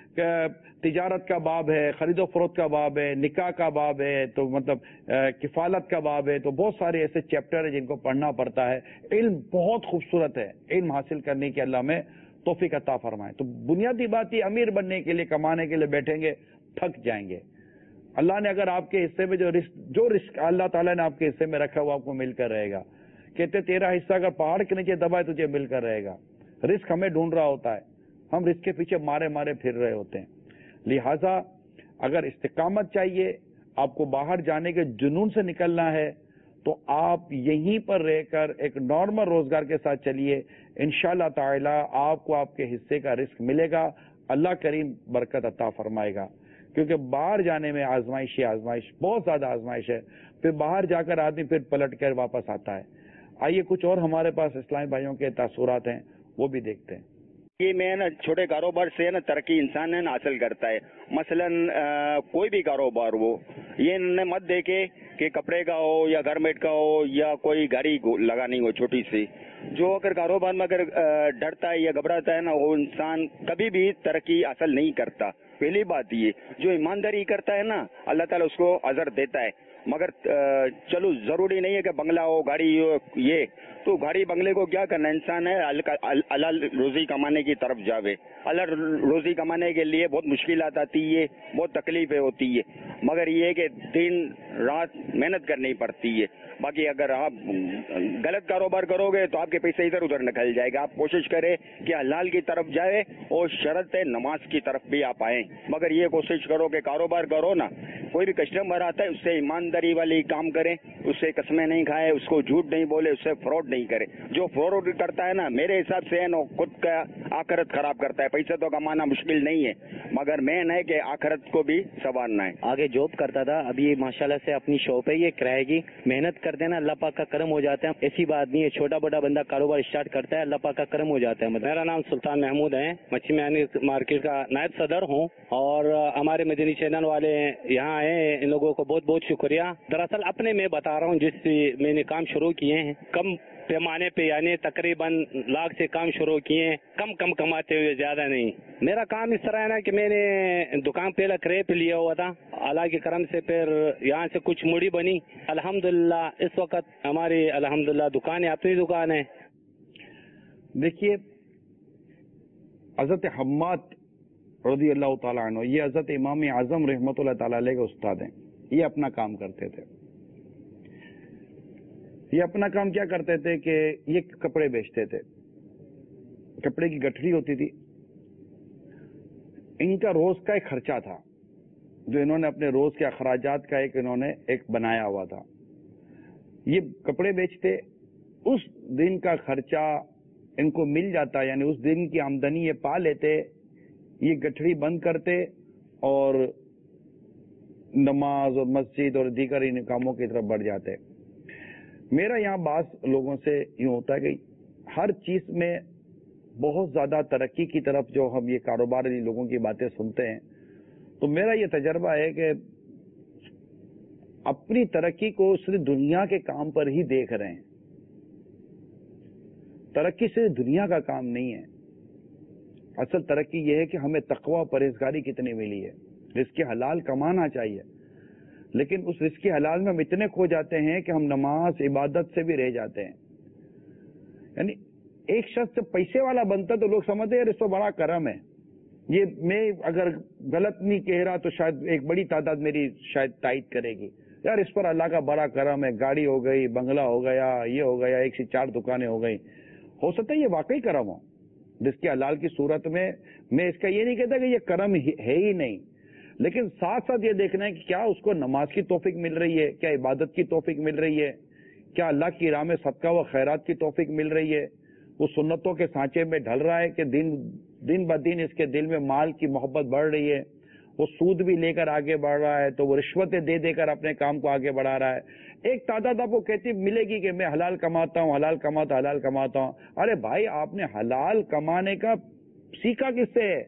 تجارت کا باب ہے، خرید و فروخت کا باب ہے، نکاح کا باب ہے، تو مطلب کفالت کا باب ہے، تو بہت سارے ایسے چیپٹر ہیں جن کو پڑھنا پڑتا ہے۔ علم بہت خوبصورت ہے، علم حاصل کرنے کی اللہ میں توفیق عطا فرمائے۔ تو بنیادی بات یہ امیر بننے کے لیے کمانے کے لیے بیٹھیں گے تھک جائیں گے۔ اللہ نے اگر آپ کے حصے میں جو رزق اللہ تعالیٰ نے آپ کے حصے میں رکھا وہ آپ کو مل کر رہے گا۔ کہتے تیرا حصہ اگر پہاڑ کے نیچے دبا ہے تجھے مل کر رہے گا۔ رزق ہمیں ڈھونڈ رہا ہوتا ہے، ہم رزق کے پیچھے مارے مارے پھر رہے ہوتے ہیں۔ لہٰذا اگر استقامت چاہیے، آپ کو باہر جانے کے جنون سے نکلنا ہے تو آپ یہیں پر رہ کر ایک نارمل روزگار کے ساتھ چلیے، انشاءاللہ تعالی آپ کو آپ کے حصے کا رزق ملے گا، اللہ کریم برکت عطا فرمائے گا۔ کیونکہ باہر جانے میں آزمائش بہت زیادہ آزمائش ہے، پھر باہر جا کر آدمی پھر پلٹ کر واپس آتا ہے۔ آئیے کچھ اور ہمارے پاس اسلامی بھائیوں کے تاثرات ہیں وہ بھی دیکھتے ہیں۔ یہ میں نا چھوٹے کاروبار سے نا ترقی انسان ہے نا حاصل کرتا ہے۔ مثلا کوئی بھی کاروبار ہو، یہ نہ مت دیکھے کہ کپڑے کا ہو یا گارمنٹ کا ہو یا کوئی گاڑی لگانی ہو چھوٹی سی، جو اگر کاروبار میں اگر ڈرتا ہے یا گھبراتا ہے نا وہ انسان کبھی بھی ترقی حاصل نہیں کرتا۔ پہلی بات یہ جو ایمانداری کرتا ہے نا اللہ تعالیٰ اس کو اجر دیتا ہے، مگر چلو ضروری نہیں ہے کہ بنگلہ ہو گاڑی ہو، یہ تو گاڑی بنگلے کو کیا کرنا، انسان ہے حلال روزی کمانے کی طرف جاوے۔ حلال روزی کمانے کے لیے بہت مشکلات آتی ہے، بہت تکلیفیں ہوتی ہے، مگر یہ کہ دن رات محنت کرنی پڑتی ہے۔ باقی اگر آپ غلط کاروبار کرو گے تو آپ کے پیسے ادھر ادھر نکل جائے گا۔ آپ کوشش کریں کہ حلال کی طرف جائے اور شرط ہے نماز کی طرف بھی آپ آئیں، مگر یہ کوشش کرو کہ کاروبار کرو نا، کوئی بھی کسٹمر آتا ہے اس سے ایمانداری والی کام کریں، اس سے قسمیں نہیں کھائے، اس کو جھوٹ نہیں بولے، اس سے فراڈ نہیں کرے۔ جو فراڈ کرتا ہے نا میرے حساب سے ہے نا خود کا آخرت خراب کرتا ہے۔ پیسے تو کمانا مشکل نہیں ہے، مگر مین ہے کہ آخرت کو بھی سنوارنا ہے۔ آگے جاب کرتا تھا، ابھی ماشاءاللہ سے اپنی شاپ ہے یہ کرائے کی، محنت کرتے ہیں نا اللہ پاک کا کرم ہو جاتا ہے۔ ایسی بات نہیں ہے، چھوٹا بڑا بندہ کاروبار اسٹارٹ کرتا ہے اللہ پاک کا کرم ہو جاتا ہے۔ میرا نام سلطان محمود ہے، مچھی مہانی مارکیٹ کا نائب صدر ہوں، اور ہمارے مدنی چینل والے یہاں آئے، ان لوگوں کو بہت بہت شکریہ۔ دراصل اپنے میں بتا رہا ہوں جس میں نے کام شروع کیے ہیں کم پیمانے پہ، یعنی تقریباً لاکھ سے کام شروع کیے ہیں، کم کماتے ہوئے زیادہ نہیں۔ میرا کام اس طرح ہے نا کہ میں نے دکان پہلا کرے پہ لیا ہوا تھا، اللہ کے کرم سے پھر یہاں سے کچھ مڑی بنی الحمدللہ۔ اس وقت ہماری الحمدللہ دکان ہے، اپنی دکان ہے۔ دیکھیے حضرت حماد رضی اللہ تعالیٰ عنہ، یہ حضرت امام اعظم رحمۃ اللہ تعالیٰ علیہ کے استاد ہیں، یہ اپنا کام کرتے تھے۔ یہ اپنا کام کیا کرتے تھے کہ یہ کپڑے بیچتے تھے، کپڑے کی گٹھڑی ہوتی تھی، ان کا روز کا ایک خرچہ تھا جو انہوں نے اپنے روز کے اخراجات کا انہوں نے ایک بنایا ہوا تھا۔ یہ کپڑے بیچتے، اس دن کا خرچہ ان کو مل جاتا، یعنی اس دن کی آمدنی یہ پا لیتے، یہ گٹھڑی بند کرتے اور نماز اور مسجد اور دیگر ان کاموں کی طرف بڑھ جاتے۔ میرا یہاں بعض لوگوں سے یوں ہوتا ہے کہ ہر چیز میں بہت زیادہ ترقی کی طرف جو ہم یہ کاروباری لوگوں کی باتیں سنتے ہیں، تو میرا یہ تجربہ ہے کہ اپنی ترقی کو صرف دنیا کے کام پر ہی دیکھ رہے ہیں۔ ترقی صرف دنیا کا کام نہیں ہے، اصل ترقی یہ ہے کہ ہمیں تقوی و پرہیزگاری کتنی ملی ہے۔ رزق حلال کمانا چاہیے، لیکن اس رزق حلال میں ہم اتنے کھو جاتے ہیں کہ ہم نماز عبادت سے بھی رہ جاتے ہیں۔ یعنی ایک شخص جب پیسے والا بنتا تو لوگ سمجھتے ہیں یار اس کو بڑا کرم ہے۔ یہ میں اگر غلط نہیں کہہ رہا تو شاید ایک بڑی تعداد میری شاید تائید کرے گی، یار اس پر اللہ کا بڑا کرم ہے، گاڑی ہو گئی، بنگلہ ہو گیا، یہ ہو گیا، 1 سے 4 دکانیں ہو گئی۔ ہو سکتا ہے یہ واقعی کرم ہو، رزق حلال کی صورت میں اس کا یہ نہیں کہتا کہ یہ کرم ہے ہی نہیں، لیکن ساتھ ساتھ یہ دیکھنا ہے کہ کیا اس کو نماز کی توفیق مل رہی ہے، کیا عبادت کی توفیق مل رہی ہے، کیا اللہ کی راہ میں صدقہ و خیرات کی توفیق مل رہی ہے، وہ سنتوں کے سانچے میں ڈھل رہا ہے کہ دن दिन ब दिन इसके दिल में माल की मोहब्बत बढ़ रही है, वो सूद भी लेकर आगे बढ़ रहा है, तो वो रिश्वतें दे देकर अपने काम को आगे बढ़ा रहा है। एक तादाद आपको कहती मिलेगी कि मैं हलाल कमाता हूँ, हलाल कमाता हूँ। अरे भाई, आपने हलाल कमाने का सीखा किससे है?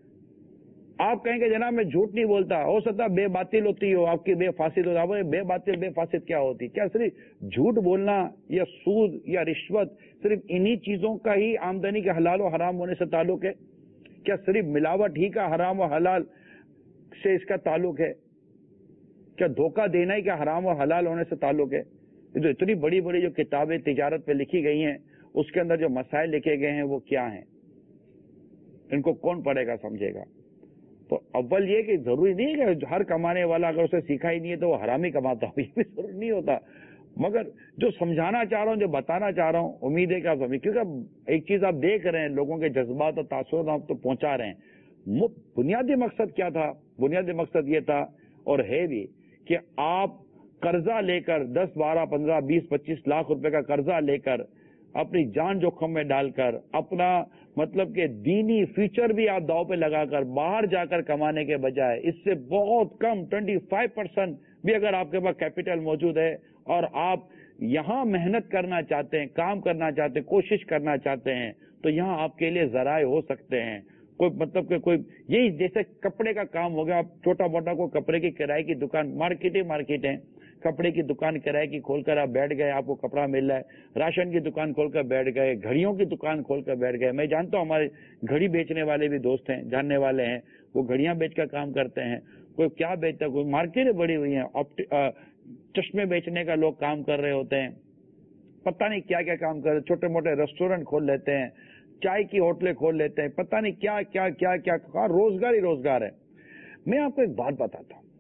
आप कहेंगे जनाब मैं झूठ नहीं बोलता, हो सकता बेबातिल होती हो, आपकी बेफासिद हो। आप बेबातिल बेफासिद क्या होती? क्या सिर्फ झूठ बोलना या सूद या रिश्वत सिर्फ इन्हीं चीजों का ही आमदनी के हलाल और हराम होने से ताल्लुक है? क्या सिर्फ मिलावट ही का हराम और हलाल से इसका ताल्लुक है? क्या धोखा देना ही क्या हराम और हलाल होने से ताल्लुक है? ये तो इतनी बड़ी बड़ी जो किताबें तिजारत पे लिखी गई हैं, उसके अंदर जो मसाइल लिखे गए हैं वो क्या हैं? इनको कौन पढ़ेगा, समझेगा? तो अव्वल ये कि जरूरी नहीं है कि हर कमाने वाला अगर उसे सीखा ही नहीं है तो वो हरामी कमाता हो, ये भी जरूरी नहीं होता। मगर जो समझाना चाह रहा हूँ, जो बताना चाह रहा हूँ, उम्मीद है कि आप समझ, क्योंकि एक चीज आप देख रहे हैं, लोगों के जज्बात और तासुर आप तो पहुंचा रहे हैं। बुनियादी मकसद क्या था? बुनियादी मकसद ये था और है भी कि आप कर्जा लेकर 10, 12, 15, 20, 25 लाख रुपए का कर्जा लेकर अपनी जान जोखिम में डालकर अपना मतलब कि दीनी फ्यूचर भी आप दांव पे लगाकर बाहर जाकर कमाने के बजाय इससे बहुत कम 25% भी अगर आपके पास कैपिटल मौजूद है और आप यहाँ मेहनत करना चाहते हैं, काम करना चाहते हैं, कोशिश करना चाहते हैं, तो यहाँ आपके लिए जराए हो सकते हैं। कोई मतलब कि कोई यही जैसे कपड़े का काम हो गया, आप छोटा मोटा कोई कपड़े की किराए की दुकान, मार्केट है, कपड़े की दुकान किराए की खोलकर आप बैठ गए, आपको कपड़ा मिल रहा है, राशन की दुकान खोलकर बैठ गए, घड़ियों की दुकान खोलकर बैठ गए। मैं जानता हूँ हमारे घड़ी बेचने वाले भी दोस्त हैं, जानने वाले हैं, वो घड़ियां बेचकर काम करते हैं। कोई क्या बेचता है, कोई मार्केटें बड़ी हुई हैं, चश्मे बेचने का लोग काम कर रहे होते हैं, पता नहीं क्या क्या काम कर रहे, छोटे मोटे रेस्टोरेंट खोल लेते हैं, चाय की होटलें खोल लेते हैं, पता नहीं क्या क्या क्या क्या, रोजगार ही रोजगार है। मैं आपको एक बात बताता हूं,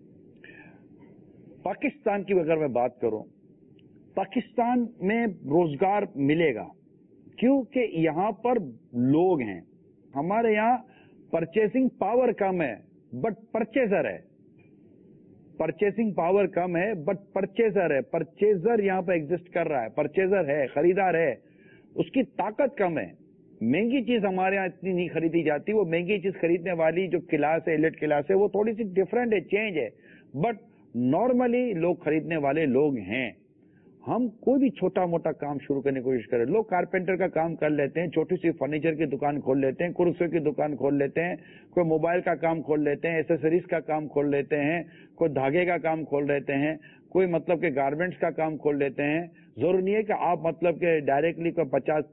पाकिस्तान की अगर मैं बात करूं, पाकिस्तान में रोजगार मिलेगा क्योंकि यहां पर लोग हैं। हमारे यहां परचेसिंग पावर कम है बट परचेजर है, परचेसिंग पावर कम है बट परचेजर है, परचेजर यहां पर एग्जिस्ट कर रहा है, परचेजर है, खरीदार है, उसकी ताकत कम है। महंगी चीज हमारे यहाँ इतनी नहीं खरीदी जाती, वो महंगी चीज खरीदने वाली जो क्लास है, एलिट क्लास है, वो थोड़ी सी डिफरेंट है, चेंज है, बट नॉर्मली लोग खरीदने वाले लोग हैं। हम कोई भी छोटा मोटा काम शुरू करने की कोशिश करें, लोग कारपेंटर का काम कर लेते हैं, छोटी सी फर्नीचर की दुकान खोल लेते हैं, कुर्सियों की दुकान खोल लेते हैं, कोई मोबाइल का काम खोल लेते हैं, एसेसरीज का काम खोल लेते हैं, कोई धागे का काम खोल लेते हैं, कोई मतलब के गारमेंट्स का काम खोल लेते हैं। जरूरी नहीं है कि आप मतलब के डायरेक्टली कोई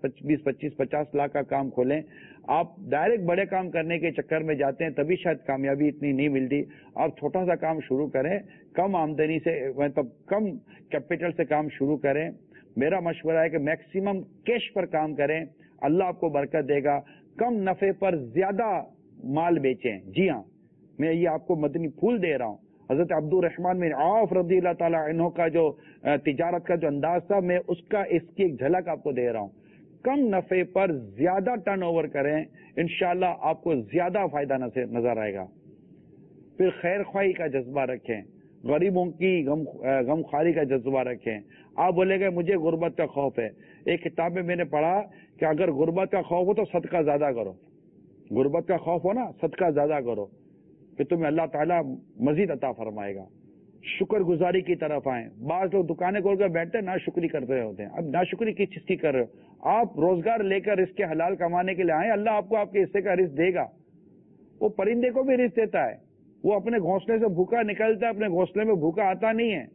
50 लाख का काम खोलें। आप डायरेक्ट बड़े काम करने के चक्कर में जाते हैं, तभी शायद कामयाबी इतनी नहीं मिलती। आप छोटा सा काम शुरू करें, कम आमदनी से, मतलब कम कैपिटल से काम शुरू करें। मेरा मशवरा है कि मैक्सिमम कैश पर काम करें, अल्लाह आपको बरकत देगा। कम नफे पर ज्यादा माल बेचें। जी हाँ, मैं ये आपको मदनी फूल दे रहा हूँ। हजरत अब्दुल रहमान बिन औफ रज़ियल्लाहु ताला अन्हु का जो तिजारत का जो अंदाज था, मैं उसका इसकी एक झलक आपको दे रहा हूँ। कम नफे पर ज्यादा टर्नओवर करें, इंशाल्लाह आपको ज्यादा फायदा नजर आएगा। फिर खैर ख्वाही का जज्बा रखें, गरीबों की गमख्वारी का जज्बा रखें। आप बोलेंगे मुझे गुर्बत का खौफ है। एक किताब में मैंने पढ़ा कि अगर गुर्बत का खौफ हो तो सदका ज्यादा करो, गुर्बत का खौफ हो ना, सदका ज्यादा करो, फिर तुम्हें अल्लाह ताला मजीद अता फरमाएगा। शुक्र गुजारी की तरफ आए। बाज लोग दुकानें खोलकर बैठते हैं, नाशुक्री करते रहे होते हैं। अब नाशुक्री किस चीज की कर रहे हो? आप रोजगार लेकर इसके हलाल कमाने के लिए आए, अल्लाह आपको आपके हिस्से का रिस्क देगा। वो परिंदे को भी रिस्क देता है, वो अपने घोंसले से भूखा निकलता है, अपने घोंसले में भूखा आता नहीं है,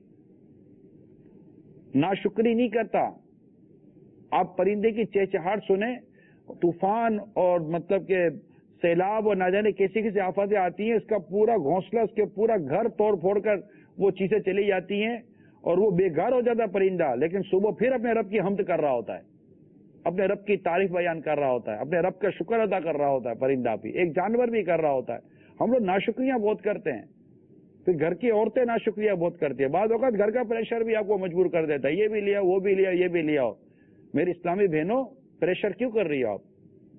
नाशुक्री नहीं करता। आप परिंदे की चहचहाट सुने, तूफान और मतलब के सैलाब और ना जाने कैसी कैसी आफतें आती हैं, इसका पूरा घोंसला, उसके पूरा घर तोड़ फोड़ कर वो चीजें चली जाती हैं और वो बेघर हो जाता है परिंदा, लेकिन सुबह फिर अपने रब की हम्द कर रहा होता है, अपने रब की तारीफ बयान कर रहा होता है, अपने रब का शुक्र अदा कर रहा होता है। परिंदा भी, एक जानवर भी कर रहा होता है। हम लोग नाशुक्रियां बहुत करते हैं, फिर घर की औरतें नाशुक्रियां बहुत करती है। बाद वक्त घर का प्रेशर भी आपको मजबूर कर देता है, ये भी लिया, वो भी लिया, ये भी लिया। मेरी इस्लामी बहनों, प्रेशर क्यों कर रही हो आप?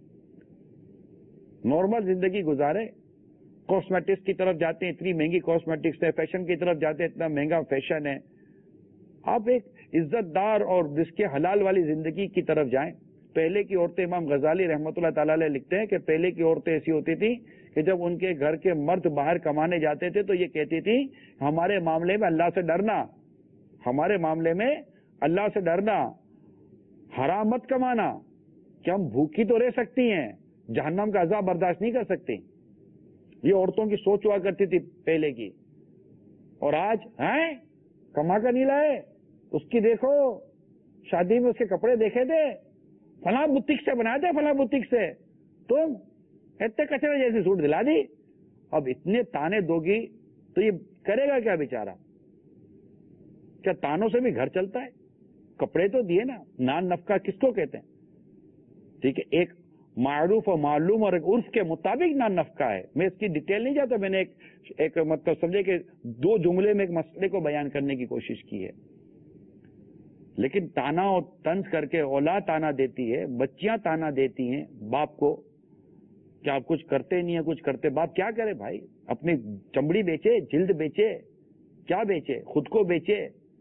नॉर्मल जिंदगी गुजारे। कॉस्मेटिक्स की तरफ जाते हैं, इतनी महंगी कॉस्मेटिक्स है, फैशन की तरफ जाते हैं, इतना महंगा फैशन है। आप एक इज्जतदार और जिसके हलाल वाली जिंदगी की तरफ जाएं, پہلے کی عورتیں، امام غزالی رحمۃ اللہ تعالی علیہ لکھتے ہیں کہ پہلے کی عورتیں ایسی ہوتی تھی کہ جب ان کے گھر کے مرد باہر کمانے جاتے تھے تو یہ کہتی تھی ہمارے معاملے میں اللہ سے ڈرنا، ہمارے معاملے میں اللہ سے ڈرنا، حرام مت کمانا، کہ ہم بھوکی تو رہ سکتی ہیں، جہنم کا عذاب برداشت نہیں کر سکتی. یہ عورتوں کی سوچ ہوا کرتی تھی پہلے کی. اور آج ہیں کما کر نہیں لائے، اس کی دیکھو شادی میں اس کے کپڑے دیکھے تھے، فلاں بوتیک سے بنائے تھے، فلاں بوتیک سے، تم اتنے کچرے جیسی سوٹ دلا دی. اب اتنے تانے دو گی تو یہ کرے گا کیا بیچارہ؟ کیا تانوں سے بھی گھر چلتا ہے؟ کپڑے تو دیے نا. نان نفقہ کس کو کہتے ہیں؟ ٹھیک ہے، ایک معروف اور معلوم اور ایک عرف کے مطابق نان نفقہ ہے. میں اس کی ڈیٹیل نہیں جاتا، میں نے ایک مطلب سمجھے کہ 2 جملے میں ایک مسئلے کو بیان کرنے کی کوشش کی ہے. لیکن تانا اور طنز کر کے اولاد تانا دیتی ہے، بچیاں تانا دیتی ہیں باپ کو کہ آپ کچھ کرتے نہیں ہیں، کچھ کرتے. باپ کیا کرے بھائی؟ اپنی چمڑی بیچے، جلد بیچے، کیا بیچے؟ خود کو بیچے.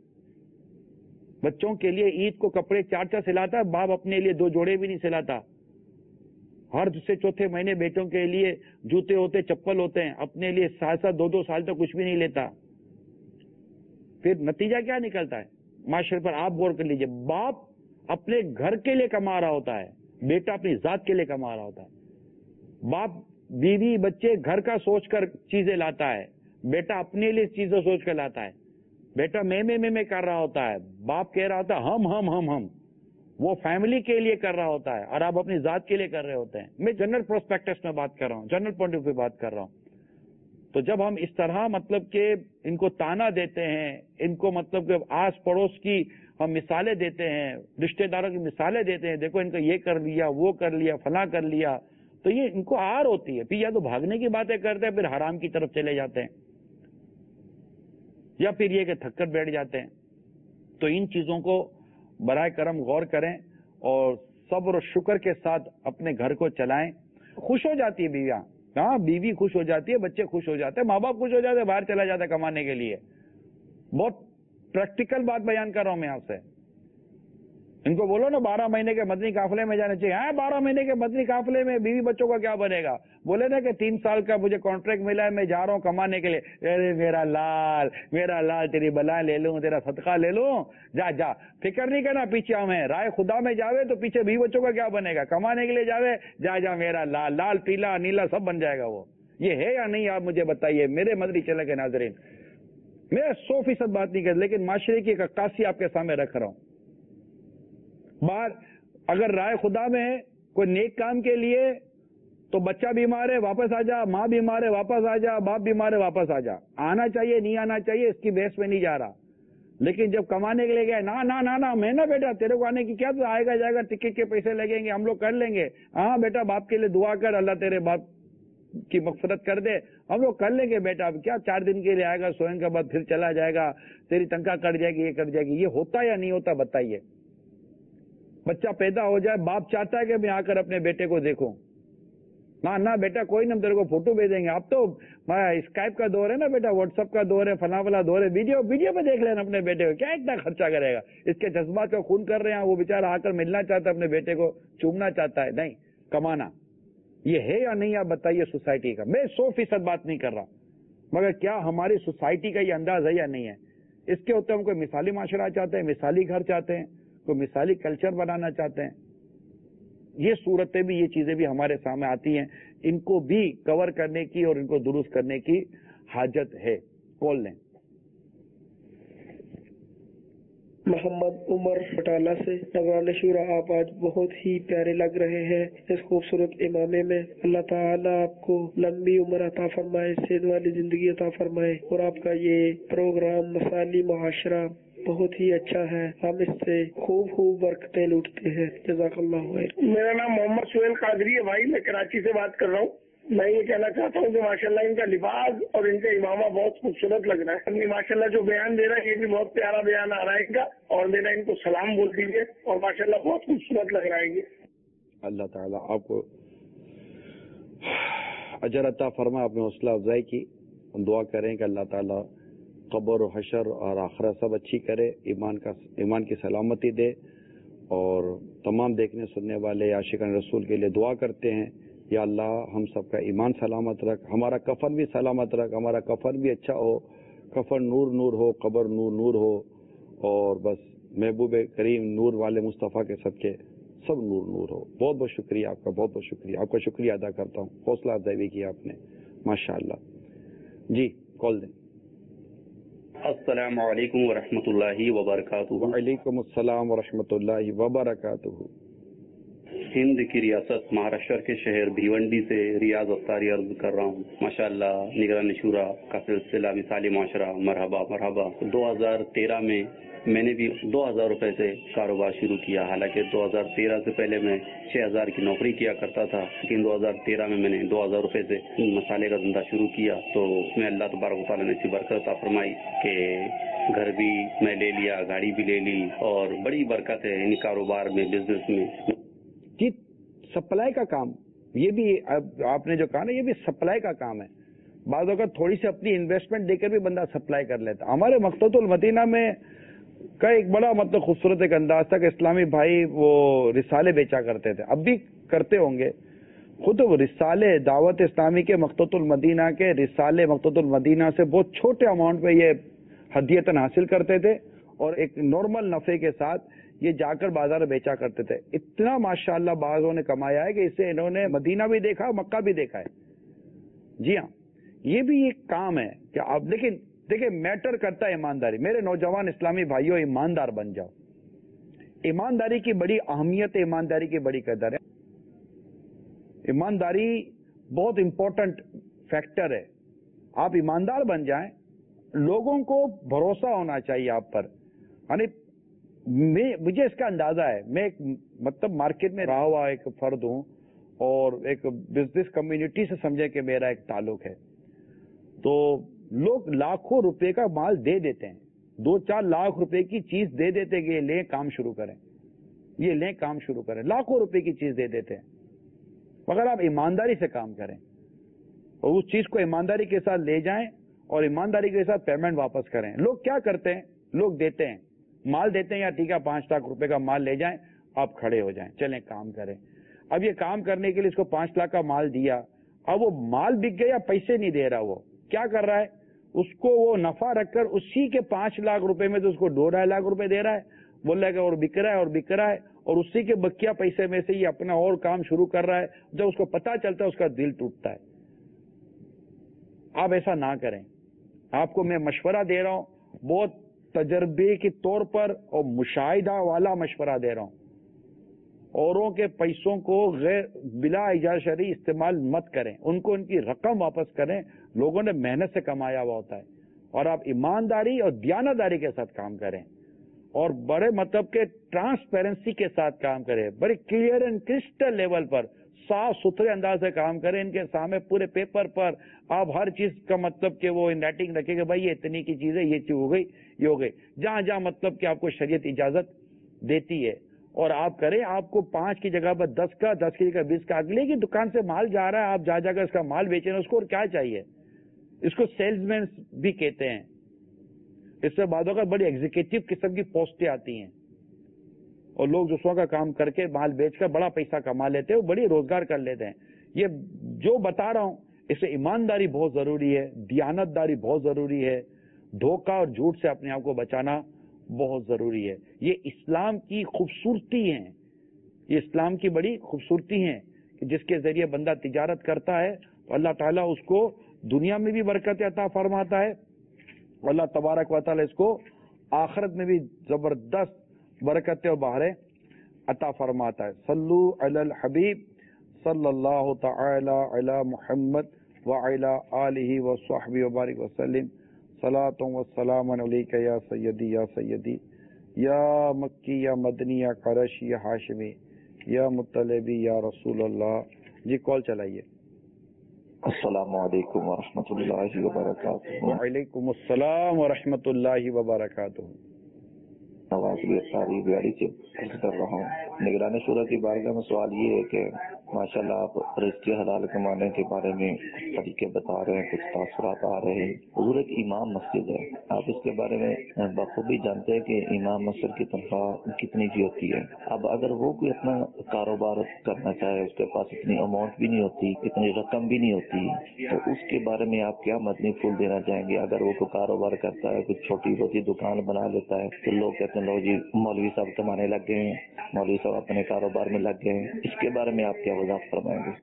بچوں کے لیے عید کو کپڑے 4 سلاتا ہے، باپ اپنے لیے 2 جوڑے بھی نہیں سلاتا. ہر دوسرے چوتھے مہینے بیٹوں کے لیے جوتے ہوتے، چپل ہوتے ہیں، اپنے لیے 7-2 سال تک کچھ بھی نہیں لیتا. پھر نتیجہ کیا نکلتا ہے معاشرے پر؟ آپ غور کر لیجئے. باپ اپنے گھر کے لیے کما رہا ہوتا ہے، بیٹا اپنی ذات کے لیے کما رہا ہوتا ہے. باپ بیوی بچے گھر کا سوچ کر چیزیں لاتا ہے، بیٹا اپنے لیے چیزیں سوچ کر لاتا ہے. بیٹا میں کر رہا ہوتا ہے، باپ کہہ رہا ہوتا ہے ہم وہ فیملی کے لیے کر رہا ہوتا ہے، اور آپ اپنی ذات کے لیے کر رہے ہوتے ہیں. میں جنرل پروسپیکٹس میں بات کر رہا ہوں، جنرل پوائنٹ آف ویو بات کر رہا ہوں. تو جب ہم اس طرح مطلب کہ ان کو تانا دیتے ہیں، ان کو مطلب کہ آس پڑوس کی ہم مثالیں دیتے ہیں، رشتہ داروں کی مثالیں دیتے ہیں، دیکھو ان کو یہ کر لیا، وہ کر لیا، فلاں کر لیا، تو یہ ان کو آر ہوتی ہے. پھر یا تو بھاگنے کی باتیں کرتے ہیں، پھر حرام کی طرف چلے جاتے ہیں، یا پھر یہ کہ تھک کر بیٹھ جاتے ہیں. تو ان چیزوں کو برائے کرم غور کریں اور صبر و شکر کے ساتھ اپنے گھر کو چلائیں. خوش ہو جاتی ہے بیویاں، ہاں بیوی خوش ہو جاتی ہے، بچے خوش ہو جاتے ہیں، ماں باپ خوش ہو جاتے ہیں، باہر چلا جاتا ہے کمانے کے لیے. بہت پریکٹیکل بات بیان کر رہا ہوں میں آپ سے. ان کو بولو نا 12 مہینے کے مدنی قافلے میں جانا چاہیے. ہاں 12 مہینے کے مدنی قافلے میں بیوی بچوں کا کیا بنے گا؟ بولے نا کہ 3 سال کا مجھے کانٹریکٹ ملا ہے، میں جا رہا ہوں کمانے کے لیے. ارے میرا لال تیری بلائیں لے لوں، تیرا صدقہ لے لوں، جا فکر نہیں کرنا پیچھے ہمیں. رائے خدا میں جاوے تو پیچھے بیوی بچوں کا کیا بنے گا؟ کمانے کے لیے جاوے، جا میرا لال پیلا نیلا سب بن جائے گا. وہ یہ ہے یا نہیں آپ مجھے بتائیے میرے مدنی چینل کے ناظرین. میں 100% بات نہیں کر، لیکن معاشرے کی ایک عکاسی آپ کے سامنے رکھ رہا ہوں. بار اگر رائے خدا میں کوئی نیک کام کے لیے تو بچہ بیمار ہے واپس آ جا، ماں بیمار ہے واپس آ جا، باپ بیمار ہے واپس آ جا. آنا چاہیے نہیں آنا چاہیے اس کی بحث میں نہیں جا رہا. لیکن جب کمانے کے لیے گئے، نا میں نا بیٹا تیرے کو آنے کی کیا، تو آئے گا جائے گا، ٹکٹ کے پیسے لگیں گے، ہم لوگ کر لیں گے. ہاں بیٹا باپ کے لیے دعا کر، اللہ تیرے باپ کی مغفرت کر دے، ہم لوگ کر لیں گے بیٹا. اب کیا 4 دن کے لیے آئے گا، سوئیں کے بعد پھر چلا جائے گا، تیری تنخواہ کٹ جائے گی، یہ کٹ جائے گی. یہ ہوتا یا نہیں ہوتا بتائیے؟ بچہ پیدا ہو جائے، باپ چاہتا ہے کہ میں آ کر اپنے بیٹے کو دیکھوں. نہ بیٹا کوئی نہ، ہم تیرے کو فوٹو بھیجیں گے. اب تو اسکائپ کا دور ہے نا بیٹا، واٹس ایپ کا دور ہے، فلاں دور ہے، ویڈیو پہ دیکھ لینا اپنے بیٹے کو. کیا اتنا خرچہ کرے گا؟ اس کے جذبات کا خون کر رہے ہیں، وہ بیچارہ آ کر ملنا چاہتا ہے، اپنے بیٹے کو چومنا چاہتا ہے. نہیں کمانا یہ ہے یا نہیں آپ بتائیے سوسائٹی کا. میں 100% بات نہیں کر رہا، مگر کیا ہماری سوسائٹی کا یہ انداز ہے یا نہیں ہے؟ اس کے ہوتے ہم کوئی مثالی معاشرہ چاہتے ہیں، مثالی گھر چاہتے ہیں، کوئی مثالی کلچر بنانا چاہتے ہیں. یہ صورتیں بھی، یہ چیزیں بھی ہمارے سامنے آتی ہیں. ان کو بھی کور کرنے کی اور ان کو درست کرنے کی حاجت ہے. کال لیں. محمد عمر فٹالہ سے. نگران شورا آپ آج بہت ہی پیارے لگ رہے ہیں اس خوبصورت امامے میں. اللہ تعالیٰ آپ کو لمبی عمر عطا فرمائے، صحت والی زندگی عطا فرمائے، اور آپ کا یہ پروگرام مثالی معاشرہ بہت ہی اچھا ہے، ہم اس سے خوب برکتیں لوٹتے ہیں. جزاک اللہ خیر. میرا نام محمد سہیل قادری ہے بھائی، میں کراچی سے بات کر رہا ہوں. میں یہ کہنا چاہتا ہوں کہ ماشاءاللہ ان کا لباس اور ان کا امامہ بہت خوبصورت لگ رہا ہے. ماشاءاللہ جو بیان دے رہا ہے یہ بھی بہت پیارا بیان آ رہا ہے ان کا، اور میرا ان کو سلام بول دیجیے، اور ماشاءاللہ بہت خوبصورت لگ رہا ہے یہ. اللہ تعالیٰ آپ کو اجر عطا فرما، آپ نے حوصلہ افزائی کی. دعا کریں کہ اللہ تعالیٰ قبر و حشر اور آخرت سب اچھی کرے، ایمان کی سلامتی دے، اور تمام دیکھنے سننے والے عاشقان رسول کے لیے دعا کرتے ہیں، یا اللہ ہم سب کا ایمان سلامت رکھ، ہمارا کفن بھی سلامت رکھ، ہمارا کفن بھی اچھا ہو، کفن نور نور ہو، قبر نور نور ہو، اور بس محبوب کریم نور والے مصطفیٰ کے صدقے سب نور نور ہو۔ بہت بہت شکریہ آپ کا، بہت بہت شکریہ آپ کا، شکریہ ادا کرتا ہوں، حوصلہ افزائی کی آپ نے، ماشاءاللہ۔ جی کال دیں۔ السلام علیکم ورحمۃ اللہ وبرکاتہ۔ وعلیکم السلام ورحمۃ اللہ وبرکاتہ۔ ہند کی ریاست مہاراشٹر کے شہر بھیونڈی سے ریاض افطاری عرض کر رہا ہوں۔ ماشاءاللہ نگران شورا کا سلسلہ مثالی معاشرہ، مرحبا مرحبا۔ 2013 میں میں نے بھی 2000 روپے سے کاروبار شروع کیا، حالانکہ 2013 سے پہلے میں 6000 کی نوکری کیا کرتا تھا، لیکن 2013 میں نے 2000 روپے سے مسالے کا دھندا شروع کیا، تو اس میں اللہ تبارک و تعالیٰ نے ایسی برکت عطا فرمائی کہ گھر بھی میں لے لیا، گاڑی بھی لے لی، اور بڑی برکت ہے ان کاروبار میں، بزنس میں۔ جی سپلائی کا کام، یہ بھی آپ نے جو کہا نا، یہ بھی سپلائی کا کام ہے۔ بعض اوقات تھوڑی سی اپنی انویسٹمنٹ دے کر بھی بندہ سپلائی کر لیتا۔ ہمارے مقتۃ المدینہ میں کا ایک بڑا مطلب خوبصورت ایک انداز تھا کہ اسلامی بھائی وہ رسالے بیچا کرتے تھے، اب بھی کرتے ہوں گے، خود وہ رسالے دعوت اسلامی کے مقتۃ المدینہ کے رسالے مقتۃ المدینہ سے بہت چھوٹے اماؤنٹ پہ یہ ہدیتاً حاصل کرتے تھے، اور ایک نارمل نفع کے ساتھ یہ جا کر بازار میں بیچا کرتے تھے۔ اتنا ماشاءاللہ بعضوں نے کمایا ہے کہ اس سے انہوں نے مدینہ بھی دیکھا، مکہ بھی دیکھا ہے۔ جی ہاں، یہ بھی ایک کام ہے کہ آپ، لیکن دیکھیں میٹر کرتا ہے ایمانداری۔ میرے نوجوان اسلامی بھائیوں، ایماندار بن جاؤ۔ ایمانداری کی بڑی اہمیت ہے، ایمانداری کی بڑی قدر ہے۔ ایمانداری بہت امپورٹنٹ فیکٹر ہے۔ آپ ایماندار بن جائیں، لوگوں کو بھروسہ ہونا چاہیے آپ پر۔ یعنی مجھے اس کا اندازہ ہے، میں ایک مطلب مارکیٹ میں رہا ہوا ایک فرد ہوں، اور ایک بزنس کمیونٹی سے سمجھے کہ میرا ایک تعلق ہے، تو لوگ لاکھوں روپے کا مال دے دیتے ہیں، 2-4 لاکھ روپے کی چیز دے دیتے کہ یہ لیں کام شروع کریں، یہ لیں کام شروع کریں، لاکھوں روپے کی چیز دے دیتے ہیں، مگر آپ ایمانداری سے کام کریں اور اس چیز کو ایمانداری کے ساتھ لے جائیں اور ایمانداری کے ساتھ پیمنٹ واپس کریں۔ لوگ کیا کرتے ہیں، لوگ دیتے ہیں، مال دیتے ہیں، یا ٹھیک ہے 5 لاکھ روپے کا مال لے جائیں، آپ کھڑے ہو جائیں، چلیں کام کریں۔ اب یہ کام کرنے کے لیے اس کو 5 لاکھ کا مال دیا، اب وہ مال بک گیا، پیسے نہیں دے رہا، وہ کیا کر رہا ہے، اس کو وہ نفع رکھ کر اسی کے 5 لاکھ روپے میں تو اس کو 2-2.5 لاکھ روپے دے رہا ہے، بول رہا ہے کہ اور بک رہا ہے اور بک رہا ہے، اور اسی کے بکیا پیسے میں سے یہ اپنا اور کام شروع کر رہا ہے۔ جب اس کو پتا چلتا ہے اس کا دل ٹوٹتا ہے۔ آپ ایسا نہ کریں۔ آپ کو میں مشورہ دے رہا ہوں، بہت تجربے کے طور پر اور مشاہدہ والا مشورہ دے رہا ہوں۔ اوروں کے پیسوں کو غیر بلا اجازت شرعی استعمال مت کریں، ان کو ان کی رقم واپس کریں۔ لوگوں نے محنت سے کمایا ہوا ہوتا ہے، اور آپ ایمانداری اور دیانتداری کے ساتھ کام کریں، اور بڑے مطلب کے ٹرانسپیرنسی کے ساتھ کام کریں، بڑے کلیئر اینڈ کرسٹل لیول پر صاف ستھرے انداز سے کام کریں۔ ان کے سامنے پورے پیپر پر آپ ہر چیز کا مطلب کہ وہ ان رائٹنگ رکھیں کہ بھائی یہ اتنی کی چیز ہے، یہ چیز ہو گئی، یہ ہو گئی، جہاں جہاں مطلب کہ آپ کو شریعت اجازت دیتی ہے، اور آپ کریں۔ آپ کو 5 کی جگہ پر 10 کا، 10 کی جگہ 20 کا، اگلے کی دکان سے مال جا رہا ہے، آپ جا کر اس کا مال بیچیں، اس کو اور کیا چاہیے؟ اس کو سیلز مین بھی کہتے ہیں۔ اس سے بعدوں کا بڑی ایگزیکٹو قسم کی پوسٹیں آتی ہیں، اور لوگ دوسروں کا کام کر کے مال بیچ کر بڑا پیسہ کما لیتے ہیں، وہ بڑی روزگار کر لیتے ہیں۔ یہ جو بتا رہا ہوں، اس سے ایمانداری بہت ضروری ہے، دیانتداری بہت ضروری ہے، دھوکہ اور جھوٹ سے اپنے آپ کو بچانا بہت ضروری ہے۔ یہ اسلام کی خوبصورتی ہیں، یہ اسلام کی بڑی خوبصورتی ہیں کہ جس کے ذریعے بندہ تجارت کرتا ہے تو اللہ تعالیٰ اس کو دنیا میں بھی برکت عطا فرماتا ہے، اللہ تبارک و تعالیٰ اس کو آخرت میں بھی زبردست برکتیں اور بہاریں عطا فرماتا ہے۔ صلو علی الحبیب صلی اللہ تعالی علی محمد وعلی آلہ وصحبہ وبارک وسلم۔ صلاۃ و سلام علیک یا سیدی یا سیدی یا مکی یا مدنی یا قریشی یا ہاشمی یا مطلبی یا رسول اللہ۔ جی کال چلائیے۔ السلام علیکم ورحمۃ اللہ وبرکاتہ۔ وعلیکم السلام ورحمۃ اللہ وبرکاتہ۔ कादरी अत्तारी बिहारी से अर्ज कर रहा हूँ। निगरानी शूरा की बारगाह में सवाल ये है कि माशाल्लाह आप रिज़्क़ हलाल कमाने के बारे में कुछ तरीके बता रहे हैं, कुछ तासुरात आ रहे हैं। हुज़ूर एक इमाम मस्जिद है, आप इसके बारे में बखूबी जानते हैं कि इमाम मस्जिद की तनख्वाह कितनी की होती है। अब अगर वो कोई अपना कारोबार करना चाहे, उसके पास इतनी अमाउंट भी नहीं होती, इतनी रकम भी नहीं होती, तो उसके बारे में आप क्या मदनी फूल देना चाहेंगे? अगर वो कोई कारोबार करता है, कुछ छोटी मोटी दुकान बना लेता है, तो लोग कहते हैं लो जी मौलवी साहब कमाने लग गए हैं, मौलवी साहब अपने कारोबार में लग गए हैं, इसके बारे में आप क्या वजाहत फरमाएंगे?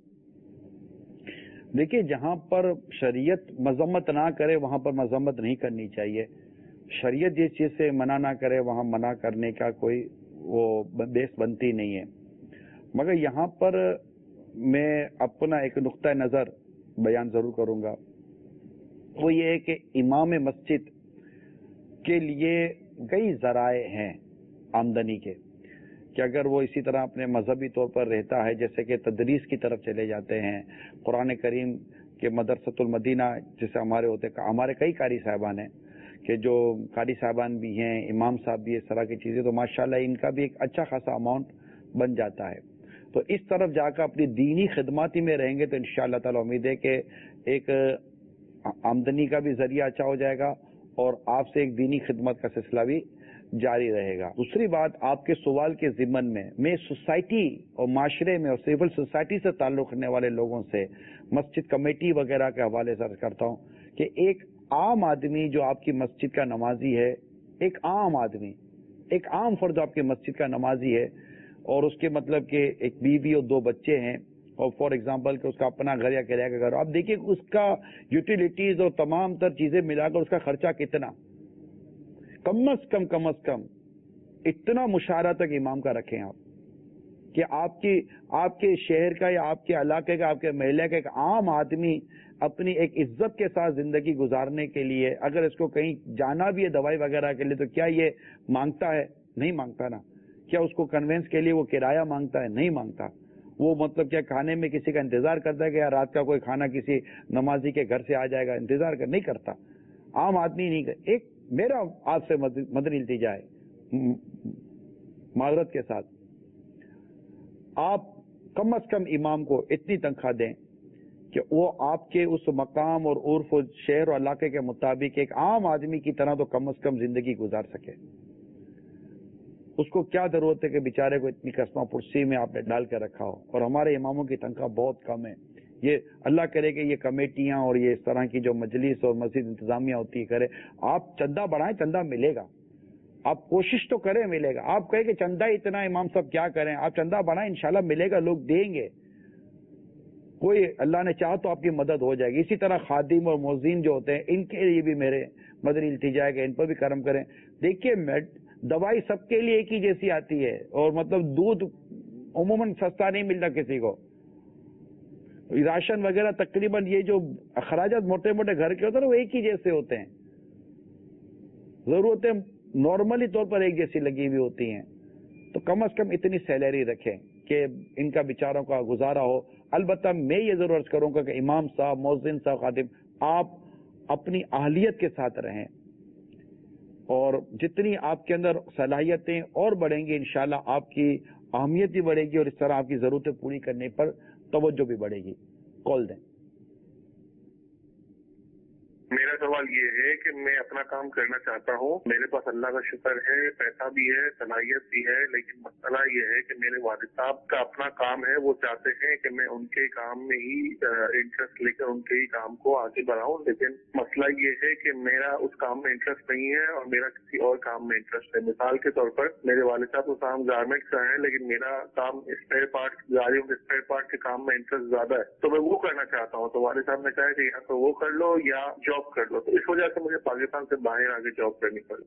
देखिए, जहाँ पर शरीयत मजम्मत ना करे वहाँ पर मजम्मत नहीं करनी चाहिए। शरीयत जिस चीज़ से मना ना करे वहाँ मना करने का कोई वो बेस बनती नहीं है। मगर यहाँ पर मैं अपना एक नुक्ता नज़र बयान ज़रूर करूँगा, वो ये है कि इमाम मस्जिद के लिए कई ज़राए हैं आमदनी के, कि अगर वो इसी तरह अपने मजहबी तौर पर रहता है, जैसे कि तदरीस की तरफ चले जाते हैं, कुरान करीम के मदरसतुल मदीना जैसे हमारे होते, हमारे कई कारी साहबान हैं कि जो कारी साहबान भी हैं, इमाम साहब भी, इस तरह की चीज़ें, तो माशाल्लाह इनका भी एक अच्छा खासा अमाउंट बन जाता है। तो इस तरफ जाकर अपनी दीनी खिदमती में रहेंगे तो इंशाअल्लाह ताला उम्मीद है कि एक आमदनी का भी जरिया अच्छा हो जाएगा और आपसे एक दीनी खिदमत का सिलसिला भी जारी रहेगा। दूसरी बात, आपके सवाल के ज़िम्मन में मैं सोसाइटी और माशरे में और सिविल सोसाइटी से ताल्लुक़ रखने वाले लोगों से, मस्जिद कमेटी वगैरह के हवाले से करता हूँ कि एक आम आदमी जो आपकी मस्जिद का नमाजी है, एक आम आदमी, एक आम फर्द आपकी मस्जिद का नमाजी है और उसके मतलब कि एक बीवी और 2 बच्चे हैं और फॉर एग्जांपल कि उसका अपना घर या किराए का घर, आप देखिए उसका यूटिलिटीज और तमाम तर चीजें मिलाकर उसका खर्चा कितना, कम अज कम इतना मुशारा तक इमाम का रखें आप कि आपके शहर का या आपके इलाके का, आपके महल्ले का एक आम आदमी अपनी एक इज्जत के साथ जिंदगी गुजारने के लिए अगर इसको कहीं जाना भी है दवाई वगैरह के लिए, तो क्या ये मांगता है? नहीं मांगता ना। क्या उसको कन्वेंस के लिए वो किराया मांगता है? नहीं मांगता। वो मतलब क्या खाने में किसी का इंतजार करता है कि यार रात का कोई खाना किसी नमाजी के घर से आ जाएगा, इंतजार नहीं करता। आम आदमी नहीं कर। एक मेरा आपसे मदनी इल्तिजा है माजरत के साथ, आप कम अज कम इमाम को इतनी तनख्वाह दें कि वो आपके उस मकाम और उर्फ और शहर और इलाके के मुताबिक एक आम आदमी की तरह तो कम अज कम जिंदगी गुजार सके। उसको क्या जरूरत है कि बेचारे को इतनी कस्मा पुरसी में आपने डाल कर रखा हो। और हमारे इमामों की तनख्वाह बहुत कम है। ये अल्लाह करे कि ये कमेटियां और ये इस तरह की जो मजलिस और मस्जिद इंतजामिया होती है करे, आप चंदा बढ़ाएं, चंदा मिलेगा। आप कोशिश तो करें, मिलेगा। आप कहें कि चंदा इतना इमाम साहब क्या करें, आप चंदा बढ़ाएं, इंशाल्लाह मिलेगा, लोग देंगे। कोई अल्लाह ने चाहा तो आपकी मदद हो जाएगी। इसी तरह खादिम और मुअज्जिन जो होते हैं, इनके लिए भी मेरे मदनी इल्तिजा है कि इन पर भी करम करें। देखिए, दवाई सबके लिए एक ही जैसी आती है और मतलब दूध उमूमन सस्ता नहीं मिलता किसी को। राशन वगैरह तकरीबन ये जो खराजात मोटे मोटे घर के होते हैं वो एक ही जैसे होते हैं। जरूरतें नॉर्मली तौर पर एक जैसी लगी हुई होती हैं। तो कम अज कम इतनी सैलरी रखें कि इनका बेचारों का गुजारा हो। अलबत्ता मैं ये जरूर अर्ज करूंगा कि इमाम साहब, मुअज्जिन साहब, खादिम, आप अपनी अहलियत के साथ रहें और जितनी आपके अंदर सलाहियतें और बढ़ेंगी इंशाल्लाह आपकी अहमियत भी बढ़ेगी और इस तरह आपकी जरूरतें पूरी करने पर तवज्जो भी बढ़ेगी। कॉल दें। मेरा सवाल ये है कि मैं अपना काम करना चाहता हूँ, मेरे पास अल्लाह का शुक्र है, पैसा भी है, सलाहियत भी है, लेकिन मसला ये है कि मेरे वालिद साहब का अपना काम है। वो चाहते हैं कि मैं उनके काम में ही इंटरेस्ट लेकर उनके ही काम को आगे बढ़ाऊं, लेकिन मसला ये है कि मेरा उस काम में इंटरेस्ट नहीं है और मेरा किसी और काम में इंटरेस्ट है। मिसाल के तौर पर मेरे वालिद साहब का काम गारमेंट्स का है, लेकिन मेरा काम स्पेयर पार्ट, गाड़ियों के स्पेयर पार्ट के काम में इंटरेस्ट ज्यादा है, तो मैं वो करना चाहता हूँ। तो वालिद साहब ने कहा कि या तो वो कर लो या जॉब कर लो। तो इस वजह से मुझे पाकिस्तान से बाहर आके जॉब करनी पड़ी।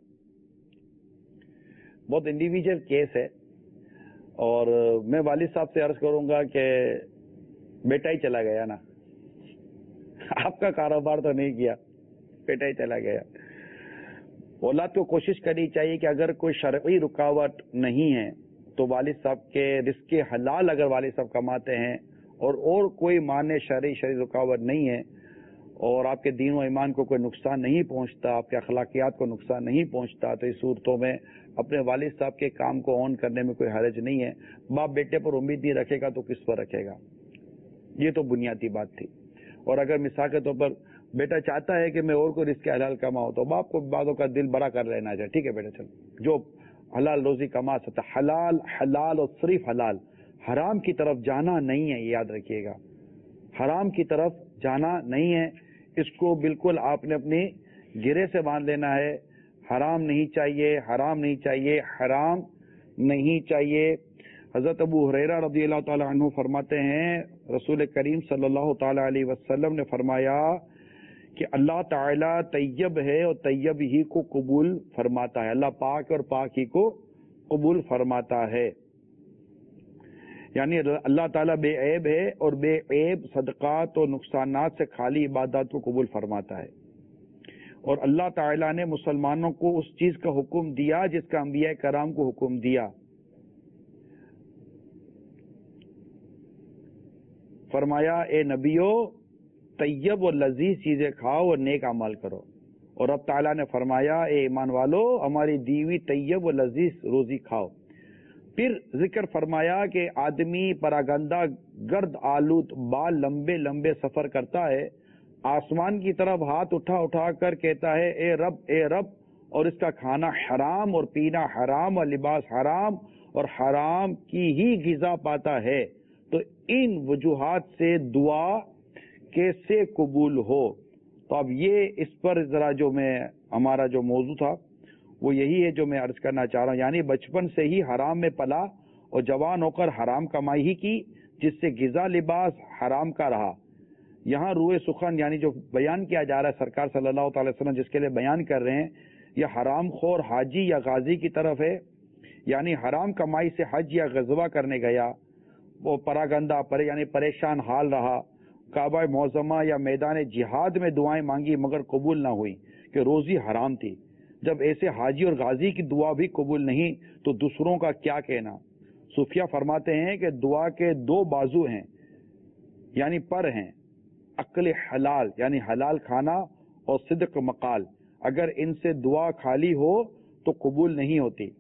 बहुत इंडिविजुअल केस है और मैं वालिद साहब से अर्ज करूंगा कि बेटा ही चला गया ना, आपका कारोबार तो नहीं किया, बेटा ही चला गया। औलाद को कोशिश करनी चाहिए कि अगर कोई शरई रुकावट नहीं है तो वालिद साहब के रिस्क हलाल अगर वालिद साहब कमाते हैं और कोई माने शरई रुकावट नहीं है اور آپ کے دین و ایمان کو کوئی نقصان نہیں پہنچتا، آپ کے اخلاقیات کو نقصان نہیں پہنچتا، تو اس صورتوں میں اپنے والد صاحب کے کام کو آن کرنے میں کوئی حرج نہیں ہے۔ باپ بیٹے پر امید نہیں رکھے گا تو کس پر رکھے گا؟ یہ تو بنیادی بات تھی۔ اور اگر مثال کے طور پر بیٹا چاہتا ہے کہ میں اور کوئی رزق حلال کماؤں تو باپ کو بعضوں کا دل بڑا کر لینا چاہیے، ٹھیک ہے بیٹا چلو جو حلال روزی کما سکتا، حلال حلال اور صرف حلال، حرام کی طرف جانا نہیں ہے، یہ یاد رکھیے گا، حرام کی طرف جانا نہیں ہے، اس کو بالکل آپ نے اپنی گرے سے باندھ لینا ہے۔ حرام نہیں چاہیے، حرام نہیں چاہیے، حرام نہیں چاہیے۔ حضرت ابو ہریرہ رضی اللہ تعالی عنہ فرماتے ہیں رسول کریم صلی اللہ تعالی علیہ وسلم نے فرمایا کہ اللہ تعالی طیب ہے اور طیب ہی کو قبول فرماتا ہے، اللہ پاک اور پاک ہی کو قبول فرماتا ہے، یعنی اللہ تعالیٰ بے عیب ہے اور بے عیب صدقات اور نقصانات سے خالی عبادات کو قبول فرماتا ہے۔ اور اللہ تعالیٰ نے مسلمانوں کو اس چیز کا حکم دیا جس کا انبیاء کرام کو حکم دیا، فرمایا اے نبیو طیب اور لذیذ چیزیں کھاؤ اور نیک اعمال کرو، اور اب تعالیٰ نے فرمایا اے ایمان والو ہماری دیوی طیب اور لذیذ روزی کھاؤ۔ پھر ذکر فرمایا کہ آدمی پراگندہ گرد آلود بال لمبے لمبے سفر کرتا ہے، آسمان کی طرف ہاتھ اٹھا اٹھا کر کہتا ہے اے رب، اور اس کا کھانا حرام اور پینا حرام اور لباس حرام اور حرام کی ہی غذا پاتا ہے، تو ان وجوہات سے دعا کیسے قبول ہو؟ تو اب یہ اس پر ذرا جو میں ہمارا جو موضوع تھا وہ یہی ہے جو میں عرض کرنا چاہ رہا ہوں، یعنی بچپن سے ہی حرام میں پلا اور جوان ہو کر حرام کمائی ہی کی، جس سے غذا لباس حرام کا رہا۔ یہاں روئے سخن یعنی جو بیان کیا جا رہا ہے سرکار صلی اللہ تعالی وسلم جس کے لیے بیان کر رہے ہیں، یہ حرام خور حاجی یا غازی کی طرف ہے، یعنی حرام کمائی سے حج یا غزوہ کرنے گیا، وہ پراگندہ یعنی پریشان حال رہا، کعبہ معظمہ یا میدان جہاد میں دعائیں مانگی مگر قبول نہ ہوئی کہ روزی حرام تھی۔ جب ایسے حاجی اور غازی کی دعا بھی قبول نہیں تو دوسروں کا کیا کہنا؟ صوفیہ فرماتے ہیں کہ دعا کے دو بازو ہیں، یعنی پر ہیں، عقل حلال یعنی حلال کھانا اور صدق مقال، اگر ان سے دعا خالی ہو تو قبول نہیں ہوتی۔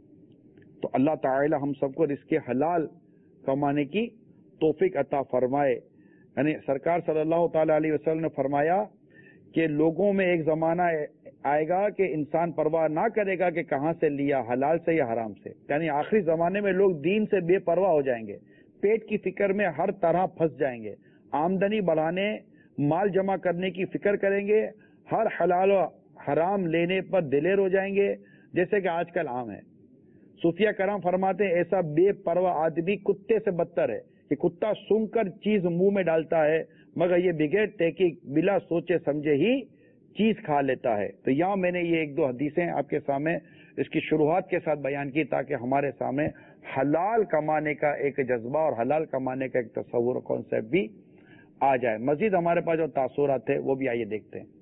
تو اللہ تعالی ہم سب کو رزق حلال کمانے کی توفیق عطا فرمائے۔ یعنی سرکار صلی اللہ تعالی علیہ وسلم نے فرمایا کہ لوگوں میں ایک زمانہ آئے گا کہ انسان پرواہ نہ کرے گا کہ کہاں سے لیا، حلال سے یا حرام سے، یعنی آخری زمانے میں لوگ دین سے بے پرواہ ہو جائیں گے، پیٹ کی فکر میں ہر طرح پھنس جائیں گے، آمدنی بڑھانے مال جمع کرنے کی فکر کریں گے، ہر حلال و حرام لینے پر دلیر ہو جائیں گے جیسے کہ آج کل عام ہے۔ صوفیہ کرام فرماتے ہیں ایسا بے پرواہ آدمی کتے سے بدتر ہے کہ کتا سونگھ کر چیز منہ میں ڈالتا ہے مگر یہ بغیر تحقیق بلا سوچے سمجھے ہی چیز کھا لیتا ہے۔ تو یہاں میں نے یہ ایک دو حدیثیں آپ کے سامنے اس کی شروعات کے ساتھ بیان کی تاکہ ہمارے سامنے حلال کمانے کا ایک جذبہ اور حلال کمانے کا ایک تصور اور کانسیپٹ بھی آ جائے۔ مزید ہمارے پاس جو تاثرات تھے وہ بھی آئیے دیکھتے ہیں۔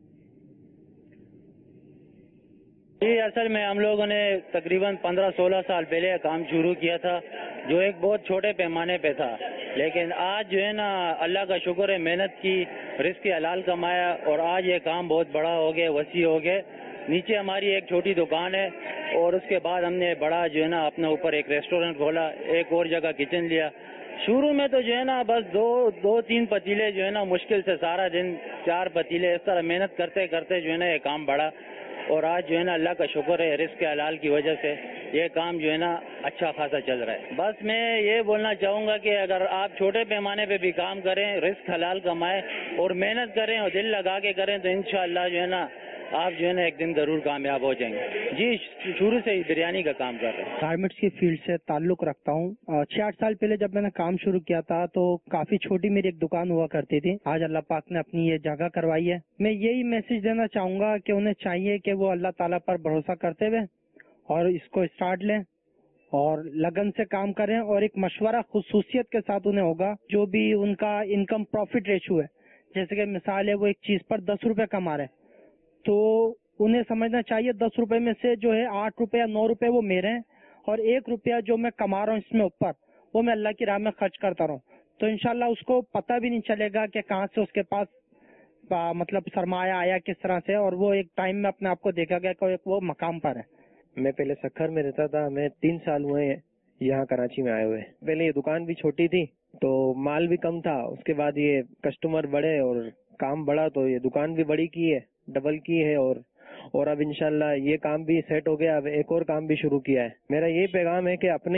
جی اصل میں ہم لوگوں نے تقریباً 15-16 سال پہلے کام شروع کیا تھا جو ایک بہت چھوٹے پیمانے پہ تھا، لیکن آج جو ہے نا اللہ کا شکر ہے محنت کی، رزق حلال کمایا اور آج یہ کام بہت بڑا ہو گیا، وسیع ہو گیا۔ نیچے ہماری ایک چھوٹی دکان ہے اور اس کے بعد ہم نے بڑا جو ہے نا اپنے اوپر ایک ریسٹورینٹ کھولا، ایک اور جگہ کچن لیا۔ شروع میں تو جو ہے نا بس دو تین پتیلے جو ہے نا مشکل سے سارا دن 4 پتیلے اس طرح محنت کرتے کرتے جو ہے نا یہ کام بڑھا، اور آج جو ہے نا اللہ کا شکر ہے رزق حلال کی وجہ سے یہ کام جو ہے نا اچھا خاصا چل رہا ہے۔ بس میں یہ بولنا چاہوں گا کہ اگر آپ چھوٹے پیمانے پہ بھی کام کریں، رزق حلال کمائیں اور محنت کریں اور دل لگا کے کریں تو انشاءاللہ جو ہے نا آپ جو ہے نا ایک دن ضرور کامیاب ہو جائیں گے۔ جی شروع سے ہی بریانی کا کام کر رہے ہیں، گارمنٹس کی فیلڈ سے تعلق رکھتا ہوں۔ 6-8 سال پہلے جب میں نے کام شروع کیا تھا تو کافی چھوٹی میری ایک دکان ہوا کرتی تھی، آج اللہ پاک نے اپنی یہ جگہ کروائی ہے۔ میں یہی میسج دینا چاہوں گا کہ انہیں چاہیے کہ وہ اللہ تعالیٰ پر بھروسہ کرتے ہوئے اور اس کو اسٹارٹ لیں اور لگن سے کام کریں، اور ایک مشورہ خصوصیت کے ساتھ انہیں ہوگا جو بھی ان کا انکم پروفٹ ریشو ہے، جیسے کہ مثال ہے وہ ایک چیز پر 10 روپے کما رہے تو انہیں سمجھنا چاہیے 10 روپے میں سے جو ہے 8 روپے یا 9 روپے وہ میرے ہیں اور 1 روپیہ جو میں کما رہا ہوں اس میں اوپر وہ میں اللہ کی راہ میں خرچ کرتا رہوں، تو انشاءاللہ اس کو پتہ بھی نہیں چلے گا کہ کہاں سے اس کے پاس मतलब सरमाया आया किस तरह से, और वो एक टाइम में अपने आप को देखा गया कि वो मकाम पर है? मैं पहले सखर में रहता था, मैं 3 साल हुए यहाँ कराची में आए हुए। पहले ये दुकान भी छोटी थी तो माल भी कम था, उसके बाद ये कस्टमर बढ़े और काम बढ़ा तो ये दुकान भी बड़ी की है, डबल की है, और अब इंशाल्लाह ये काम भी सेट हो गया, अब एक और काम भी शुरू किया है। मेरा यही पैगाम है कि अपने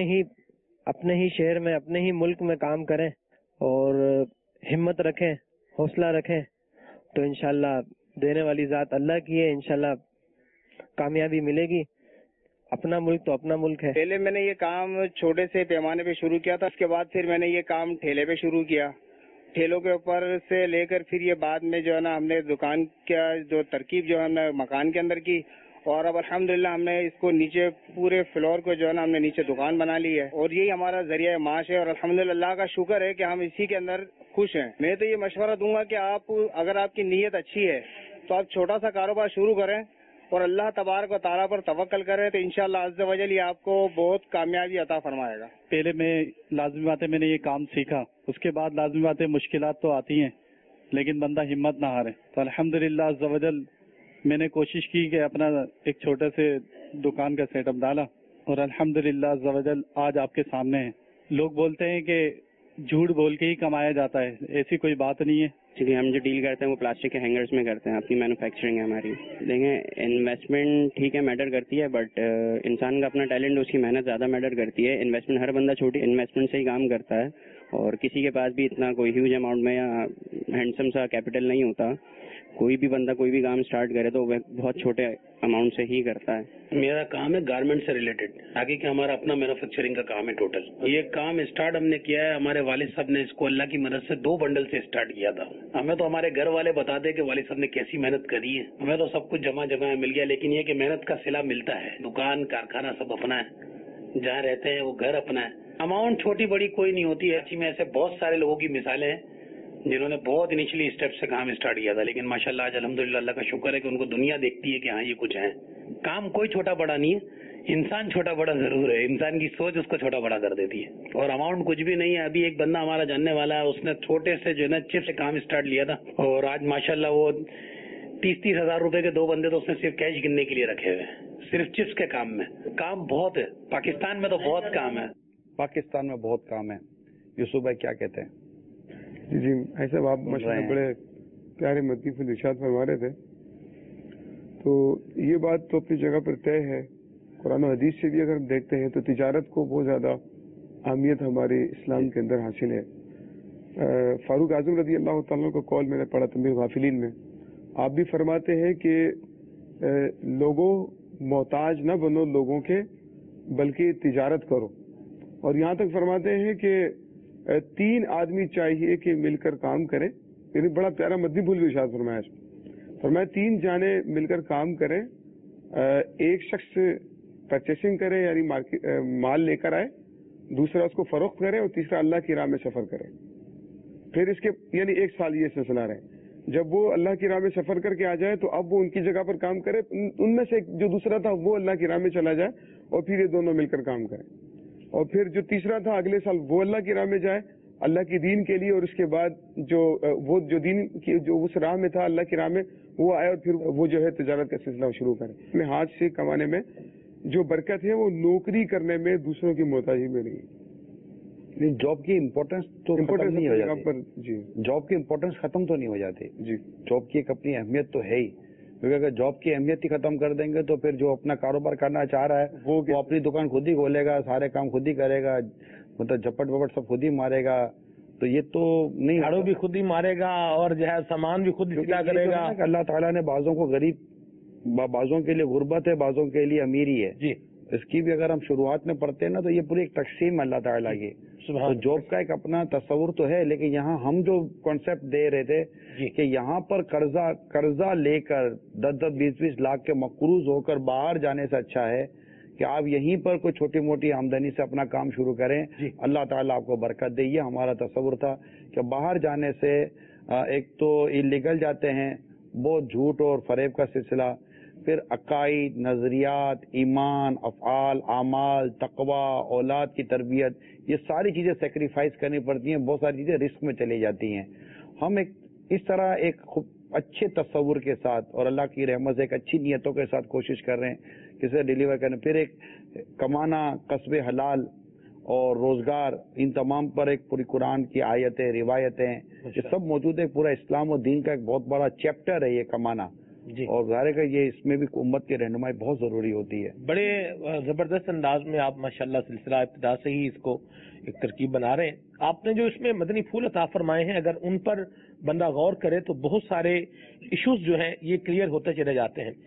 ही शहर में, अपने ही मुल्क में काम करें और हिम्मत रखें, हौसला रखें, तो इंशाल्लाह देने वाली जात अल्लाह की है, इंशाल्लाह कामयाबी मिलेगी। अपना मुल्क तो अपना मुल्क है। पहले मैंने ये काम छोटे से पैमाने पे शुरू किया था, उसके बाद फिर मैंने ये काम ठेले पे शुरू किया। ठेलों के ऊपर से लेकर फिर ये बाद में जो है ना हमने दुकान का जो तरकीब जो है हमने मकान के अंदर की, और अब अल्हम्दुलिल्लाह हमने इसको नीचे पूरे फ्लोर को जो है ना हमने नीचे दुकान बना ली है, और यही हमारा जरिया माश है। और अल्हम्दुलिल्लाह अल्लाह का शुक्र है कि हम इसी के अंदर खुश हैं। मैं तो ये मशवरा दूंगा कि आप, अगर आपकी नीयत अच्छी है तो आप छोटा सा कारोबार शुरू करें और अल्लाह तबारक व तआला पर तवक्कल करें, तो इंशाअल्लाह अज़्ज़ व जल ये आपको बहुत कामयाबी अता फरमाएगा। पहले मैं लाजमी बात है मैंने ये काम सीखा, उसके बाद लाजमी बात है मुश्किलात तो आती हैं, लेकिन बंदा हिम्मत ना हारे। तो अल्हम्दुलिल्लाह अज़्ज़ व जल मैंने कोशिश की कि अपना एक छोटे से दुकान का सेटअप डाला, और अल्हम्दुलिल्लाह अज़्ज़ व जल आज आपके सामने है। लोग बोलते हैं कि झूठ बोल के ही कमाया जाता है, ऐसी कोई बात नहीं है। क्योंकि हम जो डील करते हैं वो प्लास्टिक के हैंगर्स में करते हैं, अपनी मैन्युफैक्चरिंग है हमारी। देखें, इन्वेस्टमेंट ठीक है मैटर करती है, बट इंसान का अपना टैलेंट, उसकी मेहनत ज़्यादा मैटर करती है। इन्वेस्टमेंट हर बंदा छोटी इन्वेस्टमेंट से ही काम करता है, और किसी के पास भी इतना कोई ह्यूज अमाउंट में या हैंडसम सा कैपिटल नहीं होता। कोई भी बंदा कोई भी काम स्टार्ट करे तो वह बहुत छोटे अमाउंट से ही करता है। मेरा काम है गारमेंट से रिलेटेड, आगे कि हमारा अपना मैन्युफैक्चरिंग का काम है टोटल। ये काम स्टार्ट हमने किया है, हमारे वालिद साहब ने इसको अल्लाह की मदद से 2 बंडल से स्टार्ट किया था। हमें तो हमारे घर वाले बताते कि वालिद साहब ने कैसी मेहनत करी है, हमें तो सब कुछ जमा मिल गया, लेकिन ये कि मेहनत का सिला मिलता है। दुकान कारखाना सब अपना है, जहाँ रहते हैं वो घर अपना है। अमाउंट छोटी बड़ी कोई नहीं होती है। में ऐसे बहुत सारे लोगों की मिसालें हैं जिन्होंने बहुत इनिशियली स्टेप से काम स्टार्ट किया था, लेकिन माशाल्लाह आज अल्हम्दुलिल्लाह अल्लाह का शुक्र है कि उनको दुनिया देखती है कि हाँ ये कुछ है। काम कोई छोटा बड़ा नहीं है, इंसान छोटा बड़ा जरूर है, इंसान की सोच उसको छोटा बड़ा कर देती है। और अमाउंट कुछ भी नहीं है। अभी एक बंदा हमारा जानने वाला है, उसने छोटे से जो है ना चिप्स से काम स्टार्ट लिया था, और आज माशाल्लाह वो 30-30 हजार रुपए के 2 बंदे तो उसने सिर्फ कैश गिनने के लिए रखे हुए हैं, सिर्फ चिप्स के काम में। काम बहुत है, पाकिस्तान में तो बहुत काम है। पाकिस्तान में बहुत काम है। यूसुफ भाई क्या कहते हैं? जी ऐसा आप माशाल्लाह बड़े प्यारे मतीफ़ इरशाद फरमा रहे थे, तो ये बात तो अपनी जगह पर तय है। कुरान और हदीस से भी अगर हम देखते हैं तो तिजारत को बहुत ज्यादा अहमियत हमारे इस्लाम के अंदर हासिल है। फारूक आजम रजी अल्लाह तआला को कॉल मैंने पढ़ा तंबीह गाफिलीन में, आप भी फरमाते हैं कि लोगों मोहताज न बनो लोगों के, बल्कि तिजारत करो। और यहाँ तक फरमाते हैं कि 3 आदमी चाहिए कि मिलकर काम करें। यानी बड़ा प्यारा मद्दी भूल भी इरशाद फरमाया 3 जाने मिलकर काम करें। एक शख्स परचेसिंग करे यानी माल लेकर आए, दूसरा उसको फरोख्त करे, और तीसरा अल्लाह की राह में सफर करे। फिर इसके यानी 1 साल ये सिलसिला रहे। जब वो अल्लाह की राह में सफर करके आ जाए तो अब वो उनकी जगह पर काम करे, उनमें से जो दूसरा था वो अल्लाह की राह में चला जाए, और फिर ये दोनों मिलकर काम करें। और फिर जो तीसरा था अगले साल वो अल्लाह की राह में जाए, अल्लाह की दीन के लिए, और उसके बाद जो दीन की जो उस राह में था अल्लाह की राह में वो आए, और फिर वो जो है तिजारत का सिलसिला शुरू करे। अपने हाथ से कमाने में जो बरकत है वो नौकरी करने में, दूसरों की मोहताजी में नहीं। जॉब की इम्पोर्टेंस तो खत्म नहीं हो जाती जी, जॉब की इम्पोर्टेंस खत्म तो नहीं हो जाती जी। जॉब की एक अपनी अहमियत तो है ही, क्योंकि अगर जॉब की अहमियत ही खत्म कर देंगे तो फिर जो अपना कारोबार करना चाह रहा है वो अपनी दुकान खुद ही खोलेगा, सारे काम खुद ही करेगा, मतलब झपट वपट सब खुद ही मारेगा, तो ये तो नहीं। झाड़ू भी खुद ही मारेगा और जो है सामान भी खुद ही सिला करेगा। अल्लाह ताला ने बाजों को गरीब, बाजों के लिए गुर्बत है, बाजों के लिए अमीरी है जी। इसकी भी अगर हम शुरुआत में पढ़ते हैं ना तो ये पूरी एक तकसीम अल्लाह ताला की। तो जॉब का एक अपना तस्वुर तो है, लेकिन यहाँ हम जो कॉन्सेप्ट दे रहे थे कि यहाँ पर कर्जा लेकर 10-10, 20-20 लाख के मकरूज होकर बाहर जाने से अच्छा है कि आप यहीं पर कोई छोटी मोटी आमदनी से अपना काम शुरू करें, अल्लाह ताला आपको बरकत दे। ये हमारा तस्वुर था कि बाहर जाने से एक तो इलीगल जाते हैं, बहुत झूठ और फरेब का सिलसिला, फिर अकाईद, नजरियात, ईमान, अफ़आल, आमाल, तकवा, औलाद की तरबियत, ये सारी चीजें सेक्रीफाइस करनी पड़ती हैं, बहुत सारी चीजें रिस्क में चली जाती हैं। हम एक इस तरह एक अच्छे तस्वुर के साथ और अल्लाह की रहमत से एक अच्छी नीयतों के साथ कोशिश कर रहे हैं किसे डिलीवर करने, फिर एक कमाना, कस्बे हलाल और रोजगार, इन तमाम पर एक पूरी कुरान की आयतें, रिवायतें, ये सब मौजूद है। पूरा इस्लाम और दीन का एक बहुत बड़ा चैप्टर है ये कमाना, और जाहिर है ये इसमें भी उम्मत की रहनुमाई बहुत जरूरी होती है। बड़े जबरदस्त अंदाज में आप माशाल्लाह सिलसिला इब्तिदा से ही इसको एक तरकीब बना रहे हैं। आपने जो इसमें मदनी फूल अता फरमाए हैं, अगर उन पर बंदा गौर करे तो बहुत सारे इश्यूज जो हैं ये क्लियर होते चले जाते हैं।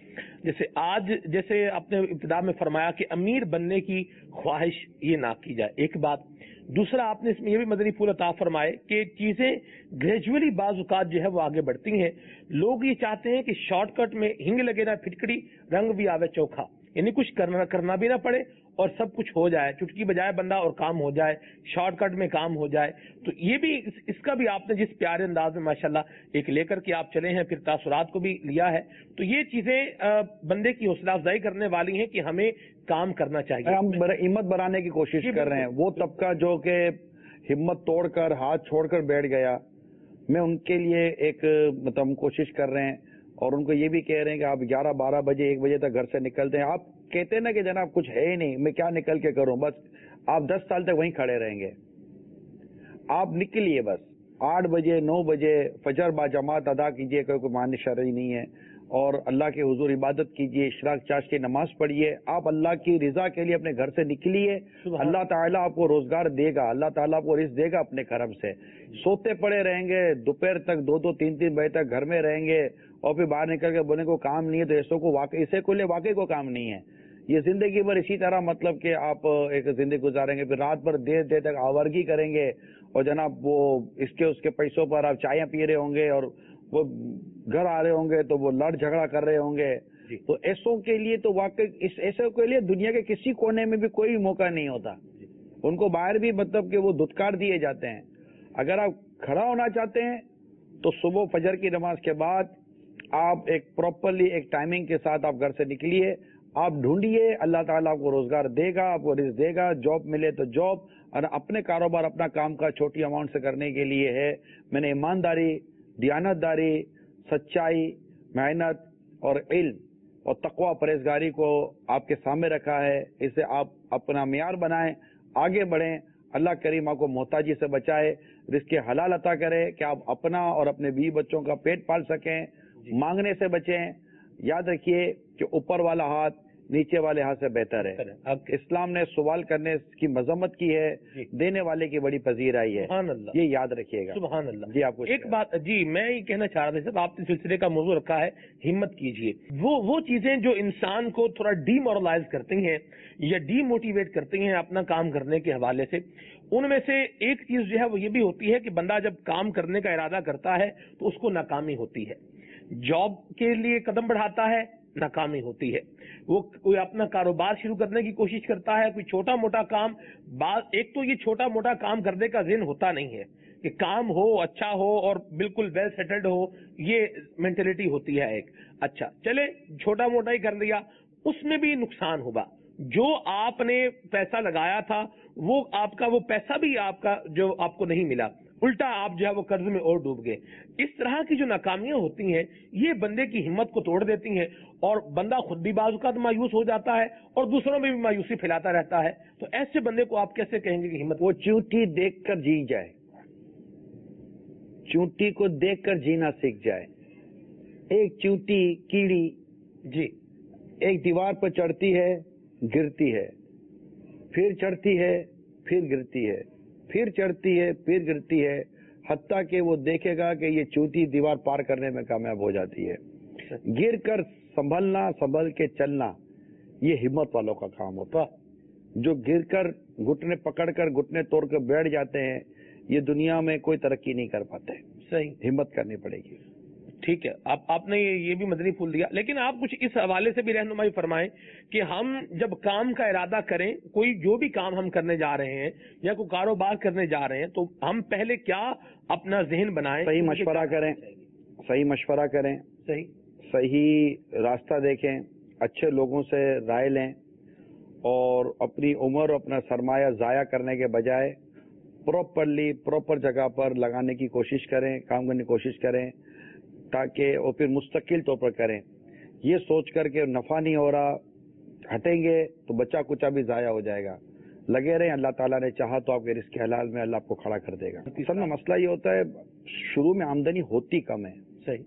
जैसे आपने इब्तिदा में फरमाया कि अमीर बनने की ख्वाहिश ये ना की जाए, एक बात। दूसरा, आपने इसमें ये भी मदनी फूल अता फरमाए कि चीजें ग्रेजुअली बाज़-औक़ात जो है वो आगे बढ़ती हैं। लोग ये चाहते हैं कि शॉर्टकट में हिंग लगे ना फिटकड़ी, रंग भी आवे चोखा, यानी कुछ करना भी ना पड़े और सब कुछ हो जाए, चुटकी बजाए बंदा और काम हो जाए, शॉर्टकट में काम हो जाए। तो ये भी इसका भी आपने जिस प्यारे अंदाज में माशाल्लाह एक लेकर के आप चले हैं, फिर तासुरात को भी लिया है, तो ये चीजें बंदे की हौसला अफजाई करने वाली हैं कि हमें काम करना चाहिए। हम हिम्मत बढ़ाने की कोशिश कर रहे हैं। वो तबका जो कि हिम्मत तोड़कर हाथ छोड़कर बैठ गया, मैं उनके लिए एक मतलब कोशिश कर रहे हैं और उनको ये भी कह रहे हैं कि आप 11-12 बजे 1 बजे तक घर से निकलते हैं। आप कहते हैं ना कि जनाब कुछ है ही नहीं, मैं क्या निकल के करूं, बस आप 10 साल तक वहीं खड़े रहेंगे। आप निकलिए, बस 8 बजे 9 बजे फजर बा जमात अदा कीजिए, कोई मान्य शरई नहीं है, और अल्लाह के हुजूर इबादत कीजिए, इशराक चाश की नमाज पढ़िए। आप अल्लाह की रिजा के लिए अपने घर से निकलिए, अल्लाह ताला आपको रोजगार देगा, अल्लाह ताला आपको रिज़्क़ देगा अपने करम से। सोते पड़े रहेंगे दोपहर तक, 2-2 3-3 बजे तक घर में रहेंगे और फिर बाहर निकल के बोले को काम नहीं है, तो ऐसों को इसे को ले वाकई को काम नहीं है। ये जिंदगी भर इसी तरह मतलब कि आप एक जिंदगी गुजारेंगे, फिर रात भर देर देर तक आवारगी करेंगे और जनाब वो इसके उसके पैसों पर आप चाय पी रहे होंगे और वो घर आ रहे होंगे तो वो लड़ झगड़ा कर रहे होंगे। तो ऐसों के लिए तो वाकई ऐसों के लिए दुनिया के किसी कोने में भी कोई मौका नहीं होता। उनको बाहर भी मतलब कि वो धुतकार दिए जाते हैं। अगर आप खड़ा होना चाहते हैं तो सुबह फजर की नमाज के बाद आप एक प्रॉपरली एक टाइमिंग के साथ आप घर से निकलिए, आप ढूंढिए, अल्लाह ताला आपको रोजगार देगा, आपको रिज़्क़ देगा, जॉब मिले तो जॉब, और अपने कारोबार अपना काम का छोटी अमाउंट से करने के लिए है। मैंने ईमानदारी, दियानतदारी, सच्चाई, मेहनत और इल्म और तकवा परहेजगारी को आपके सामने रखा है। इसे आप अपना मियार बनाएं, आगे बढ़ें। अल्लाह करीम आपको मोहताजी से बचाए, रिज़्क़ हलाल अता करे कि आप अपना और अपने बीवी बच्चों का पेट पाल सकें, मांगने से बचें। याद रखिए कि ऊपर वाला हाथ नीचे वाले हाथ से बेहतर है। अब इस्लाम ने सवाल करने की मजम्मत की है, देने वाले की बड़ी पजीराई है, ये याद रखिएगा। सुभान अल्लाह। जी आपको एक बात जी मैं ये कहना चाह रहा था साहब, आपने सिलसिले का मौजूद रखा है हिम्मत कीजिए। वो चीजें जो इंसान को थोड़ा डीमोरलाइज करती हैं या डीमोटिवेट करती हैं अपना काम करने के हवाले से, उनमें से एक चीज जो है वो ये भी होती है कि बंदा जब काम करने का इरादा करता है तो उसको नाकामी होती है। जॉब के लिए कदम बढ़ाता है, नाकामी होती है। वो कोई अपना कारोबार शुरू करने की कोशिश करता है, कोई छोटा मोटा काम, एक तो ये छोटा मोटा काम करने का ज़हन होता नहीं है कि काम हो, अच्छा हो और बिल्कुल वेल सेटल्ड हो, ये मेंटेलिटी होती है एक। अच्छा चले छोटा मोटा ही कर लिया, उसमें भी नुकसान होगा। जो आपने पैसा लगाया था वो आपका वो पैसा भी आपका जो आपको नहीं मिला, उल्टा आप जो है वो कर्ज में और डूब गए। इस तरह की जो नाकामियां होती हैं ये बंदे की हिम्मत को तोड़ देती हैं और बंदा खुद भी बाज़-औक़ात मायूस हो जाता है और दूसरों में भी मायूसी फैलाता रहता है। तो ऐसे बंदे को आप कैसे कहेंगे कि हिम्मत? वो चींटी देखकर जी जाए, चींटी को देखकर जीना सीख जाए। एक चींटी कीड़ी जी एक दीवार पर चढ़ती है, गिरती है, फिर चढ़ती है, फिर गिरती है, फिर चढ़ती है, फिर गिरती है, हत्ता कि वो देखेगा कि ये चींटी दीवार पार करने में कामयाब हो जाती है। गिर कर संभलना, संभल के चलना, ये हिम्मत वालों का काम होता। जो गिर कर घुटने पकड़कर घुटने तोड़कर बैठ जाते हैं, ये दुनिया में कोई तरक्की नहीं कर पाते। सही, हिम्मत करनी पड़ेगी। ठीक है, आपने ये भी मदनी फूल दिया, लेकिन आप कुछ इस हवाले से भी रहनुमाई फरमाएं कि हम जब काम का इरादा करें, कोई जो भी काम हम करने जा रहे हैं या कोई कारोबार करने जा रहे हैं, तो हम पहले क्या अपना जहन बनाएं? सही मशवरा करें, सही मशवरा करें, सही रास्ता देखें, अच्छे लोगों से राय लें और अपनी उम्र अपना सरमाया जाया करने के बजाय प्रॉपर जगह पर लगाने की कोशिश करें, काम करने की कोशिश करें। ताकि और फिर मुस्तकिल तौर पर करें। ये सोच कर के नफा नहीं हो रहा, हटेंगे तो बच्चा कुचा भी जाया हो जाएगा। लगे रहे, अल्लाह ताला ने चाहा तो आपके रिस्क हलाल में अल्लाह आपको खड़ा कर देगा। असल में मसला ये होता है, शुरू में आमदनी होती कम है। सही।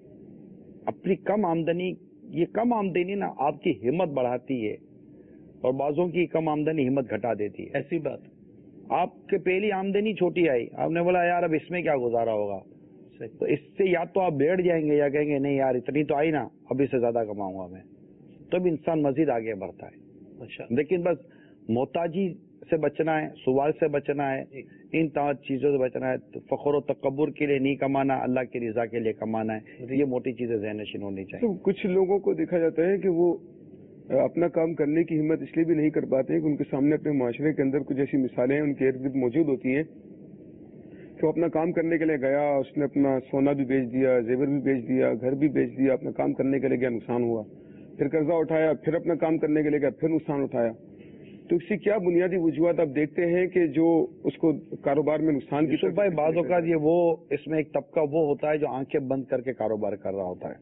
अपनी कम आमदनी, ये कम आमदनी ना आपकी हिम्मत बढ़ाती है और बाजों की कम आमदनी हिम्मत घटा देती है। ऐसी बात। आपके पहली आमदनी छोटी आई, आपने बोला यार अब इसमें क्या गुजारा होगा, तो इससे या तो आप बैठ जाएंगे या कहेंगे नहीं यार इतनी तो आई ना, अब इससे ज्यादा कमाऊंगा मैं, तो भी इंसान मजीद आगे बढ़ता है। अच्छा। लेकिन बस मोहताजी से बचना है, सुवाल से बचना है, इन तमाम चीजों से बचना है। तो फख्र और तकब्बुर के लिए नहीं कमाना, अल्लाह की रजा के लिए कमाना है। ये मोटी चीजें ज़हन नशीन होनी चाहिए। तो कुछ लोगों को देखा जाता है कि वो अपना काम करने की हिम्मत इसलिए भी नहीं कर पाते हैं कि उनके सामने अपने माशरे के अंदर कुछ ऐसी मिसालें उनके इर्द गिर्द मौजूद होती हैं कि वो अपना काम करने के लिए गया, उसने अपना सोना भी बेच दिया, जेवर भी बेच दिया, घर भी बेच दिया, अपना काम करने के लिए गया, नुकसान हुआ, फिर कर्जा उठाया, फिर अपना काम करने के लिए गया, फिर नुकसान उठाया। तो इसकी क्या बुनियादी वजूहत आप देखते हैं कि जो उसको कारोबार में नुकसान की? भाई बाज़ औक़ात ये वो इसमें एक तबका वो होता है जो आंखें बंद करके कारोबार कर रहा होता है।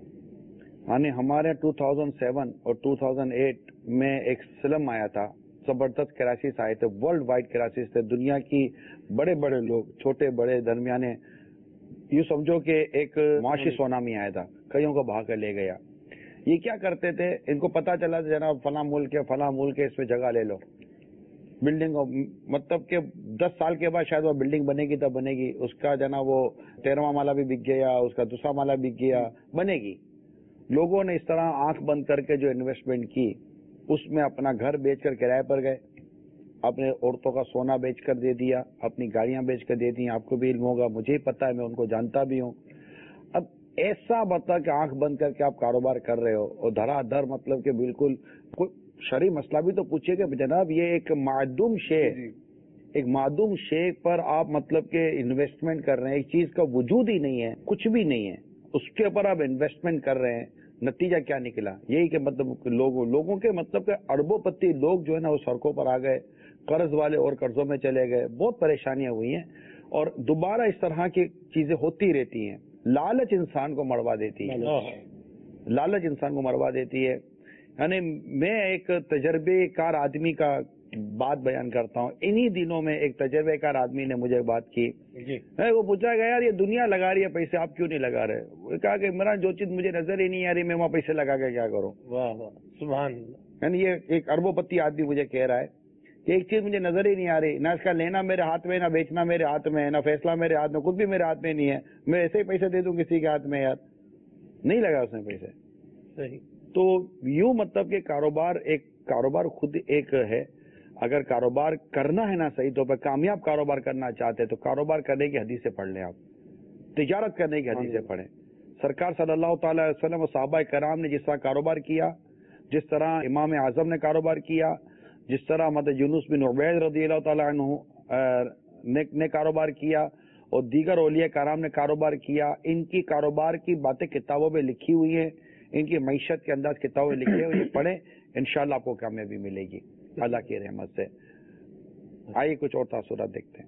यानी हमारे 2007 और 2008 में एक स्लम आया था, जबरदस्त क्राइसिस आए थे, वर्ल्ड वाइड क्राइसिस थे। दुनिया की बड़े बड़े लोग, छोटे बड़े दरमियाने, यूँ समझो कि एक मुआशी सुनामी आया था, कईयों को भाग कर ले गया। ये क्या करते थे, इनको पता चला जनाब फला मुल्क है इसमें जगह ले लो, बिल्डिंग, मतलब कि 10 साल के बाद शायद वो बिल्डिंग बनेगी तब बनेगी, उसका जनाब वो 13वां माला भी बिक गया, उसका दूसरा माला बिक गया, बनेगी। लोगों ने इस तरह आंख बंद करके जो इन्वेस्टमेंट की, उसमें अपना घर बेचकर किराए पर गए, अपने औरतों का सोना बेचकर दे दिया, अपनी गाड़ियां बेचकर दे दी। आपको भी इल्म होगा, मुझे ही पता है, मैं उनको जानता भी हूँ। अब ऐसा मतलब कि आंख बंद करके आप कारोबार कर रहे हो और धड़ाधड़, मतलब कि बिल्कुल कोई शरई मसला भी तो पूछिए कि जनाब ये एक मादूम शेय, एक मादूम शेय पर आप मतलब के इन्वेस्टमेंट कर रहे हैं, एक चीज का वजूद ही नहीं है, कुछ भी नहीं है, उसके ऊपर आप इन्वेस्टमेंट कर रहे हैं। नतीजा क्या निकला? यही कि मतलब लोगों के मतलब के अरबोपति लोग जो है ना वो सड़कों पर आ गए, कर्ज वाले और कर्जों में चले गए, बहुत परेशानियां हुई हैं। और दोबारा इस तरह की चीजें होती रहती हैं। लालच इंसान को मरवा देती है, लालच इंसान को मरवा देती है। यानी मैं एक तजर्बेकार आदमी का बात बयान करता हूँ। इन्हीं दिनों में एक तजर्बेकार आदमी ने मुझे बात की, वो पूछा गया यार ये दुनिया लगा रही है पैसे, आप क्यों नहीं लगा रहे? वो कहा कि मेरा जो चीज मुझे नजर ही नहीं आ रही, मैं वहाँ पैसे लगा के क्या करूँ? वाह वाह, सुभान। यानी ये एक अरबोपति आदमी मुझे कह रहा है कि एक चीज मुझे नजर ही नहीं आ रही, ना इसका लेना मेरे हाथ में, ना बेचना मेरे हाथ में, ना फैसला मेरे हाथ में, कुछ भी मेरे हाथ में नहीं है, मैं ऐसे ही पैसे दे दूं किसी के हाथ में? यार नहीं लगा उसने पैसे। सही। तो यूं मतलब कि कारोबार खुद एक है। अगर कारोबार करना है ना सही तो पर कामयाब कारोबार करना चाहते हैं तो कारोबार करने की हदीस से पढ़ लें, आप तिजारत करने की हदीस से पढ़ें। सरकार सल्लल्लाहु तआला अलैहि वसल्लम और सहाबा कराम ने जिस तरह कारोबार किया, जिस तरह इमाम आजम ने कारोबार किया, जिस तरह मतलब यूनुस बिन उबैद रज़ियल्लाहु तआला अन्हु ने कारोबार किया और दीगर औलिया कराम ने कारोबार किया, इनकी कारोबार की बातें किताबों में लिखी हुई हैं, इनकी मईशत के अंदाज किताबों में लिखे हुए, पढ़ें, इंशाअल्लाह आपको कामयाबी मिलेगी अल्लाह की रहमत से। आइए कुछ और तासुरात देखते हैं।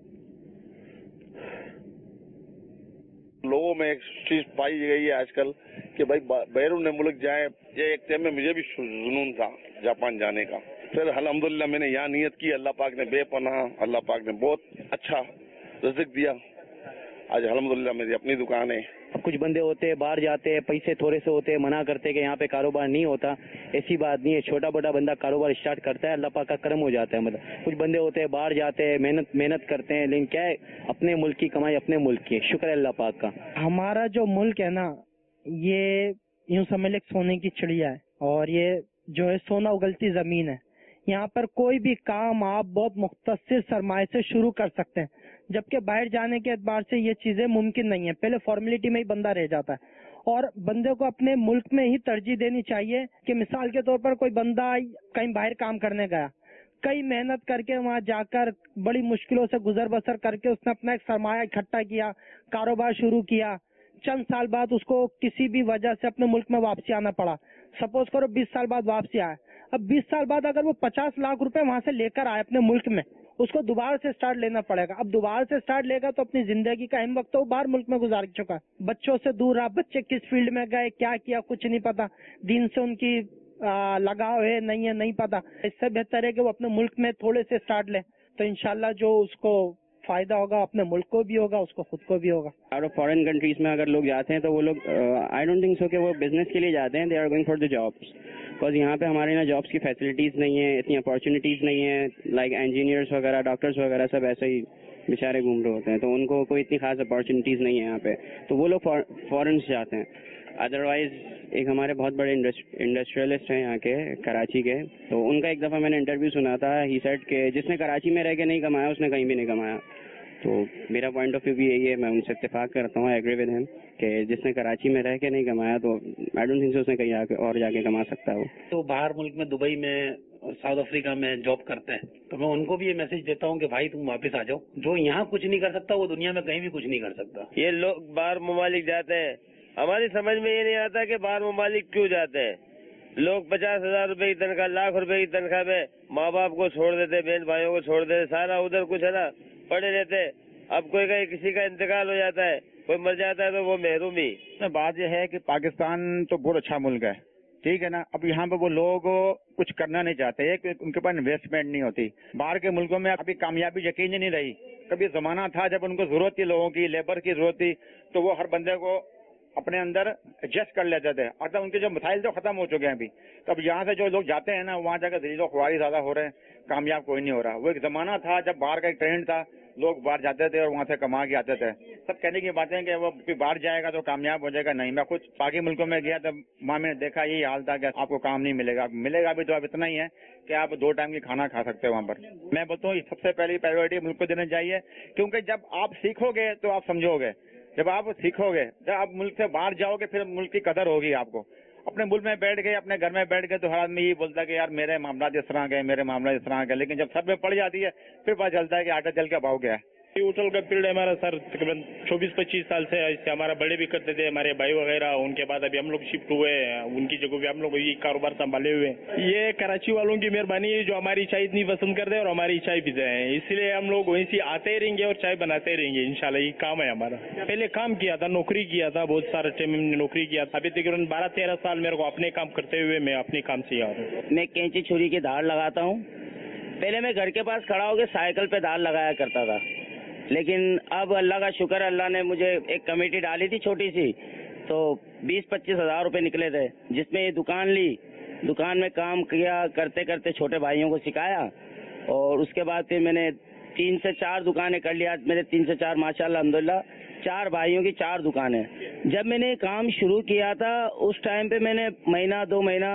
लोगों में एक चीज पाई गई है आजकल कि भाई बैरून मुल्क जाए। ये एक टाइम में मुझे भी जुनून था जापान जाने का, फिर अल्हम्दुलिल्लाह मैंने यहाँ नियत की, अल्लाह पाक ने बेपनाह, अल्लाह पाक ने बहुत अच्छा रिज़्क़ दिया। आज अल्हम्दुलिल्लाह मेरी अपनी दुकान है। अब कुछ बंदे होते हैं बाहर जाते हैं, पैसे थोड़े से होते हैं, मना करते हैं कि यहाँ पे कारोबार नहीं होता। ऐसी बात नहीं है, छोटा बड़ा बंदा कारोबार स्टार्ट करता है, अल्लाह पाक का करम हो जाता है। मतलब कुछ बंदे होते हैं बाहर जाते हैं, मेहनत करते हैं, लेकिन क्या है, अपने मुल्क की कमाई अपने मुल्क की, शुक्र है अल्लाह पाक का। हमारा जो मुल्क है ना, ये यूं समझ ले सोने की चिड़िया है और ये जो है सोना उगलती जमीन है। यहाँ पर कोई भी काम आप बहुत मुख्तसर सरमाए से शुरू कर सकते हैं, जबकि बाहर जाने के एतबार से ये चीजें मुमकिन नहीं है। पहले फॉर्मेलिटी में ही बंदा रह जाता है और बंदे को अपने मुल्क में ही तरजीह देनी चाहिए। कि मिसाल के तौर पर कोई बंदा कहीं बाहर काम करने गया, कई मेहनत करके वहाँ जाकर बड़ी मुश्किलों से गुजर बसर करके उसने अपना एक सरमाया इकट्ठा किया, कारोबार शुरू किया, चंद साल बाद उसको किसी भी वजह से अपने मुल्क में वापसी आना पड़ा। सपोज करो 20 साल बाद वापसी आया, अब 20 साल बाद अगर वो 50 लाख रुपए वहां से लेकर आए अपने मुल्क में اس کو دوبارہ سے سٹارٹ لینا پڑے گا. اب دوبارہ سے سٹارٹ لے گا تو اپنی زندگی کا اہم وقت تو باہر ملک میں گزار چکا ہے. بچوں سے دور رہا, بچے کس فیلڈ میں گئے, کیا کیا, کچھ نہیں پتا. دین سے ان کی لگاؤ ہے نہیں پتا. اس سے بہتر ہے کہ وہ اپنے ملک میں تھوڑے سے سٹارٹ لیں, تو انشاءاللہ جو اس کو فائدہ ہوگا اپنے ملک کو بھی ہوگا, اس کو خود کو بھی ہوگا. آؤٹ آف فارن کنٹریز میں اگر لوگ جاتے ہیں تو وہ لوگ آئی ڈونٹ تھنک سو کہ وہ بزنس کے لیے جاتے ہیں. They are going for the jobs, because یہاں پہ ہمارے یہاں جابس کی فیسلٹیز نہیں ہیں, اتنی اپارچونیٹیز نہیں ہیں. لائک انجینئرس وغیرہ, ڈاکٹرس وغیرہ سب ایسے ہی بیچارے گھوم رہے ہوتے ہیں, تو ان کو کوئی اتنی خاص اپارچونیٹیز نہیں ہے یہاں پہ, تو وہ لوگ فارن سے جاتے ہیں. ادروائز ایک ہمارے بہت بڑے انڈسٹریلسٹ ہیں یہاں کے, کراچی کے, تو ان کا ایک دفعہ میں نے انٹرویو سنا تھا. ہی سیڈ کہ جس نے کراچی میں رہ کے نہیں کمایا اس نے کہیں بھی نہیں کمایا. تو میرا پوائنٹ آف ویو بھی یہی ہے, میں ان سے اتفاق کرتا ہوں, ایگری ود ہم, کہ جس نے کراچی میں رہ کے نہیں کمایا تو آئی ڈونٹ تھنک اس نے کہیں اور جا کے کما سکتا ہے. تو باہر ملک میں دبئی میں, ساؤتھ افریقہ میں جاب کرتے ہیں, تو میں ان کو بھی یہ میسج دیتا ہوں کہ بھائی تم واپس آ جاؤ. جو یہاں کچھ نہیں کر سکتا وہ دنیا میں کہیں بھی کچھ نہیں کر سکتا. یہ لوگ باہر ممالک جاتے ہیں, ہماری سمجھ میں یہ نہیں آتا کہ باہر ممالک کیوں جاتے ہیں. لوگ 50,000 روپے کی تنخواہ, لاکھ روپے کی تنخواہ میں ماں باپ کو چھوڑ دیتے, بہن بھائیوں کو چھوڑ دیتے, سارا ادھر کچھ ہے نا پڑے رہتے. اب کوئی کسی کا انتقال ہو جاتا ہے, کوئی مر جاتا ہے تو وہ محرومی. بات یہ ہے کہ پاکستان تو بہت اچھا ملک ہے, ٹھیک ہے نا. اب یہاں پہ وہ لوگ کچھ کرنا نہیں چاہتے, ان کے پاس انویسٹمنٹ نہیں ہوتی. باہر کے ملکوں میں ابھی کامیابی یقینی نہیں رہی. کبھی زمانہ تھا جب ان کو ضرورت تھی, لوگوں کی لیبر کی ضرورت تھی, تو وہ ہر بندے کو اپنے اندر ایڈجسٹ کر لیتے تھے. اور ان کے جو مسائل تو ختم ہو چکے ہیں ابھی. تو اب یہاں سے جو لوگ جاتے ہیں نا, وہاں جا کے ذلیل و خواری زیادہ ہو رہے ہیں, کامیاب کوئی نہیں ہو رہا. وہ ایک زمانہ تھا جب باہر کا ایک ٹرینڈ تھا, لوگ باہر جاتے تھے اور وہاں سے کما کے آتے تھے. سب کہنے کی باتیں کہ وہ باہر جائے گا تو کامیاب ہو جائے گا. نہیں, میں خود باقی ملکوں میں گیا تو وہاں میں نے دیکھا یہی حال تھا کہ آپ کو کام نہیں ملے گا. ملے گا بھی تو اب اتنا ہی ہے کہ آپ 2 ٹائم کی کھانا کھا سکتے ہیں وہاں پر. میں بولتا ہوں سب سے پہلی پرائیورٹی ملک کو دینا چاہیے, کیونکہ جب آپ سیکھو گے تو آپ سمجھو گے. جب آپ سیکھو گے, جب آپ ملک سے باہر جاؤ گے, پھر ملک کی قدر ہوگی آپ کو. اپنے ملک میں بیٹھ گئے, اپنے گھر میں بیٹھ گئے تو ہر آدمی یہی بولتا ہے کہ یار میرے معاملات اس طرح گئے, میرے معاملات اس طرح گئے. لیکن جب سر میں پڑ جاتی ہے پھر پتہ چلتا ہے کہ آٹا جل کا بھاؤ کیا ہے. ہوٹل کا فیلڈ ہمارا سر تقریباً 24-25 سال سے, اس سے ہمارا بڑے بھی کرتے تھے, ہمارے بھائی وغیرہ. ان کے بعد ابھی ہم لوگ شفٹ ہوئے, ان کی جگہ پہ ہم لوگ یہ کاروبار سنبھالے ہوئے. یہ کراچی والوں کی مہربانی ہے جو ہماری چائے اتنی پسند کرتے ہیں اور ہماری چائے پیتے ہیں, اس لیے ہم لوگ وہیں سے آتے رہیں گے اور چائے بناتے رہیں گے انشاءاللہ. یہ کام ہے ہمارا. پہلے کام کیا تھا, نوکری کیا تھا, بہت سارے ٹائم میں نوکری کیا تھا. ابھی تقریباً 12-13 سال میرے کو اپنے کام کرتے ہوئے میں اپنے کام سے آ رہا ہوں. میں کینچی چھری کی دھار لگاتا ہوں. پہلے میں گھر کے پاس کھڑا ہو کے سائیکل پہ دھار لگایا کرتا تھا, لیکن اب اللہ کا شکر, اللہ نے مجھے ایک کمیٹی ڈالی تھی چھوٹی سی, تو 20-25 ہزار روپے نکلے تھے, جس میں یہ دکان لی. دکان میں کام کیا, کرتے کرتے چھوٹے بھائیوں کو سکھایا, اور اس کے بعد پھر میں نے 3 سے 4 دکانیں کر لیا. میرے 3 سے 4 ماشاءاللہ الحمدللہ 4 بھائیوں کی 4 دکانیں. جب میں نے کام شروع کیا تھا اس ٹائم پہ میں نے مہینہ 2 مہینہ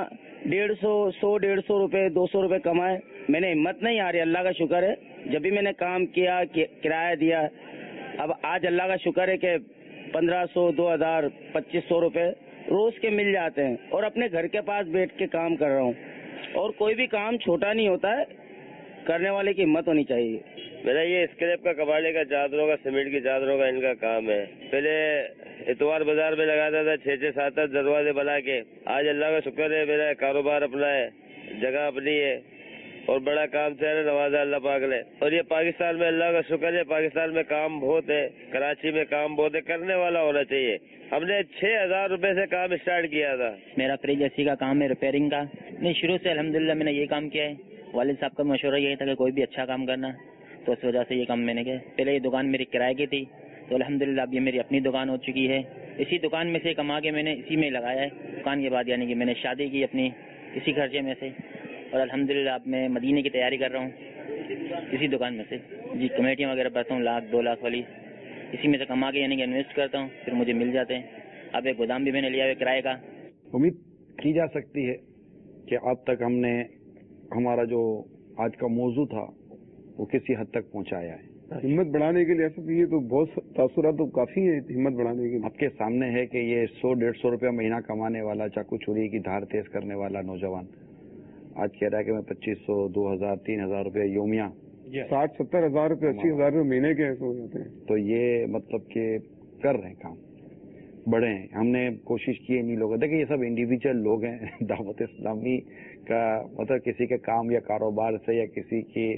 150 روپے 200 روپے کمائے. میں نے ہمت نہیں آ رہی, اللہ کا شکر ہے. جب بھی میں نے کام کیا, کرایہ دیا, اب آج اللہ کا شکر ہے کہ 1500, 2000, 2500 روپے روز کے مل جاتے ہیں, اور اپنے گھر کے پاس بیٹھ کے کام کر رہا ہوں. اور کوئی بھی کام چھوٹا نہیں ہوتا ہے, کرنے والے کی ہمت ہونی چاہیے. میرا یہ اسکریپ کا, کباڑے کا, چادروں کا, سیمنٹ کی چادروں کا ان کا کام ہے. پہلے اتوار بازار میں لگاتا تھا 6-6, 7-8 دروازے بنا کے. آج اللہ کا شکر ہے میرا کاروبار اپنا ہے, جگہ اپنی ہے, اور بڑا کام سے نوازا اللہ پاک نے. اور یہ پاکستان میں اللہ کا شکر ہے, پاکستان میں کام بہت ہے, کراچی میں کام بہت ہے, کرنے والا ہونا چاہیے. ہم نے 6,000 روپے سے کام اسٹارٹ کیا تھا. میرا فریج اسی کا کام ہے, ریپیئرنگ کا. نہیں, شروع سے الحمدللہ میں نے یہ کام کیا ہے. والد صاحب کا مشورہ یہی تھا کہ کوئی بھی اچھا کام کرنا, تو اس وجہ سے یہ کام میں نے کیا. پہلے یہ دکان میری کرائے کی تھی, تو الحمدللہ اب یہ میری اپنی دکان ہو چکی ہے. اسی دکان میں سے کما کے میں نے اسی میں لگایا ہے. دکان کے بعد یعنی کہ میں نے شادی کی اپنی اسی خرچے میں سے, اور الحمدللہ اب میں مدینے کی تیاری کر رہا ہوں اسی دکان میں سے. جی, کمیٹیاں وغیرہ بھرتا ہوں 1,00,000 2 لاکھ والی, اسی میں سے کما کے یعنی کہ انویسٹ کرتا ہوں, پھر مجھے مل جاتے ہیں. اب ایک گودام بھی میں نے لیا ہے کرائے کا. امید کی جا سکتی ہے کہ اب تک ہم نے ہمارا جو آج کا موضوع تھا وہ کسی حد تک پہنچایا ہے. ہمت بڑھانے کے لیے ایسا یہ تو بہت تاثرات تو کافی ہیں ہمت بڑھانے کے لیے. آپ کے سامنے ہے کہ یہ 100-150 روپے مہینہ کمانے والا, چاقو چھری کی دھار تیز کرنے والا نوجوان آج کہہ رہا ہے کہ میں 2,500, 2,000, 3,000 روپے یومیہ, 60-70 ہزار روپے, 80 ہزار روپے مہینے کے ایسے ہو جاتے ہیں. تو یہ مطلب کہ کر رہے ہیں کام, بڑے ہیں. ہم نے کوشش کی نہیں لوگ, دیکھیں یہ سب انڈیویجل لوگ ہیں. دعوت اسلامی کا مطلب کسی کے کام یا کاروبار سے یا کسی کی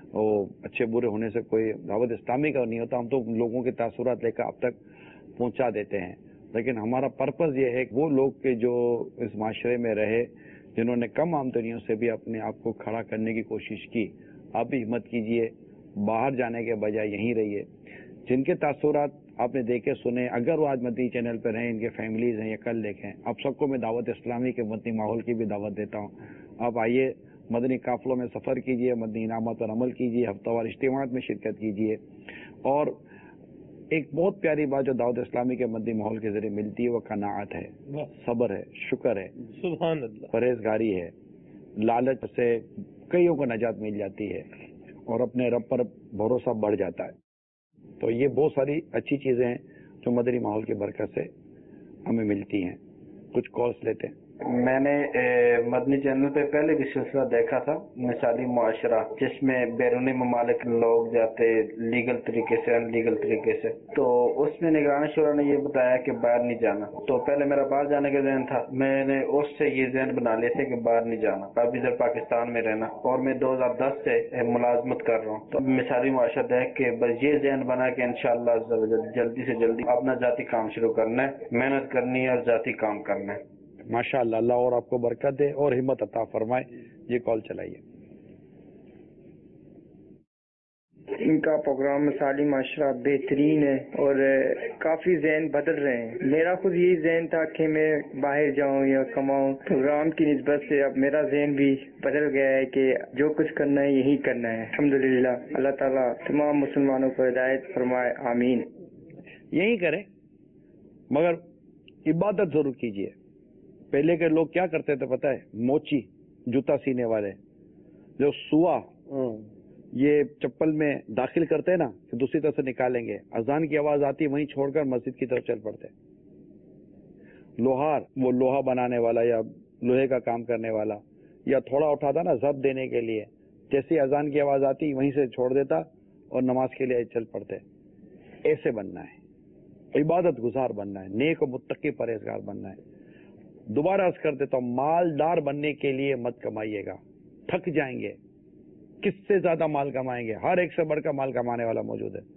वो अच्छे बुरे होने से कोई दावत इस्लामी का नहीं होता। हम तो लोगों के तासुरात लेकर आप तक पहुंचा देते हैं, लेकिन हमारा पर्पस ये है कि वो लोग के जो इस माशरे में रहे, जिन्होंने कम आमदनियों से भी अपने आप को खड़ा करने की कोशिश की, आप भी हिम्मत कीजिए, बाहर जाने के बजाय यहीं रहिए। जिनके तासुरात आपने देखे सुने, अगर वो आज मदनी चैनल पर हैं, इनके फैमिलीज हैं या कल देखें, आप सबको मैं दावत इस्लामी के मदनी माहौल की भी दावत देता हूँ। आप आइए, मदनी काफिलों में सफर कीजिए, मदनी इनामत पर अमल कीजिए, हफ्तावार इज्तिमात में शिरकत कीजिए। और एक बहुत प्यारी बात जो दावत इस्लामी के मदनी माहौल के जरिए मिलती है वो कनाअत है, सब्र है, शुक्र है, सुभान अल्लाह, परहेजगारी है। लालच से कईयों को नजात मिल जाती है और अपने रब पर भरोसा बढ़ जाता है। तो ये बहुत सारी अच्छी चीजें हैं जो मदनी माहौल की बरकत से हमें मिलती हैं। कुछ कॉल्स लेते हैं। मैंने मदनी चैनल पे पहले भी सिलसिला देखा था, मिसाली मुआशरा, जिसमें बैरूनी ममालिक लोग जाते लीगल तरीके से, अनलीगल तरीके से, तो उसमें निगरानी शुरा ने ये बताया कि बाहर नहीं जाना। तो पहले मेरा बाहर जाने का जहन था, मैंने उससे ये जहन बना लिया था कि बाहर नहीं जाना, अब इधर पाकिस्तान में रहना, और मैं 2010 से मुलाजमत कर रहा हूँ। तो मिसाली मुआशरा देख के बस ये जहन बना कि इंशाअल्लाह जल्दी से जल्दी अपना जाती काम शुरू करना है, मेहनत करनी है और जाती काम करना है। माशाअल्लाह, अल्लाह और आपको बरकत दे और हिम्मत अता फरमाए। ये कॉल चलाइए। इनका प्रोग्राम मिसाली माशरा बेहतरीन है और काफी जहन बदल रहे हैं। मेरा खुद यही जहन था कि मैं बाहर जाऊं या कमाऊं। प्रोग्राम की निस्बत से अब मेरा जहन भी बदल गया है कि जो कुछ करना है यही करना है। अल्हम्दुलिल्लाह, अल्लाह ताला तमाम मुसलमानों को हिदायत फरमाए, आमीन। यही करें, मगर इबादत जरूर कीजिए। पहले के लोग क्या करते थे पता है? मोची, जूता सीने वाले, जो सुआ ये चप्पल में दाखिल करते हैं ना, तो दूसरी तरफ से निकालेंगे, अजान की आवाज आती वहीं छोड़कर मस्जिद की तरफ चल पड़ते। लोहार, वो लोहा बनाने वाला या लोहे का काम करने वाला, या थोड़ा उठाता ना जब देने के लिए, जैसे अजान की आवाज आती वहीं से छोड़ देता और नमाज के लिए चल पड़ते। ऐसे बनना है, इबादत गुजार बनना है, नेक और मुत्तकी परहेजगार बनना है। दोबारा अर्ज कर देता हूं, मालदार बनने के लिए मत कमाइएगा, थक जाएंगे। किससे ज्यादा माल कमाएंगे? हर एक से बढ़कर माल कमाने वाला मौजूद है।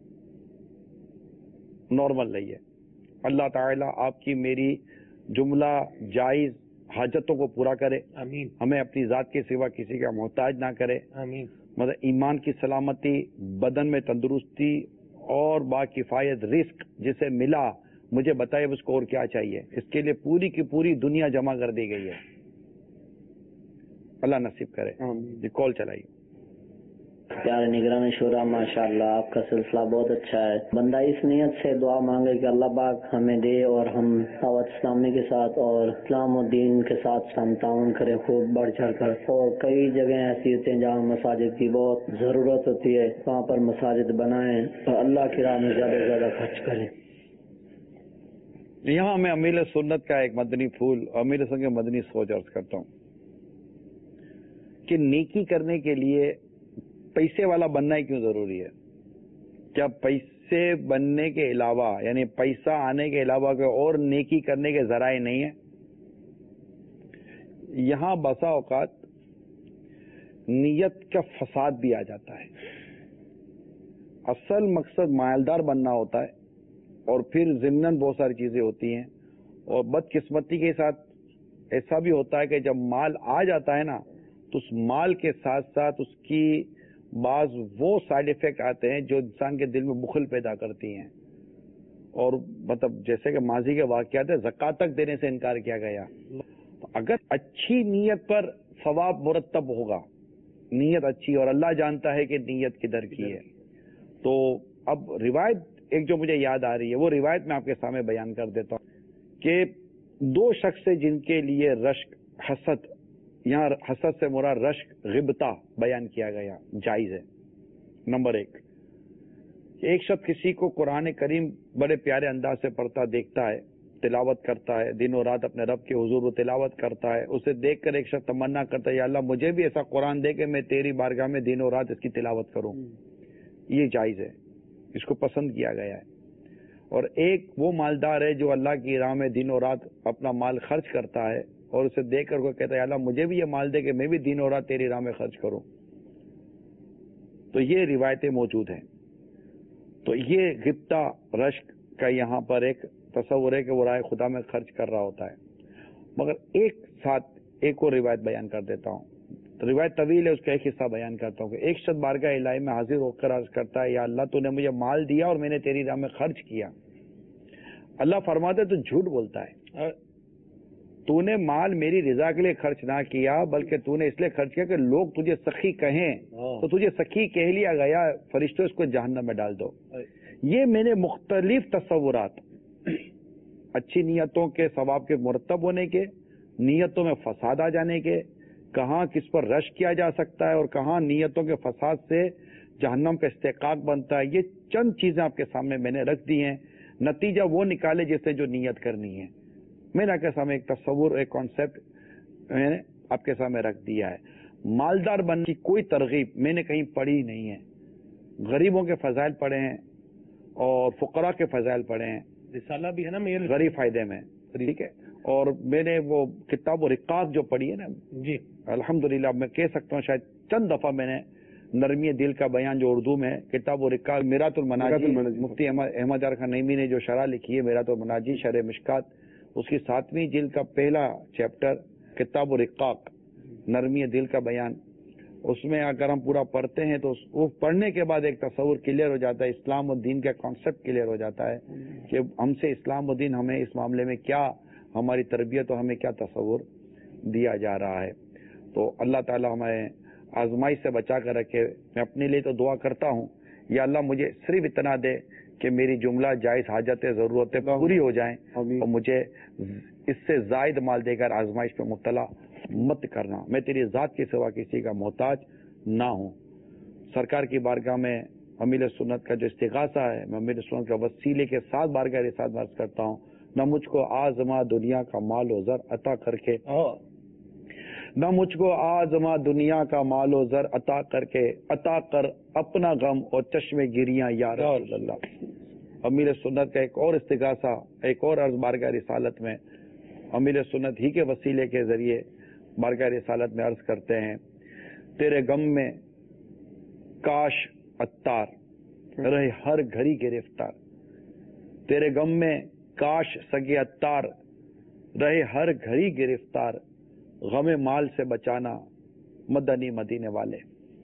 नॉर्मल रहिए। अल्लाह ताला आपकी मेरी जुमला जायज हाजतों को पूरा करे, आमीन। हमें अपनी जात के सिवा किसी का मोहताज ना करे, आमीन। मतलब ईमान की सलामती, बदन में तंदुरुस्ती और बाकिफायत रिस्क जिसे मिला, मुझे बताइए उसको और क्या चाहिए। इसके लिए पूरी की पूरी दुनिया जमा कर दी गई है। अल्लाह नसीब करे। ये कॉल चलाइए। प्यारे निगरान शुरा, माशाअल्लाह आपका सिलसिला बहुत अच्छा है। बंदा इस नियत से दुआ मांगे कि अल्लाह पाक हमें दे और हम दावत इस्लामी के साथ और इस्लाम और दीन के साथ हम ताउन करें खूब बढ़ चढ़ कर। और कई जगह ऐसी होती हैं जहाँ मसाजिद की बहुत जरूरत होती है, वहाँ पर मसाजिद बनाएं और अल्लाह की राह में ज्यादा से ज्यादा खर्च करें। यहाँ मैं अमीर सुन्नत का एक मदनी फूल, अमीर संग मदनी सोच अर्ज करता हूँ कि नेकी करने के लिए पैसे वाला बनना ही क्यों जरूरी है? क्या पैसे बनने के अलावा, यानी पैसा आने के अलावा कोई और नेकी करने के जराए नहीं है? यहाँ बसा औकात नियत का फसाद भी आ जाता है। असल मकसद मालदार बनना होता है और फिर ज़िम्नन बहुत सारी चीजें होती हैं। और बदकिस्मती के साथ ऐसा भी होता है कि जब माल आ जाता है ना, तो उस माल के साथ साथ उसकी बाज वो साइड इफेक्ट आते हैं जो इंसान के दिल में बुखल पैदा करती हैं। और मतलब जैसे कि माजी के वाकयात है, ज़कात तक देने से इनकार किया गया। तो अगर अच्छी नीयत पर सवाब मुरत्तब होगा, नीयत अच्छी, और अल्लाह जानता है कि नीयत किधर की है। तो अब रिवायत एक जो मुझे याद आ रही है, वो रिवायत मैं आपके सामने बयान कर देता हूँ कि दो शख्स है जिनके लिए रश्क, हसद, यहाँ हसद से मुराद रश्क गिबता बयान किया गया, जायज है। नंबर एक शख्स किसी को कुरान करीम बड़े प्यारे अंदाज से पढ़ता देखता है, तिलावत करता है, दिनों रात अपने रब के हुजूर वो तिलावत करता है। उसे देखकर एक शख्स तमन्ना करता है, या अल्लाह मुझे भी ऐसा कुरान दे कि मैं तेरी बारगाह में दिनों रात इसकी तिलावत करूं। ये जायज है, इसको पसंद किया गया है। और एक वो मालदार है जो अल्लाह की राह में दिनों रात अपना माल खर्च करता है और उसे देखकर वो कहता है, अल्लाह मुझे भी ये माल दे कि मैं भी दिनों रात तेरी राह में खर्च करूं। تو یہ روایتیں موجود ہیں. تو یہ غبطہ رشک کا یہاں پر ایک تصور ہے کہ وہ رائے خدا میں خرچ کر رہا ہوتا ہے. مگر ایک ساتھ ایک اور روایت بیان کر دیتا ہوں. تو روایت طویل ہے, اس کا ایک حصہ بیان کرتا ہوں کہ ایک شخص بارگاہ الہی میں حاضر ہو کر عرض کرتا ہے, یا اللہ تو نے مجھے مال دیا اور میں نے تیری راہ میں خرچ کیا. اللہ فرماتے تو جھوٹ بولتا ہے, تو نے مال میری رضا کے لیے خرچ نہ کیا بلکہ تو نے اس لیے خرچ کیا کہ لوگ تجھے سخی کہیں, تو تجھے سخی کہہ لیا گیا, فرشتوں اس کو جہنم میں ڈال دو. یہ میں نے مختلف تصورات, اچھی نیتوں کے ثواب کے مرتب ہونے کے, نیتوں میں فساد آ جانے کے, کہاں کس پر رش کیا جا سکتا ہے اور کہاں نیتوں کے فساد سے جہنم کا استحقاق بنتا ہے, یہ چند چیزیں آپ کے سامنے میں نے رکھ دی ہیں. نتیجہ وہ نکالے جس نے جو نیت کرنی ہے. میں نے آپ کے سامنے ایک تصور, ایک کانسیپٹ میں نے آپ کے سامنے رکھ دیا ہے. مالدار بننے کی کوئی ترغیب میں نے کہیں پڑھی نہیں ہے. غریبوں کے فضائل پڑھے ہیں اور فقراء کے فضائل پڑھے ہیں, رسالہ بھی ہے نا میرے غریب فائدے میں, ٹھیک ہے. اور میں نے وہ کتاب و رقاق جو پڑھی ہے نا, جی الحمدللہ میں کہہ سکتا ہوں شاید چند دفعہ میں نے نرمی دل کا بیان جو اردو میں کتاب و رقاق, میرات المناجی, مفتی احمد یار خان نعیمی نے جو شرح لکھی ہے میرات المناجی شرح مشکات, اس کی 7ویں جلد کا پہلا چیپٹر کتاب و رقاق, نرمی دل کا بیان. اس میں اگر ہم پورا پڑھتے ہیں تو وہ پڑھنے کے بعد ایک تصور کلیئر ہو جاتا ہے, اسلام و دین کا کانسیپٹ کلیئر ہو جاتا ہے کہ ہم سے اسلام و دین ہمیں اس معاملے میں کیا, ہماری تربیت اور ہمیں کیا تصور دیا جا رہا ہے. تو اللہ تعالی ہمیں آزمائی سے بچا کر رکھے. میں اپنے لیے تو دعا کرتا ہوں, یا اللہ مجھے صرف اتنا دے کہ میری جملہ جائز حاجتیں ضرورتیں پوری ہو جائیں, اور مجھے اس سے زائد مال دے کر آزمائش پہ مبتلا مت کرنا. میں تیری ذات کے سوا کسی کا محتاج نہ ہوں. سرکار کی بارگاہ میں امیل سنت کا جو استغاثہ ہے, میں امیل سنت کا وسیلے کے ساتھ بارگاہ رسالت میں عرض کرتا ہوں, نہ مجھ کو آزما دنیا کا مال و زر عطا کر کے, نہ مجھ کو آزما دنیا کا مال و زر عطا کر کے, عطا کر اپنا غم اور چشمے گریاں یا رسول اللہ. امیر سنت کا ایک اور استغاثہ, ایک اور عرض بارگاہ رسالت میں امیر سنت ہی کے وسیلے کے ذریعے بارگاہ رسالت میں عرض کرتے ہیں, تیرے غم میں کاش عطار رہے ہر گھڑی گرفتار, تیرے غم میں کاش سگے عطار رہے ہر گھڑی گرفتار, غم مال سے بچانا مدنی مدینے والے.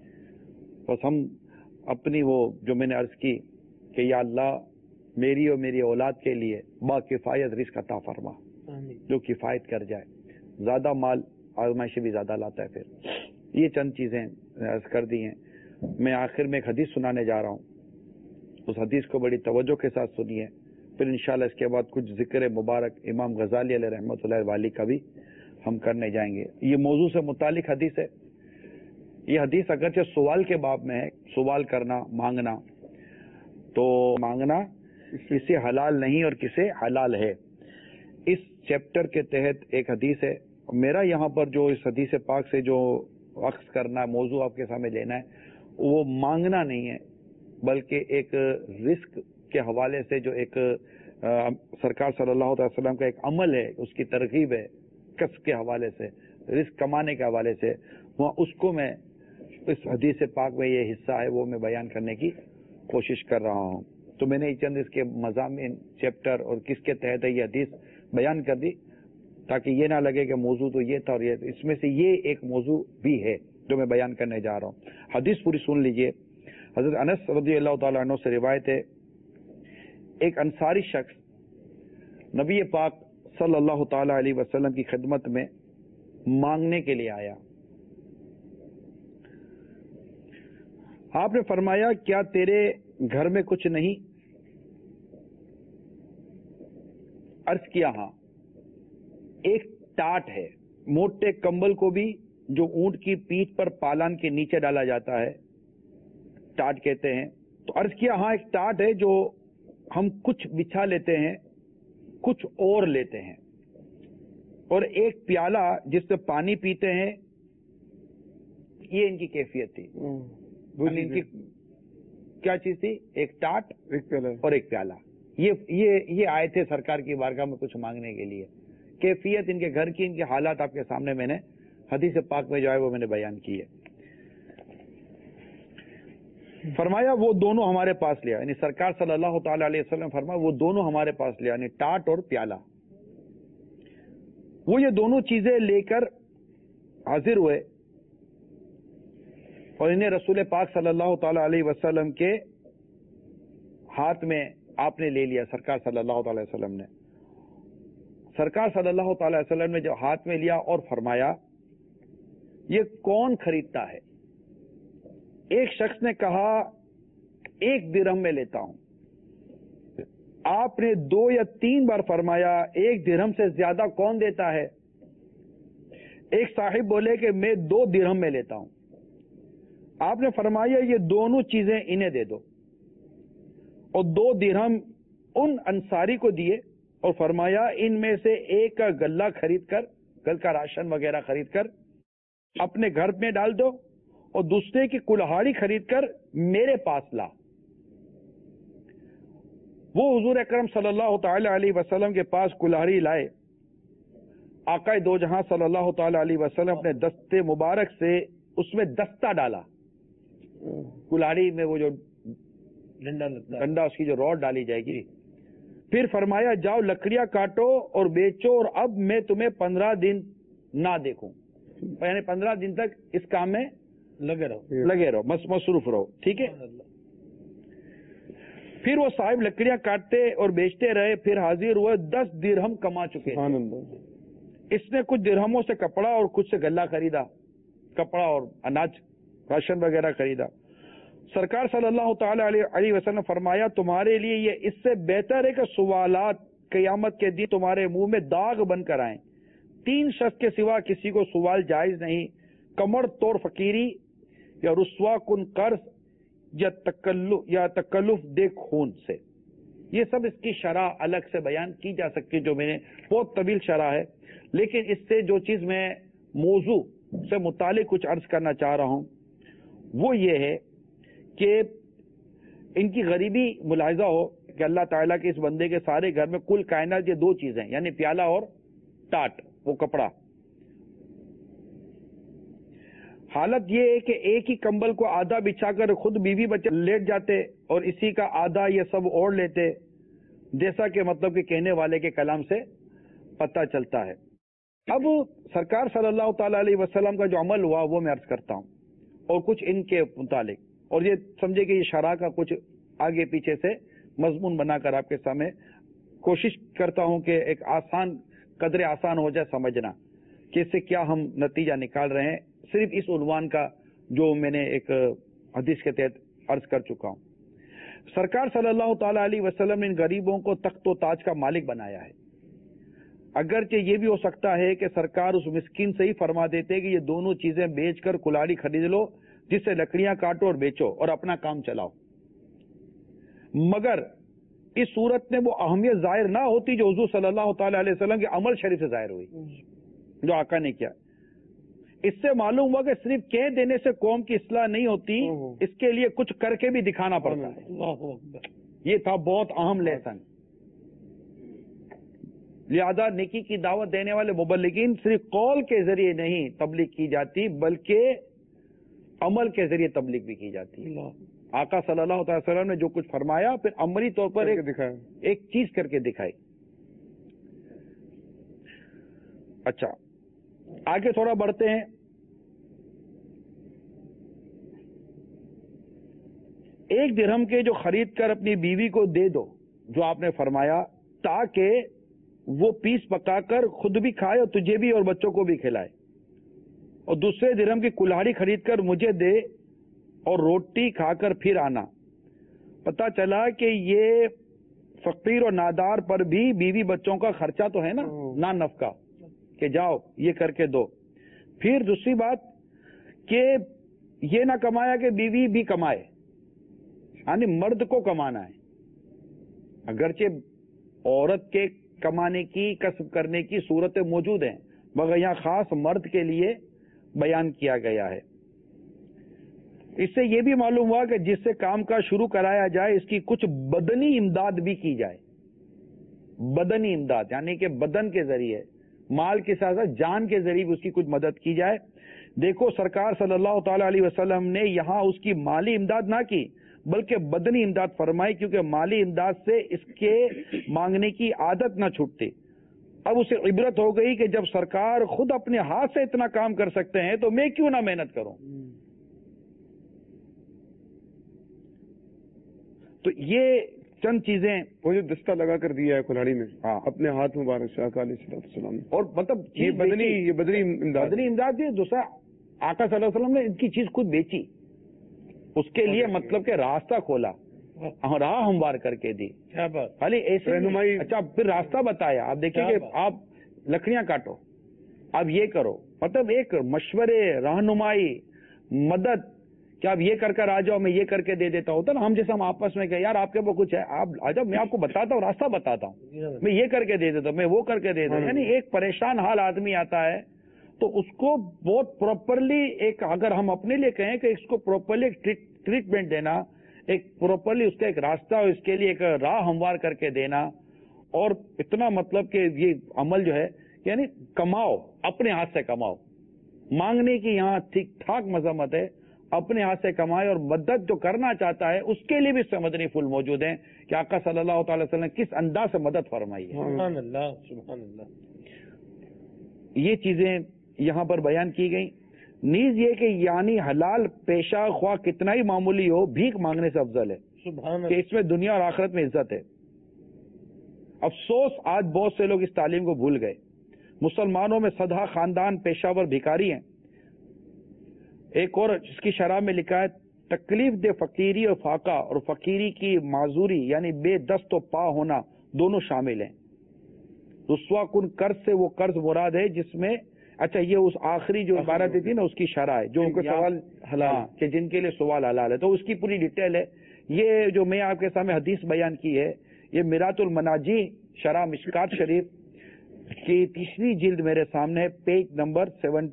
بس ہم اپنی وہ جو میں نے عرض کی کہ یا اللہ میری اور میری اولاد کے لیے با کفایت رزق عطا فرما, جو کفایت کر جائے. زیادہ مال آزمائشیں بھی زیادہ لاتا ہے. پھر یہ چند چیزیں عرض کر دی ہیں. میں آخر میں ایک حدیث سنانے جا رہا ہوں, اس حدیث کو بڑی توجہ کے ساتھ سنیے, پھر انشاءاللہ اس کے بعد کچھ ذکر مبارک امام غزالی علیہ رحمۃ اللہ والی کا بھی ہم کرنے جائیں گے. یہ موضوع سے متعلق حدیث ہے. یہ حدیث اگرچہ سوال کے باب میں ہے, سوال کرنا, مانگنا, تو مانگنا کسے حلال نہیں اور کسے حلال ہے. اس چیپٹر کے تحت ایک حدیث ہے. میرا یہاں پر جو اس حدیث پاک سے جو عکس کرنا ہے, موضوع آپ کے سامنے لینا ہے, وہ مانگنا نہیں ہے بلکہ ایک رزق کے حوالے سے جو ایک سرکار صلی اللہ علیہ وسلم کا ایک عمل ہے, اس کی ترغیب ہے کسب کے حوالے سے, رزق کمانے کے حوالے سے, وہاں اس کو میں اس حدیث پاک میں یہ حصہ ہے وہ میں بیان کرنے کی کوشش کر رہا ہوں. تو میں نے چند اس کے مضامین, چیپٹر اور کس کے تحت یہ حدیث بیان کر دی تاکہ یہ نہ لگے کہ موضوع تو یہ تھا اور یہ, اس میں سے یہ ایک موضوع بھی ہے جو میں بیان کرنے جا رہا ہوں. حدیث پوری سن لیجئے. حضرت انس رضی اللہ تعالیٰ عنہ سے روایت ہے, ایک انصاری شخص نبی پاک صلی اللہ تعالی علیہ وسلم کی خدمت میں مانگنے کے لیے آیا. آپ نے فرمایا کیا تیرے گھر میں کچھ نہیں؟ عرض کیا ہاں, ایک ٹاٹ ہے, موٹے کمبل کو بھی جو اونٹ کی پیٹھ پر پالان کے نیچے ڈالا جاتا ہے ٹاٹ کہتے ہیں. تو عرض کیا ہاں ایک ٹاٹ ہے جو ہم کچھ بچھا لیتے ہیں کچھ اور لیتے ہیں, اور ایک پیالہ جس سے پانی پیتے ہیں. یہ ان کی کیفیت تھی. ان کی کیا چیز تھی؟ ایک ٹاٹ اور ایک پیالہ. یہ آئے تھے سرکار کی بارگاہ میں کچھ مانگنے کے لیے. کیفیت ان کے گھر کی, ان کے حالات آپ کے سامنے میں نے حدیث پاک میں جو ہے وہ میں نے بیان کی ہے. فرمایا وہ دونوں ہمارے پاس لیا، یعنی سرکار صلی اللہ تعالی علیہ وسلم فرمایا وہ دونوں ہمارے پاس لیا، یعنی ٹاٹ اور پیالہ. وہ یہ دونوں چیزیں لے کر حاضر ہوئے اور انہیں رسول پاک صلی اللہ تعالی علیہ وسلم کے ہاتھ میں آپ نے لے لیا. سرکار صلی اللہ تعالی وسلم نے سرکار صلی اللہ تعالی وسلم نے جو ہاتھ میں لیا اور فرمایا یہ کون خریدتا ہے؟ ایک شخص نے کہا 1 درہم میں لیتا ہوں. آپ نے 2 یا 3 بار فرمایا 1 درہم سے زیادہ کون دیتا ہے؟ ایک صاحب بولے کہ میں 2 درہم میں لیتا ہوں. آپ نے فرمایا یہ دونوں چیزیں انہیں دے دو، اور 2 درہم ان انصاری کو دیے اور فرمایا ان میں سے ایک کا گلہ خرید کر، گل کا راشن وغیرہ خرید کر اپنے گھر میں ڈال دو، اور دوسرے کی کلہاڑی خرید کر میرے پاس لا. وہ حضور اکرم صلی اللہ تعالی علیہ وسلم کے پاس کلہاڑی لائے. آقا دو جہاں صلی اللہ تعالی علیہ وسلم اپنے دستے مبارک سے اس میں دستہ ڈالا. کلہاڑی میں وہ جو ڈنڈا اس کی جو روڈ ڈالی جائے گی. پھر فرمایا جاؤ لکڑیاں کاٹو اور بیچو، اور اب میں تمہیں 15 دن نہ دیکھوں، یعنی 15 دن تک اس کام میں لگے رہو، مصروف رہو. ٹھیک ہے. پھر وہ صاحب لکڑیاں کاٹتے اور بیچتے رہے. پھر حاضر ہوئے 10 درہم کما چکے. اس نے کچھ درہموں سے کپڑا اور کچھ سے غلہ خریدا، کپڑا اور اناج راشن وغیرہ خریدا. سرکار صلی اللہ تعالی علیہ وسلم فرمایا تمہارے لیے یہ اس سے بہتر ہے کہ سوالات قیامت کے دن تمہارے منہ میں داغ بن کر آئیں. 3 شخص کے سوا کسی کو سوال جائز نہیں، کمر توڑ فقیری یا رسوا کن قرض یا تکلف دے خون سے. یہ سب اس کی شرح الگ سے بیان کی جا سکتی ہے، جو میں نے بہت طویل شرح ہے، لیکن اس سے جو چیز میں موضوع سے متعلق کچھ عرض کرنا چاہ رہا ہوں وہ یہ ہے کہ ان کی غریبی ملاحظہ ہو کہ اللہ تعالیٰ کے اس بندے کے سارے گھر میں کل کائنات یہ 2 چیزیں، یعنی پیالہ اور ٹاٹ، وہ کپڑا. حالت یہ ہے کہ ایک ہی کمبل کو آدھا بچھا کر خود بیوی بچے لیٹ جاتے اور اسی کا آدھا یہ سب اوڑھ لیتے، جیسا کہ مطلب کہ کہنے والے کے کلام سے پتہ چلتا ہے. اب سرکار صلی اللہ تعالی علیہ وسلم کا جو عمل ہوا وہ میں عرض کرتا ہوں، اور کچھ ان کے متعلق، اور یہ سمجھے کہ یہ شرح کا کچھ آگے پیچھے سے مضمون بنا کر آپ کے سامنے کوشش کرتا ہوں کہ ایک قدر آسان ہو جائے سمجھنا کہ اس سے کیا ہم نتیجہ نکال رہے ہیں، صرف اس عنوان کا جو میں نے ایک حدیث کے تحت عرض کر چکا ہوں. سرکار صلی اللہ تعالی علیہ وسلم نے ان غریبوں کو تخت و تاج کا مالک بنایا ہے. اگرچہ یہ بھی ہو سکتا ہے کہ سرکار اس مسکین سے ہی فرما دیتے کہ یہ دونوں چیزیں بیچ کر کلاڑی خرید لو، جس سے لکڑیاں کاٹو اور بیچو اور اپنا کام چلاؤ، مگر اس صورت میں وہ اہمیت ظاہر نہ ہوتی جو حضور صلی اللہ تعالی علیہ وسلم کے عمل شریف سے ظاہر ہوئی، جو آقا نے کیا. اس سے معلوم ہوا کہ صرف کہہ دینے سے قوم کی اصلاح نہیں ہوتی، اس کے لیے کچھ کر کے بھی دکھانا پڑتا ہے. یہ تھا بہت اہم لیسن. لہذا نیکی کی دعوت دینے والے مبلغین صرف قول کے ذریعے نہیں تبلیغ کی جاتی، بلکہ عمل کے ذریعے تبلیغ بھی کی جاتی ہے. آقا صلی اللہ علیہ وسلم نے جو کچھ فرمایا پھر عملی طور پر ایک چیز کر کے دکھائی. اچھا آگے تھوڑا بڑھتے ہیں. 1 درہم کے جو خرید کر اپنی بیوی کو دے دو، جو آپ نے فرمایا، تاکہ وہ پیس پکا کر خود بھی کھائے اور تجھے بھی اور بچوں کو بھی کھلائے، اور دوسرے درہم کی کلہاڑی خرید کر مجھے دے اور روٹی کھا کر پھر آنا. پتا چلا کہ یہ فقیر اور نادار پر بھی بیوی بچوں کا خرچہ تو ہے نا، نان نفقہ، کہ جاؤ یہ کر کے دو. پھر دوسری بات کہ یہ نہ کمایا کہ بیوی بھی کمائے، یعنی مرد کو کمانا ہے. اگرچہ عورت کے کمانے کی، کسب کرنے کی صورتیں موجود ہیں، مگر یہاں خاص مرد کے لیے بیان کیا گیا ہے. اس سے یہ بھی معلوم ہوا کہ جس سے کام کا شروع کرایا جائے اس کی کچھ بدنی امداد بھی کی جائے. بدنی امداد یعنی کہ بدن کے ذریعے، مال کے ساتھ ساتھ جان کے ذریعے بھی اس کی کچھ مدد کی جائے. دیکھو سرکار صلی اللہ تعالی علیہ وسلم نے یہاں اس کی مالی امداد نہ کی بلکہ بدنی امداد فرمائی، کیونکہ مالی امداد سے اس کے مانگنے کی عادت نہ چھوٹتی۔ اب اسے عبرت ہو گئی کہ جب سرکار خود اپنے ہاتھ سے اتنا کام کر سکتے ہیں تو میں کیوں نہ محنت کروں۔ تو یہ چند چیزیں، وہ جو دستہ لگا کر دیا ہے کلاڑی میں اپنے ہاتھ مبارک سے آقا علیہ السلام، اور مطلب یہ بدنی امداد بھی، دوسرا آقا صلی اللہ علیہ وسلم نے ان کی چیز خود بیچی، اس کے لیے مطلب کہ راستہ کھولا، راہ ہموار کر کے دی، خالی ایسے رہنمائی۔ اچھا پھر راستہ بتایا، آپ دیکھیے کہ آپ لکڑیاں کاٹو، آپ یہ کرو، مطلب ایک مشورے، رہنمائی، مدد کہ آپ یہ کر آ جاؤ، میں یہ کر کے دے دیتا ہوتا نا، ہم جیسے ہم آپس میں کہ یار آپ کے وہ کچھ ہے، آپ آ جاؤ، میں آپ کو بتاتا ہوں، راستہ بتاتا ہوں، میں یہ کر کے دے دیتا ہوں، میں وہ کر کے دے دیتا ہوں۔ یعنی ایک پریشان حال آدمی آتا ہے تو اس کو بہت پراپرلی ایک، اگر ہم اپنے لیے کہیں کہ اس کو پراپرلی ٹریٹمنٹ دینا، ایک پراپرلی اس کا ایک راستہ، اس کے لیے ایک راہ ہموار کر کے دینا، اور اتنا مطلب کہ یہ عمل جو ہے یعنی کماؤ، اپنے ہاتھ سے کماؤ، مانگنے کی یہاں ٹھیک ٹھاک مذمت ہے، اپنے ہاتھ سے کمائے، اور مدد جو کرنا چاہتا ہے اس کے لیے بھی مدنی پھول موجود ہیں کہ آقا صلی اللہ تعالی وسلم نے کس انداز سے مدد فرمائی ہے۔ سبحان اللہ، سبحان اللہ۔ یہ چیزیں یہاں پر بیان کی گئی۔ نیز یہ کہ یعنی حلال پیشہ خواہ کتنا ہی معمولی ہو، بھیک مانگنے سے افضل ہے، سبحان کہ اس میں دنیا اور آخرت میں عزت ہے۔ افسوس آج بہت سے لوگ اس تعلیم کو بھول گئے۔ مسلمانوں میں سدھا خاندان پیشہ ور بھکاری ہیں۔ ایک اور جس کی شرح میں لکھا ہے، تکلیف دہ فقیری اور فاقہ، اور فقیری کی معذوری یعنی بے دست و پا ہونا دونوں شامل ہیں۔ رسوا کن قرض سے وہ قرض مراد ہے جس میں، اچھا یہ اس آخری جو عبارت تھی نا اس کی شرح ہے، جو ان کو سوال حلال کہ جن کے لیے سوال حلال ہے، تو اس کی پوری ڈیٹیل ہے۔ یہ جو میں آپ کے سامنے حدیث بیان کی ہے، یہ میرات المناجی شرح مشکات شریف کی 3 جلد میرے سامنے ہے، پیج نمبر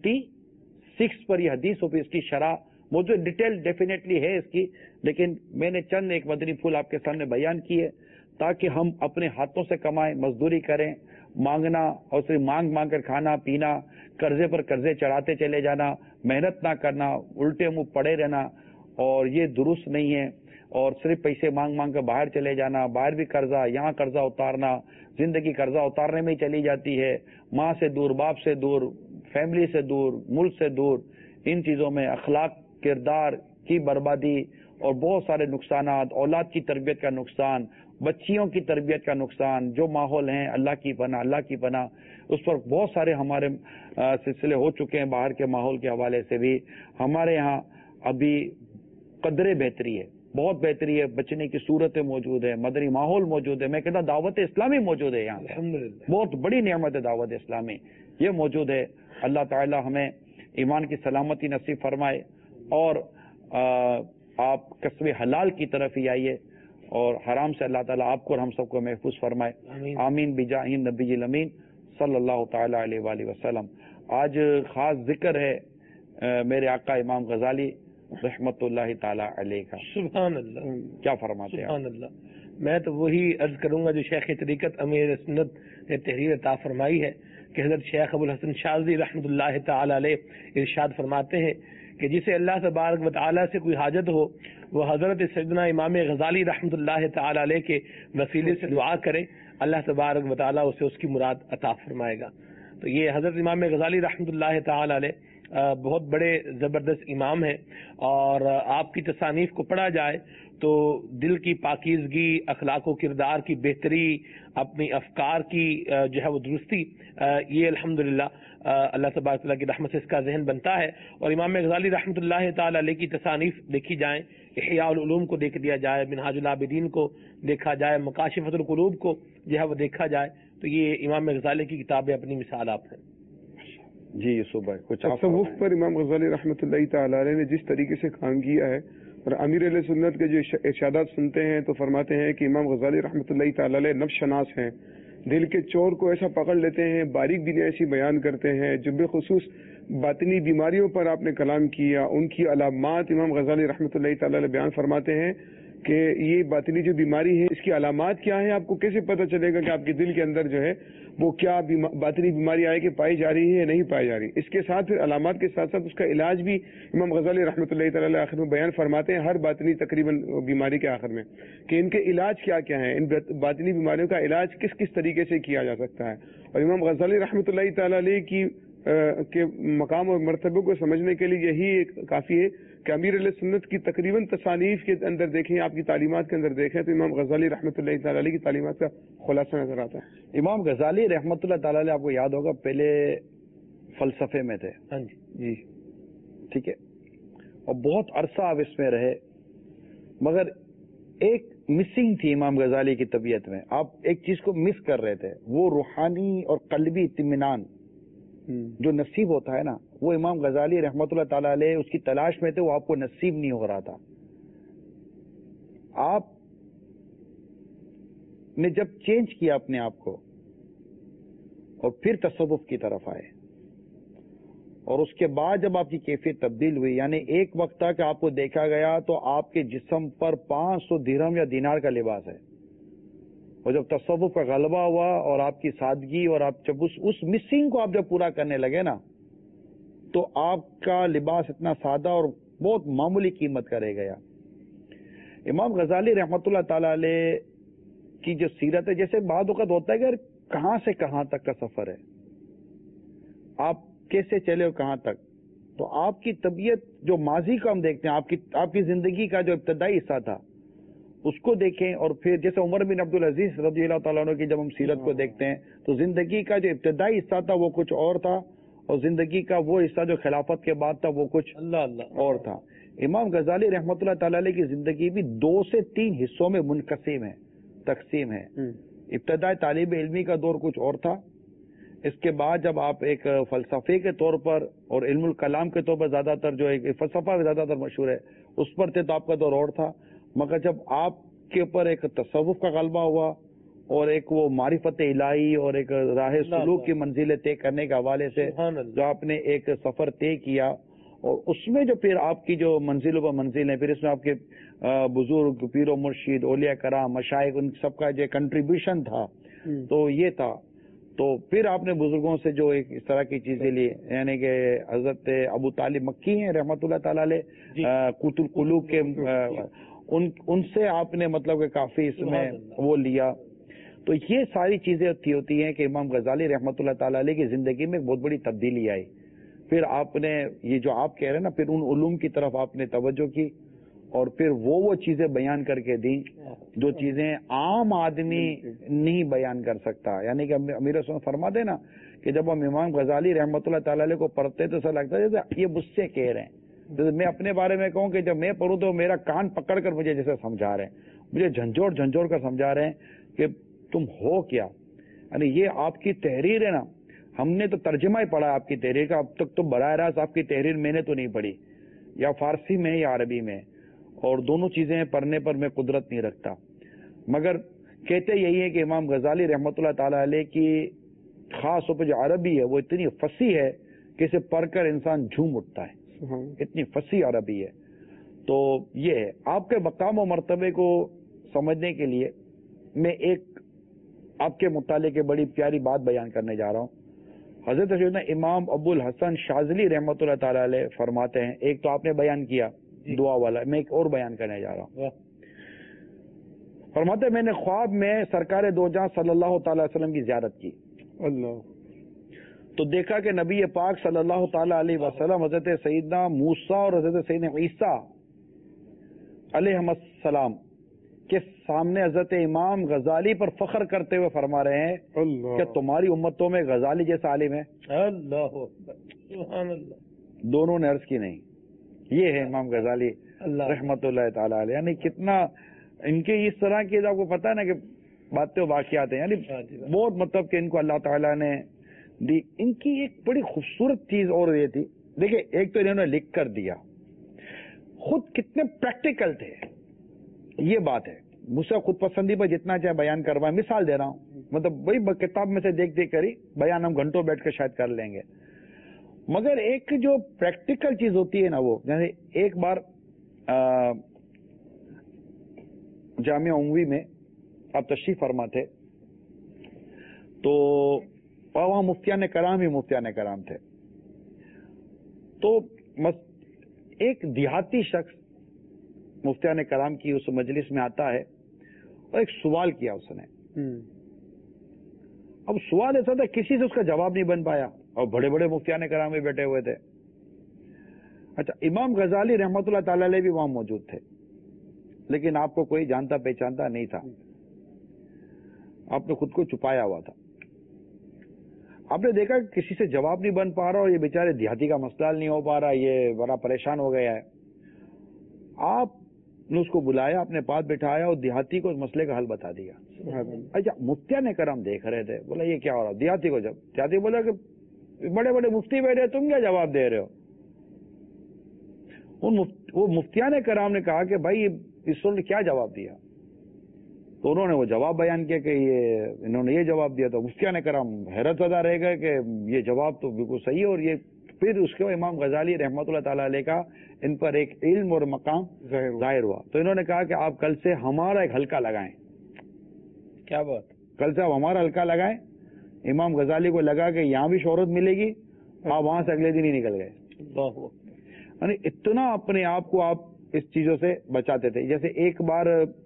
76 پر یہ حدیث ہو، اس کی شرح موجود، ڈیٹیل ڈیفینیٹلی ہے اس کی، لیکن میں نے چند ایک مدنی پھول آپ کے سامنے بیان کی ہے تاکہ ہم اپنے ہاتھوں سے کمائیں، مزدوری کریں، مانگنا اور صرف مانگ مانگ کر کھانا پینا، قرضے پر قرضے چڑھاتے چلے جانا، محنت نہ کرنا، الٹے منہ پڑے رہنا، اور یہ درست نہیں ہے۔ اور صرف پیسے مانگ مانگ کر باہر چلے جانا، باہر بھی قرضہ، یہاں قرضہ اتارنا، زندگی قرضہ اتارنے میں ہی چلی جاتی ہے، ماں سے دور، باپ سے دور، فیملی سے دور، ملک سے دور، ان چیزوں میں اخلاق، کردار کی بربادی اور بہت سارے نقصانات، اولاد کی تربیت کا نقصان، بچیوں کی تربیت کا نقصان، جو ماحول ہیں اللہ کی پناہ، اللہ کی پناہ، اس پر بہت سارے ہمارے سلسلے ہو چکے ہیں باہر کے ماحول کے حوالے سے بھی۔ ہمارے یہاں ابھی قدرے بہتری ہے، بہت بہتری ہے، بچنے کی صورتیں موجود ہیں، مدنی ماحول موجود ہے، میں کہتا دعوت اسلامی موجود ہے یہاں، بہت بڑی نعمت ہے دعوت اسلامی، یہ موجود ہے۔ اللہ تعالی ہمیں ایمان کی سلامتی نصیب فرمائے، اور آپ کسب حلال کی طرف ہی آئیے، اور حرام سے اللہ تعالیٰ آپ کو اور ہم سب کو محفوظ فرمائے، آمین بجاہ نبی الامین صلی اللہ تعالی علیہ وآلہ وسلم۔ آج خاص ذکر ہے میرے آقا امام غزالی رحمت اللہ تعالی علیہ کا۔ سبحان اللہ، کیا فرماتے ہیں؟ سبحان اللہ۔ میں تو وہی عرض کروں گا جو شیخ طریقت امیر سنت نے تحریر عطا فرمائی ہے کہ حضرت شیخ ابو الحسن شاذلی رحمۃ اللہ تعالی علیہ ارشاد فرماتے ہیں کہ جسے اللہ تبارک و تعالی سے کوئی حاجت ہو وہ حضرت سیدنا امام غزالی رحمۃ اللہ تعالی علیہ کے وسیلے سے دعا کرے، اللہ تبارک و تعالی اسے اس کی مراد عطا فرمائے گا۔ تو یہ حضرت امام غزالی رحمۃ اللہ تعالی علیہ بہت بڑے زبردست امام ہیں، اور آپ کی تصانیف کو پڑھا جائے تو دل کی پاکیزگی، اخلاق و کردار کی بہتری، اپنی افکار کی جو ہے وہ درستی، یہ الحمدللہ اللہ تبارک تعالیٰ کی رحمت سے اس کا ذہن بنتا ہے۔ اور امام غزالی رحمۃ اللہ تعالی علیہ کی تصانیف دیکھی جائیں، احیاء العلوم کو دیکھ لیا جائے، منہاج العابدین کو دیکھا جائے، مکاشفۃ القلوب کو جو ہے وہ دیکھا جائے، تو یہ امام غزالی کی کتابیں اپنی مثال آپ ہیں۔ جی یوسف بھائی کچھ تصوف پر امام غزالی رحمۃ اللہ تعالی علیہ نے جس طریقے سے کام کیا ہے، اور امیر علیہ سنت کے جو ارشادات سنتے ہیں تو فرماتے ہیں کہ امام غزالی رحمۃ اللہ تعالی علیہ نفس شناس ہیں، دل کے چور کو ایسا پکڑ لیتے ہیں، باریک بینی ایسی بیان کرتے ہیں، جو بالخصوص باطنی بیماریوں پر آپ نے کلام کیا، ان کی علامات امام غزالی رحمۃ اللہ تعالی علیہ بیان فرماتے ہیں کہ یہ باطنی جو بیماری ہے اس کی علامات کیا ہیں، آپ کو کیسے پتہ چلے گا کہ آپ کے دل کے اندر جو ہے وہ کیا باطنی بیماری آئے کہ پائی جا رہی ہے یا نہیں پائی جا رہی. اس کے ساتھ پھر علامات کے ساتھ ساتھ اس کا علاج بھی امام غزالی رحمۃ اللہ تعالی علیہ آخر میں بیان فرماتے ہیں ہر باطنی تقریباً بیماری کے آخر میں کہ ان کے علاج کیا کیا ہیں, ان باطنی بیماریوں کا علاج کس کس طریقے سے کیا جا سکتا ہے. اور امام غزالی رحمۃ اللہ تعالی علیہ کے مقام اور مرتبے کو سمجھنے کے لیے یہی ایک کافی ہے کہ امیر علیہ سنت کی تقریباً تصانیف کے اندر دیکھیں, آپ کی تعلیمات کے اندر دیکھیں تو امام غزالی رحمۃ اللہ تعالی علیہ کی تعلیمات کا خلاصہ نظر آتا ہے. امام غزالی رحمۃ اللہ تعالی علیہ آپ کو یاد ہوگا پہلے فلسفے میں تھے. ہاں جی ٹھیک ہے, اور بہت عرصہ آپ اس میں رہے, مگر ایک مسنگ تھی امام غزالی کی طبیعت میں. آپ ایک چیز کو مس کر رہے تھے, وہ روحانی اور قلبی اطمینان جو نصیب ہوتا ہے نا, وہ امام غزالی رحمۃ اللہ تعالی علیہ اس کی تلاش میں تھے, وہ آپ کو نصیب نہیں ہو رہا تھا. آپ نے جب چینج کیا اپنے آپ کو اور پھر تصوف کی طرف آئے, اور اس کے بعد جب آپ کی کیفیت تبدیل ہوئی, یعنی ایک وقت تک آپ کو دیکھا گیا تو آپ کے جسم پر 500 درہم یا دینار کا لباس ہے, اور جب تصوف کا غلبہ ہوا اور آپ کی سادگی اور آپ جب اس مسنگ کو آپ جب پورا کرنے لگے نا, تو آپ کا لباس اتنا سادہ اور بہت معمولی قیمت کا رہ گیا. امام غزالی رحمۃ اللہ تعالی علیہ کی جو سیرت ہے, جیسے بعض اوقات ہوتا ہے کہ کہاں سے کہاں تک کا سفر ہے, آپ کیسے چلے ہو کہاں تک, تو آپ کی طبیعت جو ماضی کو ہم دیکھتے ہیں, آپ کی زندگی کا جو ابتدائی حصہ تھا اس کو دیکھیں, اور پھر جیسے عمر بن عبدالعزیز رضی اللہ تعالیٰ عنہ کی جب ہم سیرت کو دیکھتے ہیں تو زندگی کا جو ابتدائی حصہ تھا وہ کچھ اور تھا, اور زندگی کا وہ حصہ جو خلافت کے بعد تھا وہ کچھ اور تھا. امام غزالی رحمۃ اللہ تعالی علیہ کی زندگی بھی 2 سے 3 حصوں میں منقسم ہے, تقسیم ہے. ابتدائی طالب علمی کا دور کچھ اور تھا, اس کے بعد جب آپ ایک فلسفے کے طور پر اور علم الکلام کے طور پر زیادہ تر جو ایک فلسفہ زیادہ تر مشہور ہے اس پر تھے تو آپ کا دور اور تھا. مگر جب آپ کے اوپر ایک تصوف کا غلبہ ہوا اور ایک وہ معرفت الہی اور ایک راہ سلوک کی منزلیں طے کرنے کے حوالے سے جو آپ نے ایک سفر طے کیا, اور اس میں جو پھر آپ کی جو منزلوں پر منزل ہیں, پھر اس میں آپ کے بزرگ پیر و مرشد اولیاء کرام مشائخ ان سب کا جو کنٹریبیوشن تھا تو یہ تھا. تو پھر آپ نے بزرگوں سے جو ایک اس طرح کی چیزیں لی, یعنی کہ حضرت ابو طالب مکی ہیں رحمۃ اللہ تعالی علیہ قوت القلوب کے, ان سے آپ نے مطلب کہ کافی اس میں وہ لیا. تو یہ ساری چیزیں ہوتی ہیں کہ امام غزالی رحمۃ اللہ تعالی علیہ کی زندگی میں ایک بہت بڑی تبدیلی آئی. پھر آپ نے یہ جو آپ کہہ رہے ہیں نا, پھر ان علوم کی طرف آپ نے توجہ کی, اور پھر وہ چیزیں بیان کر کے دی جو چیزیں عام آدمی نہیں بیان کر سکتا. یعنی کہ امیر حسن فرما دے نا کہ جب ہم امام غزالی رحمۃ اللہ تعالی علیہ کو پڑھتے تو ایسا لگتا ہے جیسے یہ مجھ سے کہہ رہے ہیں. میں اپنے بارے میں کہوں کہ جب میں پڑھوں تو میرا کان پکڑ کر مجھے جیسے سمجھا رہے ہیں, مجھے جھنجھوڑ کر سمجھا رہے ہیں کہ تم ہو کیا. یعنی یہ آپ کی تحریر ہے نا, ہم نے تو ترجمہ ہی پڑھا آپ کی تحریر کا, اب تک تو براہ راست آپ کی تحریر میں نے تو نہیں پڑھی, یا فارسی میں یا عربی میں, اور دونوں چیزیں پڑھنے پر میں قدرت نہیں رکھتا. مگر کہتے یہی ہے کہ امام غزالی رحمۃ اللہ تعالی علیہ کی خاص طور پہ جو عربی ہے وہ اتنی فصیح ہے کہ اسے پڑھ کر انسان جھوم اٹھتا ہے, اتنی فصیح عربی ہے. تو یہ ہے آپ کے مقام و مرتبے کو سمجھنے کے لیے میں ایک آپ کے متعلق ایک بڑی پیاری بات بیان کرنے جا رہا ہوں. حضرت سیدنا امام ابو الحسن شاذلی رحمۃ اللہ تعالی علیہ فرماتے ہیں, ایک تو آپ نے بیان کیا دعا والا, میں ایک اور بیان کرنے جا رہا ہوں. فرماتے ہیں میں نے خواب میں سرکار دو جہاں صلی اللہ تعالی وسلم کی زیارت کی, تو دیکھا کہ نبی پاک صلی اللہ تعالی علیہ وسلم حضرت سیدنا موسیٰ اور حضرت سیدنا عیسیٰ علیہ السلام کے سامنے حضرت امام غزالی پر فخر کرتے ہوئے فرما رہے ہیں کہ تمہاری امتوں میں غزالی جیسا عالم ہے. دونوں نے عرض کی نہیں, یہ ہے امام غزالی رحمت اللہ تعالی علیہ. یعنی کتنا ان کے اس طرح کی آپ کو پتا ہے نا کہ باتیں واقعات ہیں, یعنی بہت مطلب کہ ان کو اللہ تعالیٰ نے دی. ان کی ایک بڑی خوبصورت چیز اور یہ تھی, دیکھیں ایک تو انہوں نے لکھ کر دیا, خود کتنے پریکٹیکل تھے, یہ بات ہے. مجھ سے خود پسندی پر جتنا چاہے بیان کروائیں, مثال دے رہا ہوں, مطلب وہی کتاب میں سے دیکھ کر ہی بیان ہم گھنٹوں بیٹھ کر شاید کر لیں گے. مگر ایک جو پریکٹیکل چیز ہوتی ہے نا, وہ جیسے ایک بار جامعہ عموی میں آپ تشریف فرما تھے, تو اور وہاں مفتیان کرام ہی مفتیان کرام تھے. تو ایک دیہاتی شخص مفتیان کرام کی اس مجلس میں آتا ہے اور ایک سوال کیا اس نے. اب سوال ایسا تھا کسی سے اس کا جواب نہیں بن پایا اور بڑے بڑے مفتیان کرام بھی بیٹھے ہوئے تھے. اچھا, امام غزالی رحمۃ اللہ تعالی علیہ بھی وہاں موجود تھے, لیکن آپ کو کوئی جانتا پہچانتا نہیں تھا, آپ نے خود کو چھپایا ہوا تھا. آپ نے دیکھا کہ کسی سے جواب نہیں بن پا رہا اور یہ بیچارے دیہاتی کا مسئلہ حل نہیں ہو پا رہا, یہ بڑا پریشان ہو گیا ہے. آپ نے اس کو بلایا, اپنے پاس بٹھایا اور دیہاتی کو اس مسئلے کا حل بتا دیا. اچھا, مفتیان کرام دیکھ رہے تھے, بولا یہ کیا ہو رہا. دیہاتی کو جب دیہاتی بولا کہ بڑے بڑے مفتی بیٹھے, تم کیا جواب دے رہے ہو. وہ مفتیان کرام نے کہا کہ بھائی اس نے کیا جواب دیا, تو انہوں نے وہ جواب بیان کیا کہ انہوں نے یہ جواب دیا. تو مفتیان کرام حیرت زدہ رہ گئے کہ یہ جواب تو بالکل صحیح ہے. اور یہ پھر اس کے امام غزالی رحمۃ اللہ تعالی علیہ کا ان پر ایک علم اور مقام ظاہر ہوا. تو انہوں نے کہا کہ آپ کل سے ہمارا ایک حلقہ لگائیں. کیا بات, کل سے آپ ہمارا حلقہ لگائیں. امام غزالی کو لگا کہ یہاں بھی شہرت ملے گی, آپ وہاں سے اگلے دن ہی نکل گئے. یعنی اتنا اپنے آپ کو آپ اس چیزوں سے بچاتے تھے. جیسے ایک بار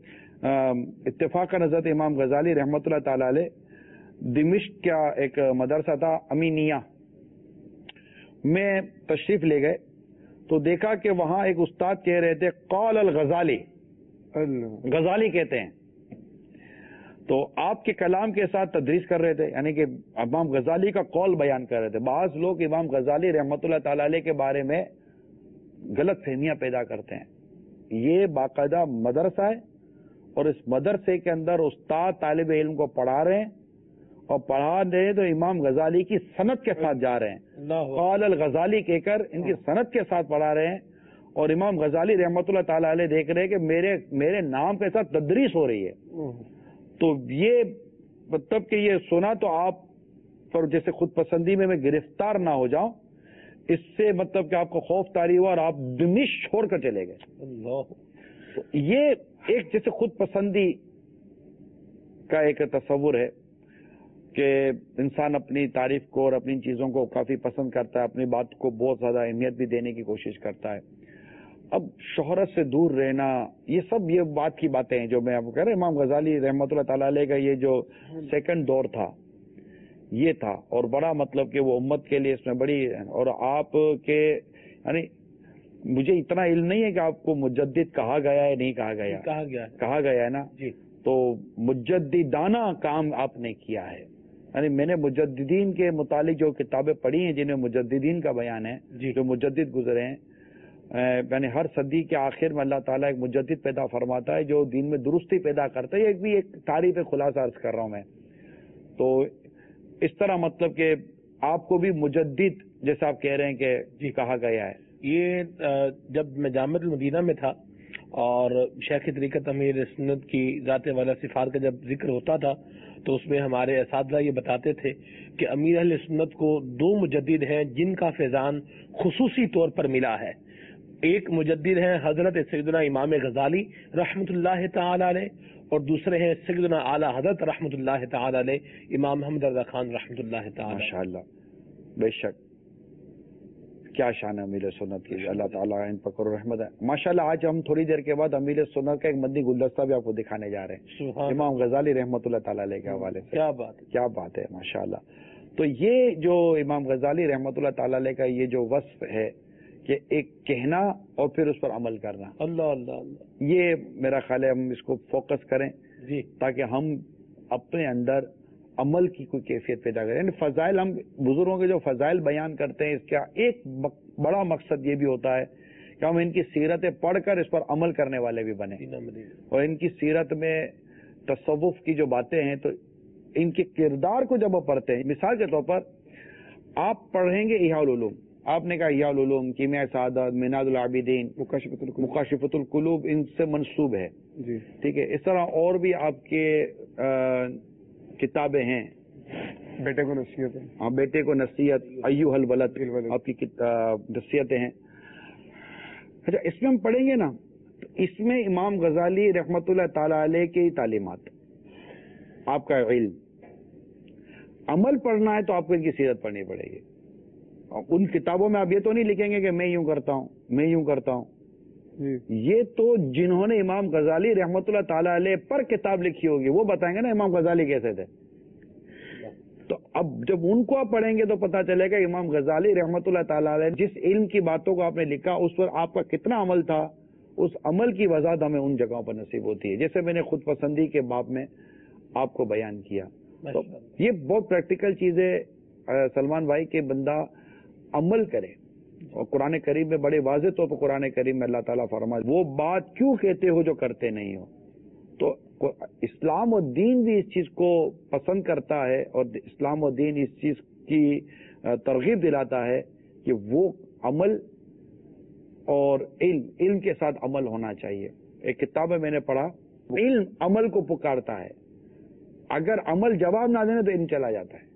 اتفاق حضرت امام غزالی رحمۃ اللہ تعالی علیہ دمشق کا ایک مدرسہ تھا امینیہ میں تشریف لے گئے, تو دیکھا کہ وہاں ایک استاد کہہ رہے تھے قال الغزالی, غزالی کہتے ہیں. تو آپ کے کلام کے ساتھ تدریس کر رہے تھے, یعنی کہ امام غزالی کا قول بیان کر رہے تھے. بعض لوگ امام غزالی رحمۃ اللہ تعالی علیہ کے بارے میں غلط فہمیاں پیدا کرتے ہیں. یہ باقاعدہ مدرسہ ہے اور اس مدرسے کے اندر استاد طالب علم کو پڑھا رہے ہیں, اور پڑھا رہے ہیں تو امام غزالی کی سند کے ساتھ جا رہے ہیں. قال الغزالی کہہ کر ان کی سند کے ساتھ پڑھا رہے ہیں, اور امام غزالی رحمۃ اللہ تعالی علیہ دیکھ رہے ہیں کہ میرے نام کے ساتھ تدریس ہو رہی ہے. تو یہ مطلب کہ یہ سنا تو آپ پر جیسے خود پسندی میں گرفتار نہ ہو جاؤں, اس سے مطلب کہ آپ کو خوف طاری ہوا اور آپ دمشق چھوڑ کر چلے گئے. تو یہ ایک جیسے خود پسندی کا ایک تصور ہے کہ انسان اپنی تعریف کو اور اپنی چیزوں کو کافی پسند کرتا ہے, اپنی بات کو بہت زیادہ اہمیت بھی دینے کی کوشش کرتا ہے. اب شہرت سے دور رہنا, یہ سب یہ بات کی باتیں ہیں جو میں آپ کو کہہ رہا ہوں. امام غزالی رحمۃ اللہ تعالی علیہ کا یہ جو سیکنڈ دور تھا یہ تھا, اور بڑا مطلب کہ وہ امت کے لیے اس میں بڑی, اور آپ کے یعنی مجھے اتنا علم نہیں ہے کہ آپ کو مجدد کہا گیا ہے نہیں کہا گیا, کہا گیا ہے نا جی. تو مجددانہ کام آپ نے کیا ہے. یعنی میں نے مجددین کے متعلق جو کتابیں پڑھی ہیں جنہیں مجددین کا بیان ہے, جو مجدد گزرے ہیں, یعنی ہر صدی کے آخر میں اللہ تعالیٰ ایک مجدد پیدا فرماتا ہے جو دین میں درستی پیدا کرتا ہے. ایک تعریف خلاصہ عرض کر رہا ہوں میں. تو اس طرح مطلب کہ آپ کو بھی مجدد جیسا آپ کہہ رہے ہیں کہ جی کہا گیا ہے. یہ جب میں جامعہ المدینہ میں تھا اور شیخ طریقت امیر سنت کی ذات والا صفات کا جب ذکر ہوتا تھا تو اس میں ہمارے اساتذہ یہ بتاتے تھے کہ امیر اہل سنت کو دو مجدد ہیں جن کا فیضان خصوصی طور پر ملا ہے. ایک مجدد ہیں حضرت سیدنا امام غزالی رحمۃ اللہ تعالی علیہ, اور دوسرے ہیں سیدنا اعلیٰ حضرت رحمۃ اللہ تعالی علیہ امام محمد رضا خان رحمۃ اللہ تعالی. ماشاءاللہ, بے شک کیا شان ہے امیر سنت کی, اللہ تعالیٰ ان پر کرو رحمت ہے. ماشاءاللہ آج ہم تھوڑی دیر کے بعد امیر سنت کا ایک مدنی گلدستہ بھی آپ کو دکھانے جا رہے ہیں امام غزالی رحمۃ اللہ تعالیٰ علیہ کے حوالے سے. کیا بات ہے ماشاءاللہ. تو یہ جو امام غزالی رحمۃ اللہ تعالیٰ علیہ کا یہ جو وصف ہے کہ ایک کہنا اور پھر اس پر عمل کرنا, اللہ اللہ اللہ, یہ میرا خیال ہے ہم اس کو فوکس کریں جی, تاکہ ہم اپنے اندر عمل کی کوئی کیفیت پیدا کریں. یعنی فضائل, ہم بزرگوں کے جو فضائل بیان کرتے ہیں اس کا ایک بڑا مقصد یہ بھی ہوتا ہے کہ ہم ان کی سیرتیں پڑھ کر اس پر عمل کرنے والے بھی بنیں, اور ان کی سیرت میں تصوف کی جو باتیں ہیں تو ان کے کردار کو جب آپ پڑھتے ہیں, مثال کے طور پر آپ پڑھیں گے احیاء العلوم, آپ نے کہا احیاء العلوم, کیمیاء سعادت, مناد العابدین, مکاشفۃ القلوب ان سے منسوب ہے جی, ٹھیک ہے. اس طرح اور بھی آپ کے کتابیں ہیں, بیٹے کو نصیحت, ہاں بیٹے کو نصیحت, ایھا الولد آپ کی نصیحتیں ہیں. اچھا, اس میں ہم پڑھیں گے نا تو اس میں امام غزالی رحمۃ اللہ تعالی علیہ کی تعلیمات, آپ کا علم, عمل پڑھنا ہے تو آپ کو ان کی سیرت پڑھنی پڑے گی. ان کتابوں میں آپ یہ تو نہیں لکھیں گے کہ میں یوں کرتا ہوں میں یوں کرتا ہوں. یہ تو جنہوں نے امام غزالی رحمۃ اللہ تعالی علیہ پر کتاب لکھی ہوگی وہ بتائیں گے نا امام غزالی کیسے تھے. تو اب جب ان کو آپ پڑھیں گے تو پتا چلے گا امام غزالی رحمۃ اللہ تعالی علیہ جس علم کی باتوں کو آپ نے لکھا اس پر آپ کا کتنا عمل تھا. اس عمل کی وضاحت ہمیں ان جگہوں پر نصیب ہوتی ہے جیسے میں نے خود پسندی کے باب میں آپ کو بیان کیا. تو یہ بہت پریکٹیکل چیز ہے سلمان بھائی کہ بندہ عمل کرے. اور قرآن کریم میں بڑے واضح طور پر قرآن کریم میں اللہ تعالیٰ فرمائے وہ بات کیوں کہتے ہو جو کرتے نہیں ہو. تو اسلام و دین بھی اس چیز کو پسند کرتا ہے اور اسلام و دین اس چیز کی ترغیب دلاتا ہے کہ وہ عمل اور علم کے ساتھ عمل ہونا چاہیے. ایک کتاب میں نے پڑھا علم عمل کو پکارتا ہے اگر عمل جواب نہ دینے تو علم چلا جاتا ہے.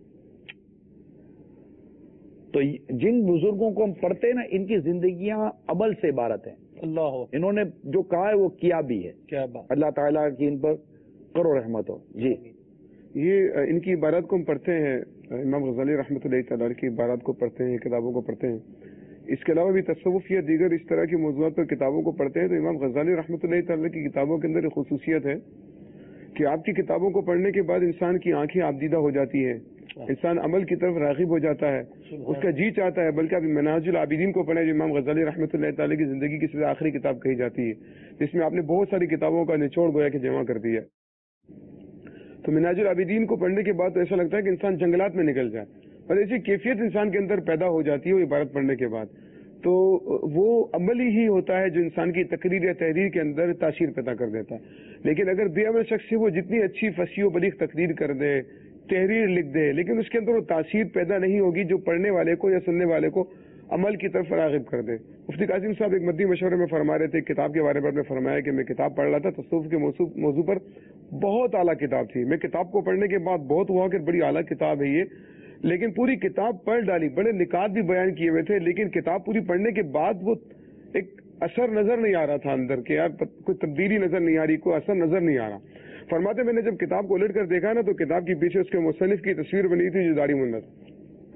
تو جن بزرگوں کو ہم پڑھتے ہیں نا ان کی زندگیاں عمل سے عبارت ہیں. اللہ انہوں نے جو کہا ہے وہ کیا بھی ہے. کیا بات. اللہ تعالیٰ کی ان پر کرو رحمت ہو. جی یہ ان کی عبارات کو ہم پڑھتے ہیں امام غزالی رحمۃ اللہ تعالی کی عبارات کو پڑھتے ہیں کتابوں کو پڑھتے ہیں. اس کے علاوہ بھی تصوف یا دیگر اس طرح کی موضوعات پر کتابوں کو پڑھتے ہیں تو امام غزالی رحمۃ اللہ تعالی کی کتابوں کے اندر ایک خصوصیت ہے کہ آپ کی کتابوں کو پڑھنے کے بعد انسان کی آنکھیں آبدیدہ ہو جاتی ہیں انسان عمل کی طرف راغب ہو جاتا ہے اس کا جی چاہتا ہے. بلکہ ابھی منہاج العابدین کو پڑھیں جو امام غزالی رحمۃ اللہ تعالی کی زندگی کی سب سے آخری کتاب کہی جاتی ہے جس میں آپ نے بہت ساری کتابوں کا نچوڑ گویا کہ جمع کر دیا. تو منہاج العابدین کو پڑھنے کے بعد تو ایسا لگتا ہے کہ انسان جنگلات میں نکل جائے اور ایسی کیفیت انسان کے اندر پیدا ہو جاتی ہے وہ عبارت پڑھنے کے بعد. تو وہ عمل ہی ہوتا ہے جو انسان کی تقریر یا تحریر کے اندر تاثیر پیدا کر دیتا ہے. لیکن اگر بے عمل شخص سے وہ جتنی اچھی فصیح و بلیغ تقریر کر دے تحریر لکھ دے لیکن اس کے اندر وہ تاثیر پیدا نہیں ہوگی جو پڑھنے والے کو یا سننے والے کو عمل کی طرف راغب کر دے. مفتی قاسم صاحب ایک مدنی مشورے میں فرما رہے تھے کتاب کے بارے میں فرمایا کہ میں کتاب پڑھ رہا تھا تصوف کے موضوع پر بہت اعلیٰ کتاب تھی. میں کتاب کو پڑھنے کے بعد بہت ہوا کہ بڑی اعلیٰ کتاب ہے یہ لیکن پوری کتاب پڑھ ڈالی بڑے نکات بھی بیان کیے ہوئے تھے لیکن کتاب پوری پڑھنے کے بعد وہ ایک اثر نظر نہیں آ رہا تھا اندر کہ یار کوئی تبدیلی نظر نہیں آ رہی کوئی اثر نظر نہیں آ رہا. فرماتے میں نے جب کتاب کو الٹ کر دیکھا نا تو کتاب کے پیچھے اس کے مصنف کی تصویر بنی تھی جو داڑھی منڈا تھا.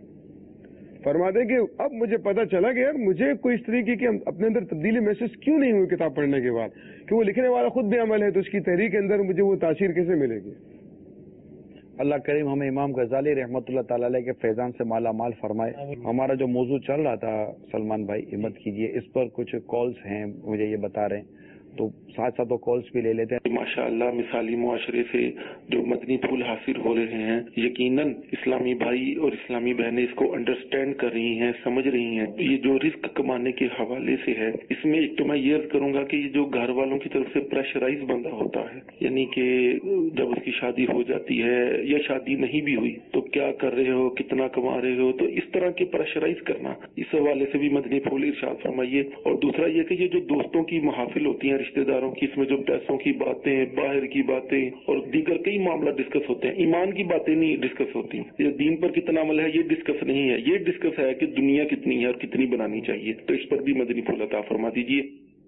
فرماتے کہ اب مجھے پتا چلا کہ یار مجھے کوئی اس طریقے کی اپنے اندر تبدیلی محسوس کیوں نہیں ہوئی کتاب پڑھنے کے بعد کہ وہ لکھنے والا خود بے عمل ہے تو اس کی تحریک کے اندر مجھے وہ تاثیر کیسے ملے گی. اللہ کریم ہمیں امام غزالی رحمۃ اللہ تعالی علیہ کے فیضان سے مالا مال فرمائے. ہمارا جو موضوع چل رہا تھا سلمان بھائی ہمت کیجیے اس پر کچھ کالز ہیں مجھے یہ بتا رہے ہیں تو ساتھ ساتھ وہ کالز بھی لے لیتے ہیں. ماشاءاللہ مثالی معاشرے سے جو مدنی پھول حاصل ہو رہے ہیں یقیناً اسلامی بھائی اور اسلامی بہنیں اس کو انڈرسٹینڈ کر رہی ہیں سمجھ رہی ہیں. یہ جو رزق کمانے کے حوالے سے ہے اس میں ایک تو میں یہ عرض کروں گا کہ یہ جو گھر والوں کی طرف سے پریشرائز بندہ ہوتا ہے یعنی کہ جب اس کی شادی ہو جاتی ہے یا شادی نہیں بھی ہوئی تو کیا کر رہے ہو کتنا کما رہے ہو تو اس طرح کے پریشرائز کرنا اس حوالے سے بھی مدنی پھول ارشاد فرمائیے. اور دوسرا یہ کہ یہ جو دوستوں کی محافل ہوتی ہیں رشتہ داروں کی اس میں جو پیسوں کی باتیں باہر کی باتیں اور دیگر کئی معاملات ڈسکس ہوتے ہیں ایمان کی باتیں نہیں ڈسکس ہوتی. یہ دین پر کتنا عمل ہے یہ ڈسکس نہیں ہے یہ ڈسکس ہے کہ دنیا کتنی ہے اور کتنی بنانی چاہیے. تو اس پر بھی مدنی پھول عطا فرما دیجیے.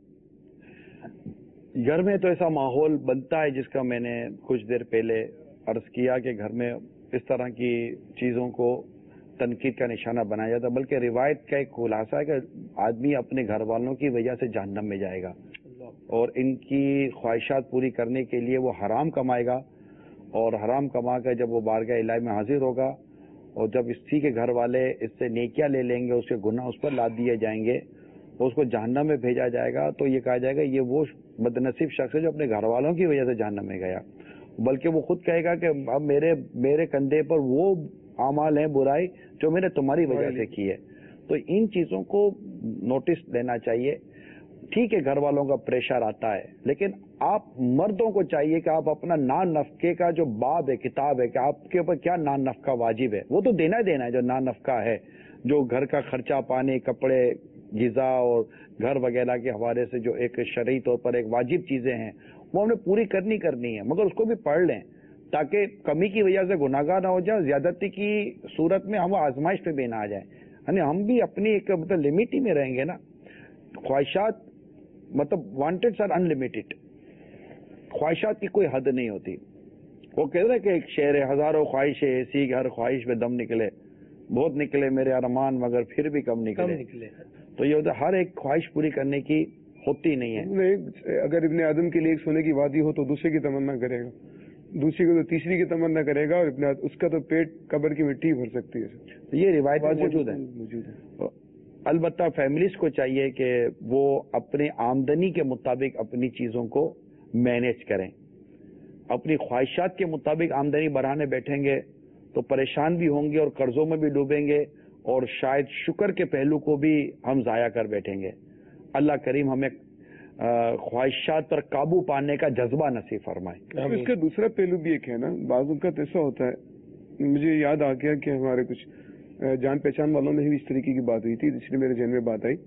گھر میں تو ایسا ماحول بنتا ہے جس کا میں نے کچھ دیر پہلے عرض کیا کہ گھر میں اس طرح کی چیزوں کو تنقید کا نشانہ بنایا جاتا ہے بلکہ روایت کا ایک خلاصہ ہے کہ آدمی اپنے گھر والوں کی وجہ سے جہنم میں جائے گا اور ان کی خواہشات پوری کرنے کے لیے وہ حرام کمائے گا اور حرام کما کر جب وہ بارگاہ الہی میں حاضر ہوگا اور جب اسی کے گھر والے اس سے نیکیاں لے لیں گے اس کے گناہ اس پر لاد دیے جائیں گے اور اس کو جہنم میں بھیجا جائے گا تو یہ کہا جائے گا یہ وہ بدنصیب شخص ہے جو اپنے گھر والوں کی وجہ سے جہنم میں گیا. بلکہ وہ خود کہے گا کہ اب میرے کندھے پر وہ اعمال ہیں برائی جو میں نے تمہاری وجہ سے کی ہے. تو ان چیزوں کو نوٹس لینا چاہیے. ٹھیک ہے گھر والوں کا پریشر آتا ہے لیکن آپ مردوں کو چاہیے کہ آپ اپنا نان نفقے کا جو باب ہے کتاب ہے کہ آپ کے اوپر کیا نان نفقہ واجب ہے وہ تو دینا ہی دینا ہے. جو نان نفقہ ہے جو گھر کا خرچہ پانی کپڑے غذا اور گھر وغیرہ کے حوالے سے جو ایک شرعی طور پر ایک واجب چیزیں ہیں وہ ہم نے پوری کرنی ہے مگر اس کو بھی پڑھ لیں تاکہ کمی کی وجہ سے گناہگار نہ ہو جائے زیادتی کی صورت میں ہم آزمائش پہ بھی نہ آ جائیں. یعنی ہم بھی اپنی ایک مطلب لمٹ ہی میں رہیں گے نا. خواہشات مطلب وانٹیڈس آر انلمیٹڈ. خواہشات کی کوئی حد نہیں ہوتی. وہ کہہ رہے کہ ایک شعر ہے، ہزاروں خواہشیں ایسی کہ ہر خواہش میں دم نکلے، بہت نکلے میرے ارمان مگر پھر بھی کم نکلے. تو یہ ہوتا ہے ہر ایک خواہش پوری کرنے کی ہوتی نہیں ہے. اگر ابن آدم کے لیے ایک سونے کی وادی ہو تو دوسرے کی تمنا کرے گا، دوسری کو تو تیسری کی تمنا کرے گا، اور اس کا تو پیٹ قبر کی مٹی بھر سکتی ہے. تو یہ روایتیں موجود ہیں. البتہ فیملیز کو چاہیے کہ وہ اپنے آمدنی کے مطابق اپنی چیزوں کو مینیج کریں. اپنی خواہشات کے مطابق آمدنی بڑھانے بیٹھیں گے تو پریشان بھی ہوں گے اور قرضوں میں بھی ڈوبیں گے، اور شاید شکر کے پہلو کو بھی ہم ضائع کر بیٹھیں گے. اللہ کریم ہمیں خواہشات پر قابو پانے کا جذبہ نصیب فرمائے. اس کا دوسرا پہلو بھی ایک ہے نا، بعض اوقات ایسا ہوتا ہے، مجھے یاد آ گیا کہ ہمارے کچھ جان پہچان والوں میں بھی اس طریقے کی بات ہوئی تھی، اس لیے میرے ذہن میں بات آئی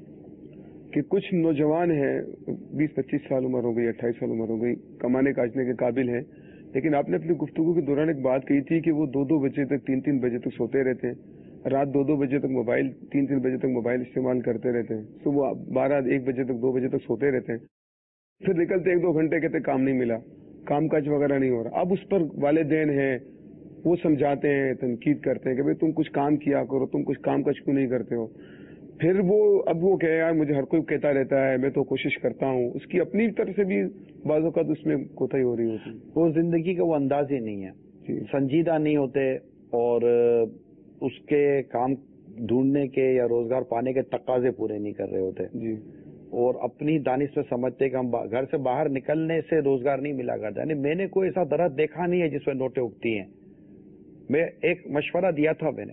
کہ کچھ نوجوان ہیں، 20-25 سال عمر ہو گئی، 28 سال عمر ہو گئی، کمانے کاجنے کے قابل ہیں، لیکن آپ نے اپنی گفتگو کے دوران ایک بات کہی تھی کہ وہ 2-2 بجے تک 3-3 بجے تک سوتے رہتے ہیں، رات 2-2 بجے تک موبائل 3-3 بجے تک موبائل استعمال کرتے رہتے ہیں، صبح 12-1 بجے تک 2 بجے تک سوتے رہتے ہیں، پھر نکلتے 1-2 گھنٹے کہتے کام نہیں ملا، کام کاج وغیرہ نہیں ہو رہا. اب اس پر والدین ہیں وہ سمجھاتے ہیں، تنقید کرتے ہیں کہ بھئی تم کچھ کام کیا کرو، تم کچھ کام کاج کیوں نہیں کرتے ہو. پھر وہ کہ یار مجھے ہر کوئی کہتا رہتا ہے، میں تو کوشش کرتا ہوں، اس کی اپنی طرف سے بھی بعض اوقات اس میں کوتاہی ہو رہی ہوتی ہے. وہ زندگی کا وہ انداز ہی نہیں ہے، سنجیدہ نہیں ہوتے، اور اس کے کام ڈھونڈنے کے یا روزگار پانے کے تقاضے پورے نہیں کر رہے ہوتے جی، اور اپنی دانش سے سمجھتے کہ ہم گھر سے باہر نکلنے سے روزگار نہیں ملا کرتا. یعنی میں نے کوئی ایسا درخت دیکھا نہیں ہے جس میں نوٹیں اگتی ہیں. میں ایک مشورہ دیا تھا میں نے،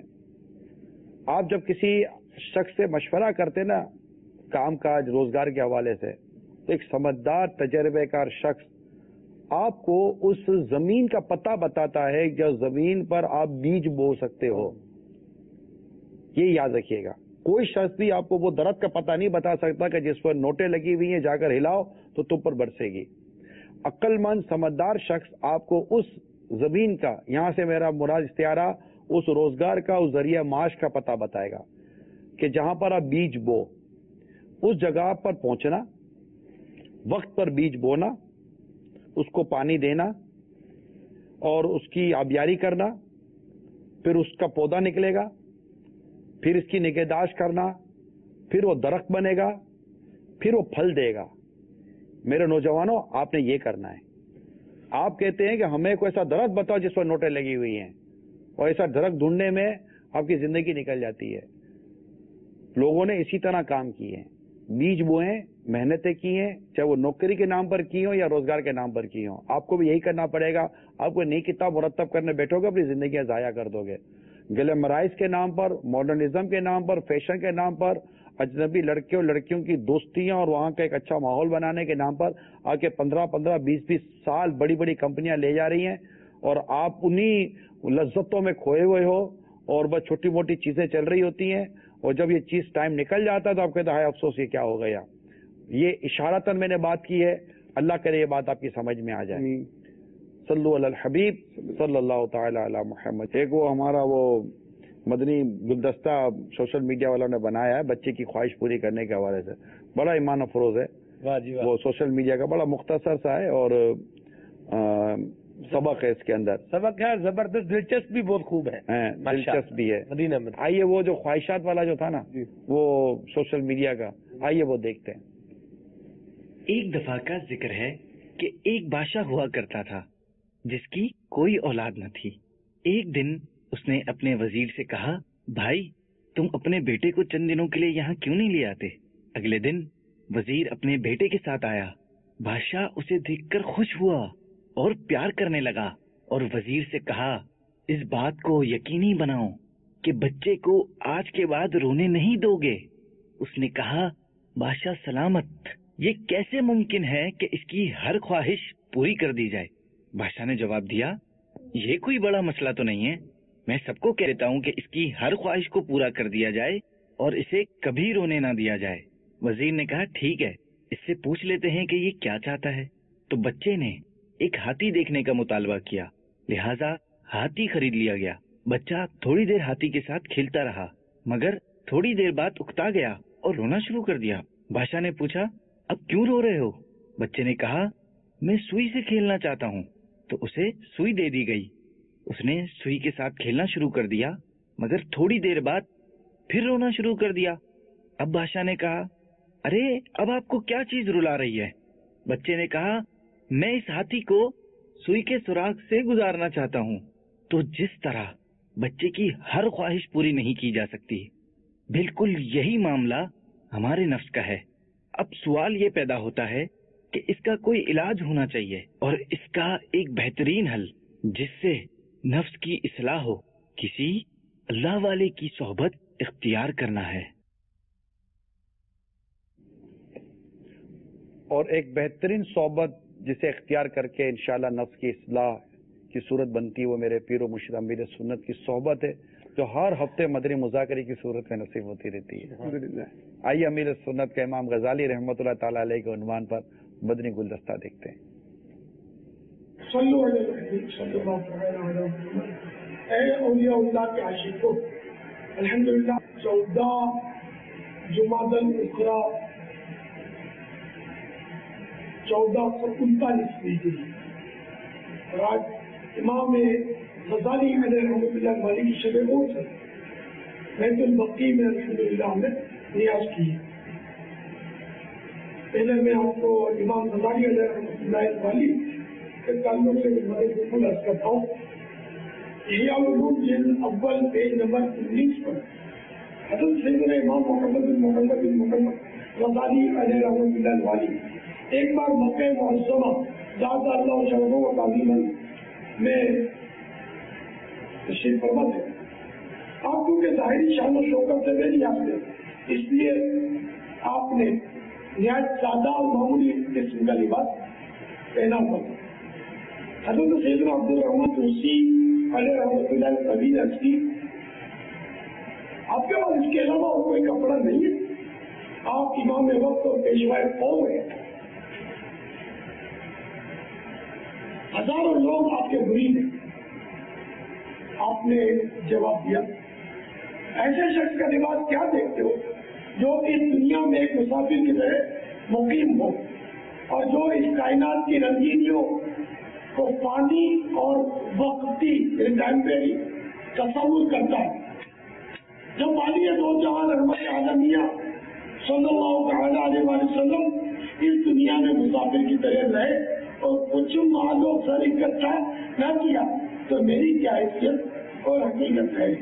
آپ جب کسی شخص سے مشورہ کرتے نا کام کاج روزگار کے حوالے سے، تو ایک سمجھدار تجربے کار شخص آپ کو اس زمین کا پتہ بتاتا ہے جو زمین پر آپ بیج بو سکتے ہو. یہ یاد رکھیے گا، کوئی شخص بھی آپ کو وہ درخت کا پتہ نہیں بتا سکتا کہ جس پر نوٹیں لگی ہوئی ہیں جا کر ہلاؤ تو تم پر برسے گی. عقل مند سمجھدار شخص آپ کو اس زمین کا، یہاں سے میرا مراد استعارہ، اس روزگار کا، اس ذریعہ معاش کا پتہ بتائے گا کہ جہاں پر آپ بیج بو، اس جگہ پر پہنچنا، وقت پر بیج بونا، اس کو پانی دینا اور اس کی آبیاری کرنا، پھر اس کا پودا نکلے گا، پھر اس کی نگہداشت کرنا، پھر وہ درخت بنے گا، پھر وہ پھل دے گا. میرے نوجوانوں آپ نے یہ کرنا ہے. آپ کہتے ہیں کہ ہمیں کوئی ایسا درخت بتاؤ جس پر نوٹیں لگی ہوئی ہیں، اور ایسا درخت ڈھونڈنے میں آپ کی زندگی نکل جاتی ہے. لوگوں نے اسی طرح کام کیے ہیں، بیج بوئے، محنتیں کی ہیں، چاہے وہ نوکری کے نام پر کی ہوں یا روزگار کے نام پر کی ہوں. آپ کو بھی یہی کرنا پڑے گا. آپ کو نئی کتاب مرتب کرنے بیٹھو گے، اپنی زندگیاں ضائع کر دو گے. گلیمرائز کے نام پر، ماڈرنزم کے نام پر، فیشن کے نام پر، اجنبی لڑکے اور لڑکیوں کی دوستیاں اور وہاں کا ایک اچھا ماحول بنانے کے نام پر آ کے 15-15 20-20 سال بڑی بڑی کمپنیاں لے جا رہی ہیں، اور آپ انہی لذتوں میں کھوئے ہوئے ہو، اور بس چھوٹی موٹی چیزیں چل رہی ہوتی ہیں، اور جب یہ چیز ٹائم نکل جاتا ہے تو آپ کہتے ہیں ہائے افسوس یہ کیا ہو گیا. یہ اشارتاً میں نے بات کی ہے، اللہ کرے یہ بات آپ کی سمجھ میں آ جائے. صلو علی الحبیب صلی اللہ تعالی علی محمد. ایک وہ ہمارا وہ مدنی گلدستہ سوشل میڈیا والوں نے بنایا ہے بچے کی خواہش پوری کرنے کے حوالے سے، بڑا ایمان افروز ہے. وہ سوشل میڈیا کا بڑا مختصر سا ہے، اور سبق ہے اس کے اندر، سبق ہے زبردست، دلچسپ بھی بہت خوب ہے، دلچسپ بھی ہے. مدینہ میں آئیے وہ جو خواہشات والا جو تھا نا وہ سوشل میڈیا کا، آئیے وہ دیکھتے ہیں. ایک دفعہ کا ذکر ہے کہ ایک بادشاہ ہوا کرتا تھا جس کی کوئی اولاد نہ تھی. ایک دن اس نے اپنے وزیر سے کہا، بھائی تم اپنے بیٹے کو چند دنوں کے لیے یہاں کیوں نہیں لے آتے؟ اگلے دن وزیر اپنے بیٹے کے ساتھ آیا. بادشاہ اسے دیکھ کر خوش ہوا اور پیار کرنے لگا، اور وزیر سے کہا، اس بات کو یقینی بناؤ کہ بچے کو آج کے بعد رونے نہیں دو گے. اس نے کہا، بادشاہ سلامت، یہ کیسے ممکن ہے کہ اس کی ہر خواہش پوری کر دی جائے؟ بادشاہ نے جواب دیا، یہ کوئی بڑا مسئلہ تو نہیں ہے، میں سب کو کہہ دیتا ہوں کہ اس کی ہر خواہش کو پورا کر دیا جائے اور اسے کبھی رونے نہ دیا جائے. وزیر نے کہا، ٹھیک ہے، اس سے پوچھ لیتے ہیں کہ یہ کیا چاہتا ہے. تو بچے نے ایک ہاتھی دیکھنے کا مطالبہ کیا، لہذا ہاتھی خرید لیا گیا. بچہ تھوڑی دیر ہاتھی کے ساتھ کھیلتا رہا، مگر تھوڑی دیر بعد اکتا گیا اور رونا شروع کر دیا. بادشاہ نے پوچھا، اب کیوں رو رہے ہو؟ بچے نے کہا، میں سوئی سے کھیلنا چاہتا ہوں. تو اسے سوئی دے دی گئی. اس نے سوئی کے ساتھ کھیلنا شروع کر دیا، مگر تھوڑی دیر بعد پھر رونا شروع کر دیا. اب بادشاہ نے کہا، ارے اب آپ کو کیا چیز رلا رہی ہے؟ بچے نے کہا، میں اس ہاتھی کو سوئی کے سوراخ سے گزارنا چاہتا ہوں. تو جس طرح بچے کی ہر خواہش پوری نہیں کی جا سکتی، بالکل یہی معاملہ ہمارے نفس کا ہے. اب سوال یہ پیدا ہوتا ہے کہ اس کا کوئی علاج ہونا چاہیے، اور اس کا ایک بہترین حل جس سے نفس کی اصلاح ہو، کسی اللہ والے کی صحبت اختیار کرنا ہے. اور ایک بہترین صحبت جسے اختیار کر کے انشاءاللہ نفس کی اصلاح کی صورت بنتی ہے، وہ میرے پیر و مرشد امیر سنت کی صحبت ہے، جو ہر ہفتے مدنی مذاکرے کی صورت میں نصیب ہوتی رہتی ہے. آئیے امیر سنت کے امام غزالی رحمۃ اللہ تعالی علیہ کے عنوان پر مدنی گلدستہ دیکھتے ہیں. اے اولیاء اللہ کے عاشقوں، الحمدللہ 14 جمادی الاخری 1439 ہجری، اور آج امام غزالی علیہ رحمۃ اللہ علیہ کی شب موت ہے. بیت البقیع میں الحمدللہ ہم نے نیاز کی. پہلے میں آپ کو امام غزالی علیہ رحمۃ اللہ علیہ کے تعلق سے بالکل عرض کرتا ہوں. احیاء العلوم جلد اول پیج نمبر 19 پر حضرت سیدنا امام محمد بن محمد غزالی علیہ رحمۃ اللہ علیہ ایک بار مکہ معظمہ زاد اللہ شرف و تعظیما میں تشریف فرما تھے. آپ کیونکہ ظاہری شان و شوکت سے میری حاصل، اس لیے آپ نے نہایت سادہ اور معمولی قسم کا لباس پہنا ہوا تھا. حضرت سیدنا عبد الرحمن توسی علیہ رحمۃ اللہ کبھی نے عرض کی، آپ کے پاس اس کے علاوہ اور کوئی کپڑا نہیں ہے؟ آپ امام وقت اور پیشوائے قوم ہیں، ہزاروں لوگ آپ کے مرید ہیں. آپ نے جواب دیا، ایسے شخص کا لباس کیا دیکھتے ہو جو اس دنیا میں ایک مسافر کی طرح مقیم ہو، اور جو اس کائنات کی رنگینیوں کو پانی اور وقتی ٹیمپریری تصور کرتا ہے. جو پانی دو جہاں رحمت عالمیہ صلی اللہ تعالی علیہ وسلم اس دنیا میں مسافر کی طرح رہے اور کچھ مال و سر اکٹھا نہ کیا، تو میری کیا حیثیت اور حقیقت ہے.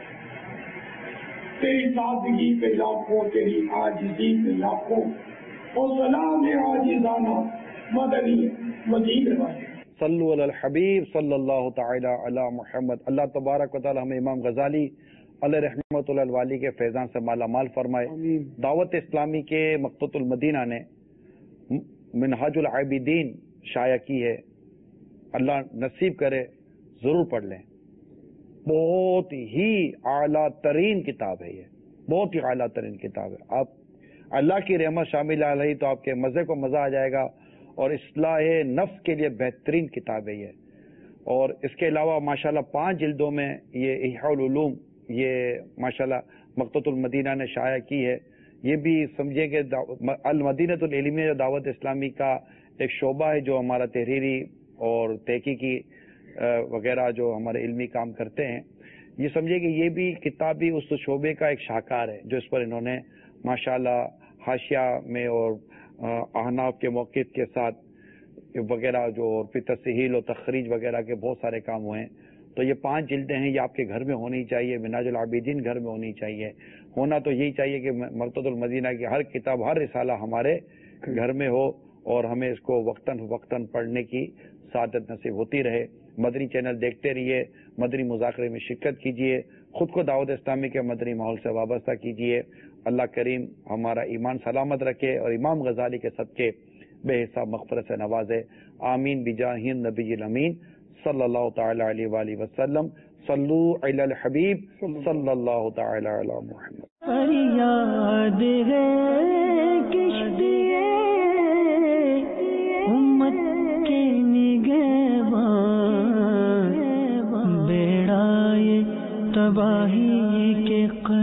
تیری سادگی پہ لاکھوں، تیری عاجزی پہ لاکھوں، اور سلام عاجزانہ مدنی مدین والے. صلو علی الحبیب صلی اللہ تعالی علی محمد. اللہ تبارک و تعالی ہمیں امام غزالی علیہ رحمۃ اللہ علیہ کے فیضان سے مالا مال فرمائے. دعوت اسلامی کے مقتۃ المدینہ نے منہاج العابدین شائع کی ہے، اللہ نصیب کرے ضرور پڑھ لیں. بہت ہی اعلیٰ ترین کتاب ہے، یہ بہت ہی اعلیٰ ترین کتاب ہے. آپ اللہ کی رحمت شامل علیہ تو آپ کے مزے کو مزہ آ جائے گا، اور اصلاح نفس کے لیے بہترین کتاب ہے یہ. اور اس کے علاوہ ماشاءاللہ 5 جلدوں میں یہ احیاء العلوم یہ ماشاءاللہ مقتۃ المدینہ نے شائع کی ہے. یہ بھی سمجھیں کہ المدینۃ العلمیہ دعوت اسلامی کا ایک شعبہ ہے جو ہمارا تحریری اور تحقیقی وغیرہ جو ہمارے علمی کام کرتے ہیں. یہ سمجھے کہ یہ بھی کتاب بھی اس شعبے کا ایک شاہکار ہے جو اس پر انہوں نے ماشاءاللہ حاشیہ میں اور احناف کے موقف کے ساتھ وغیرہ جو پھر تصحیح و تخریج وغیرہ کے بہت سارے کام ہوئے ہیں. تو یہ 5 جلدیں ہیں، یہ آپ کے گھر میں ہونی چاہیے. منہاج العابدین گھر میں ہونی چاہیے. ہونا تو یہی چاہیے کہ مقتۃ المدینہ کی ہر کتاب، ہر رسالہ ہمارے گھر میں ہو، اور ہمیں اس کو وقتاً فوقتاً پڑھنے کی سعادت نصیب ہوتی رہے. مدنی چینل دیکھتے رہیے، مدنی مذاکرے میں شرکت کیجیے، خود کو دعوت اسلامی کے مدنی ماحول سے وابستہ کیجیے. اللہ کریم ہمارا ایمان سلامت رکھے اور امام غزالی کے صدقے بے حساب مغفرت سے نوازے. آمین بجاہ النبی الامین صلی اللہ تعالی علیہ وآلہ وسلم. صلو علی الحبیب صلی اللہ تعالی علی محمد. فریاد ہے کشتی امت کے نگہبان، بیڑائے تباہی کے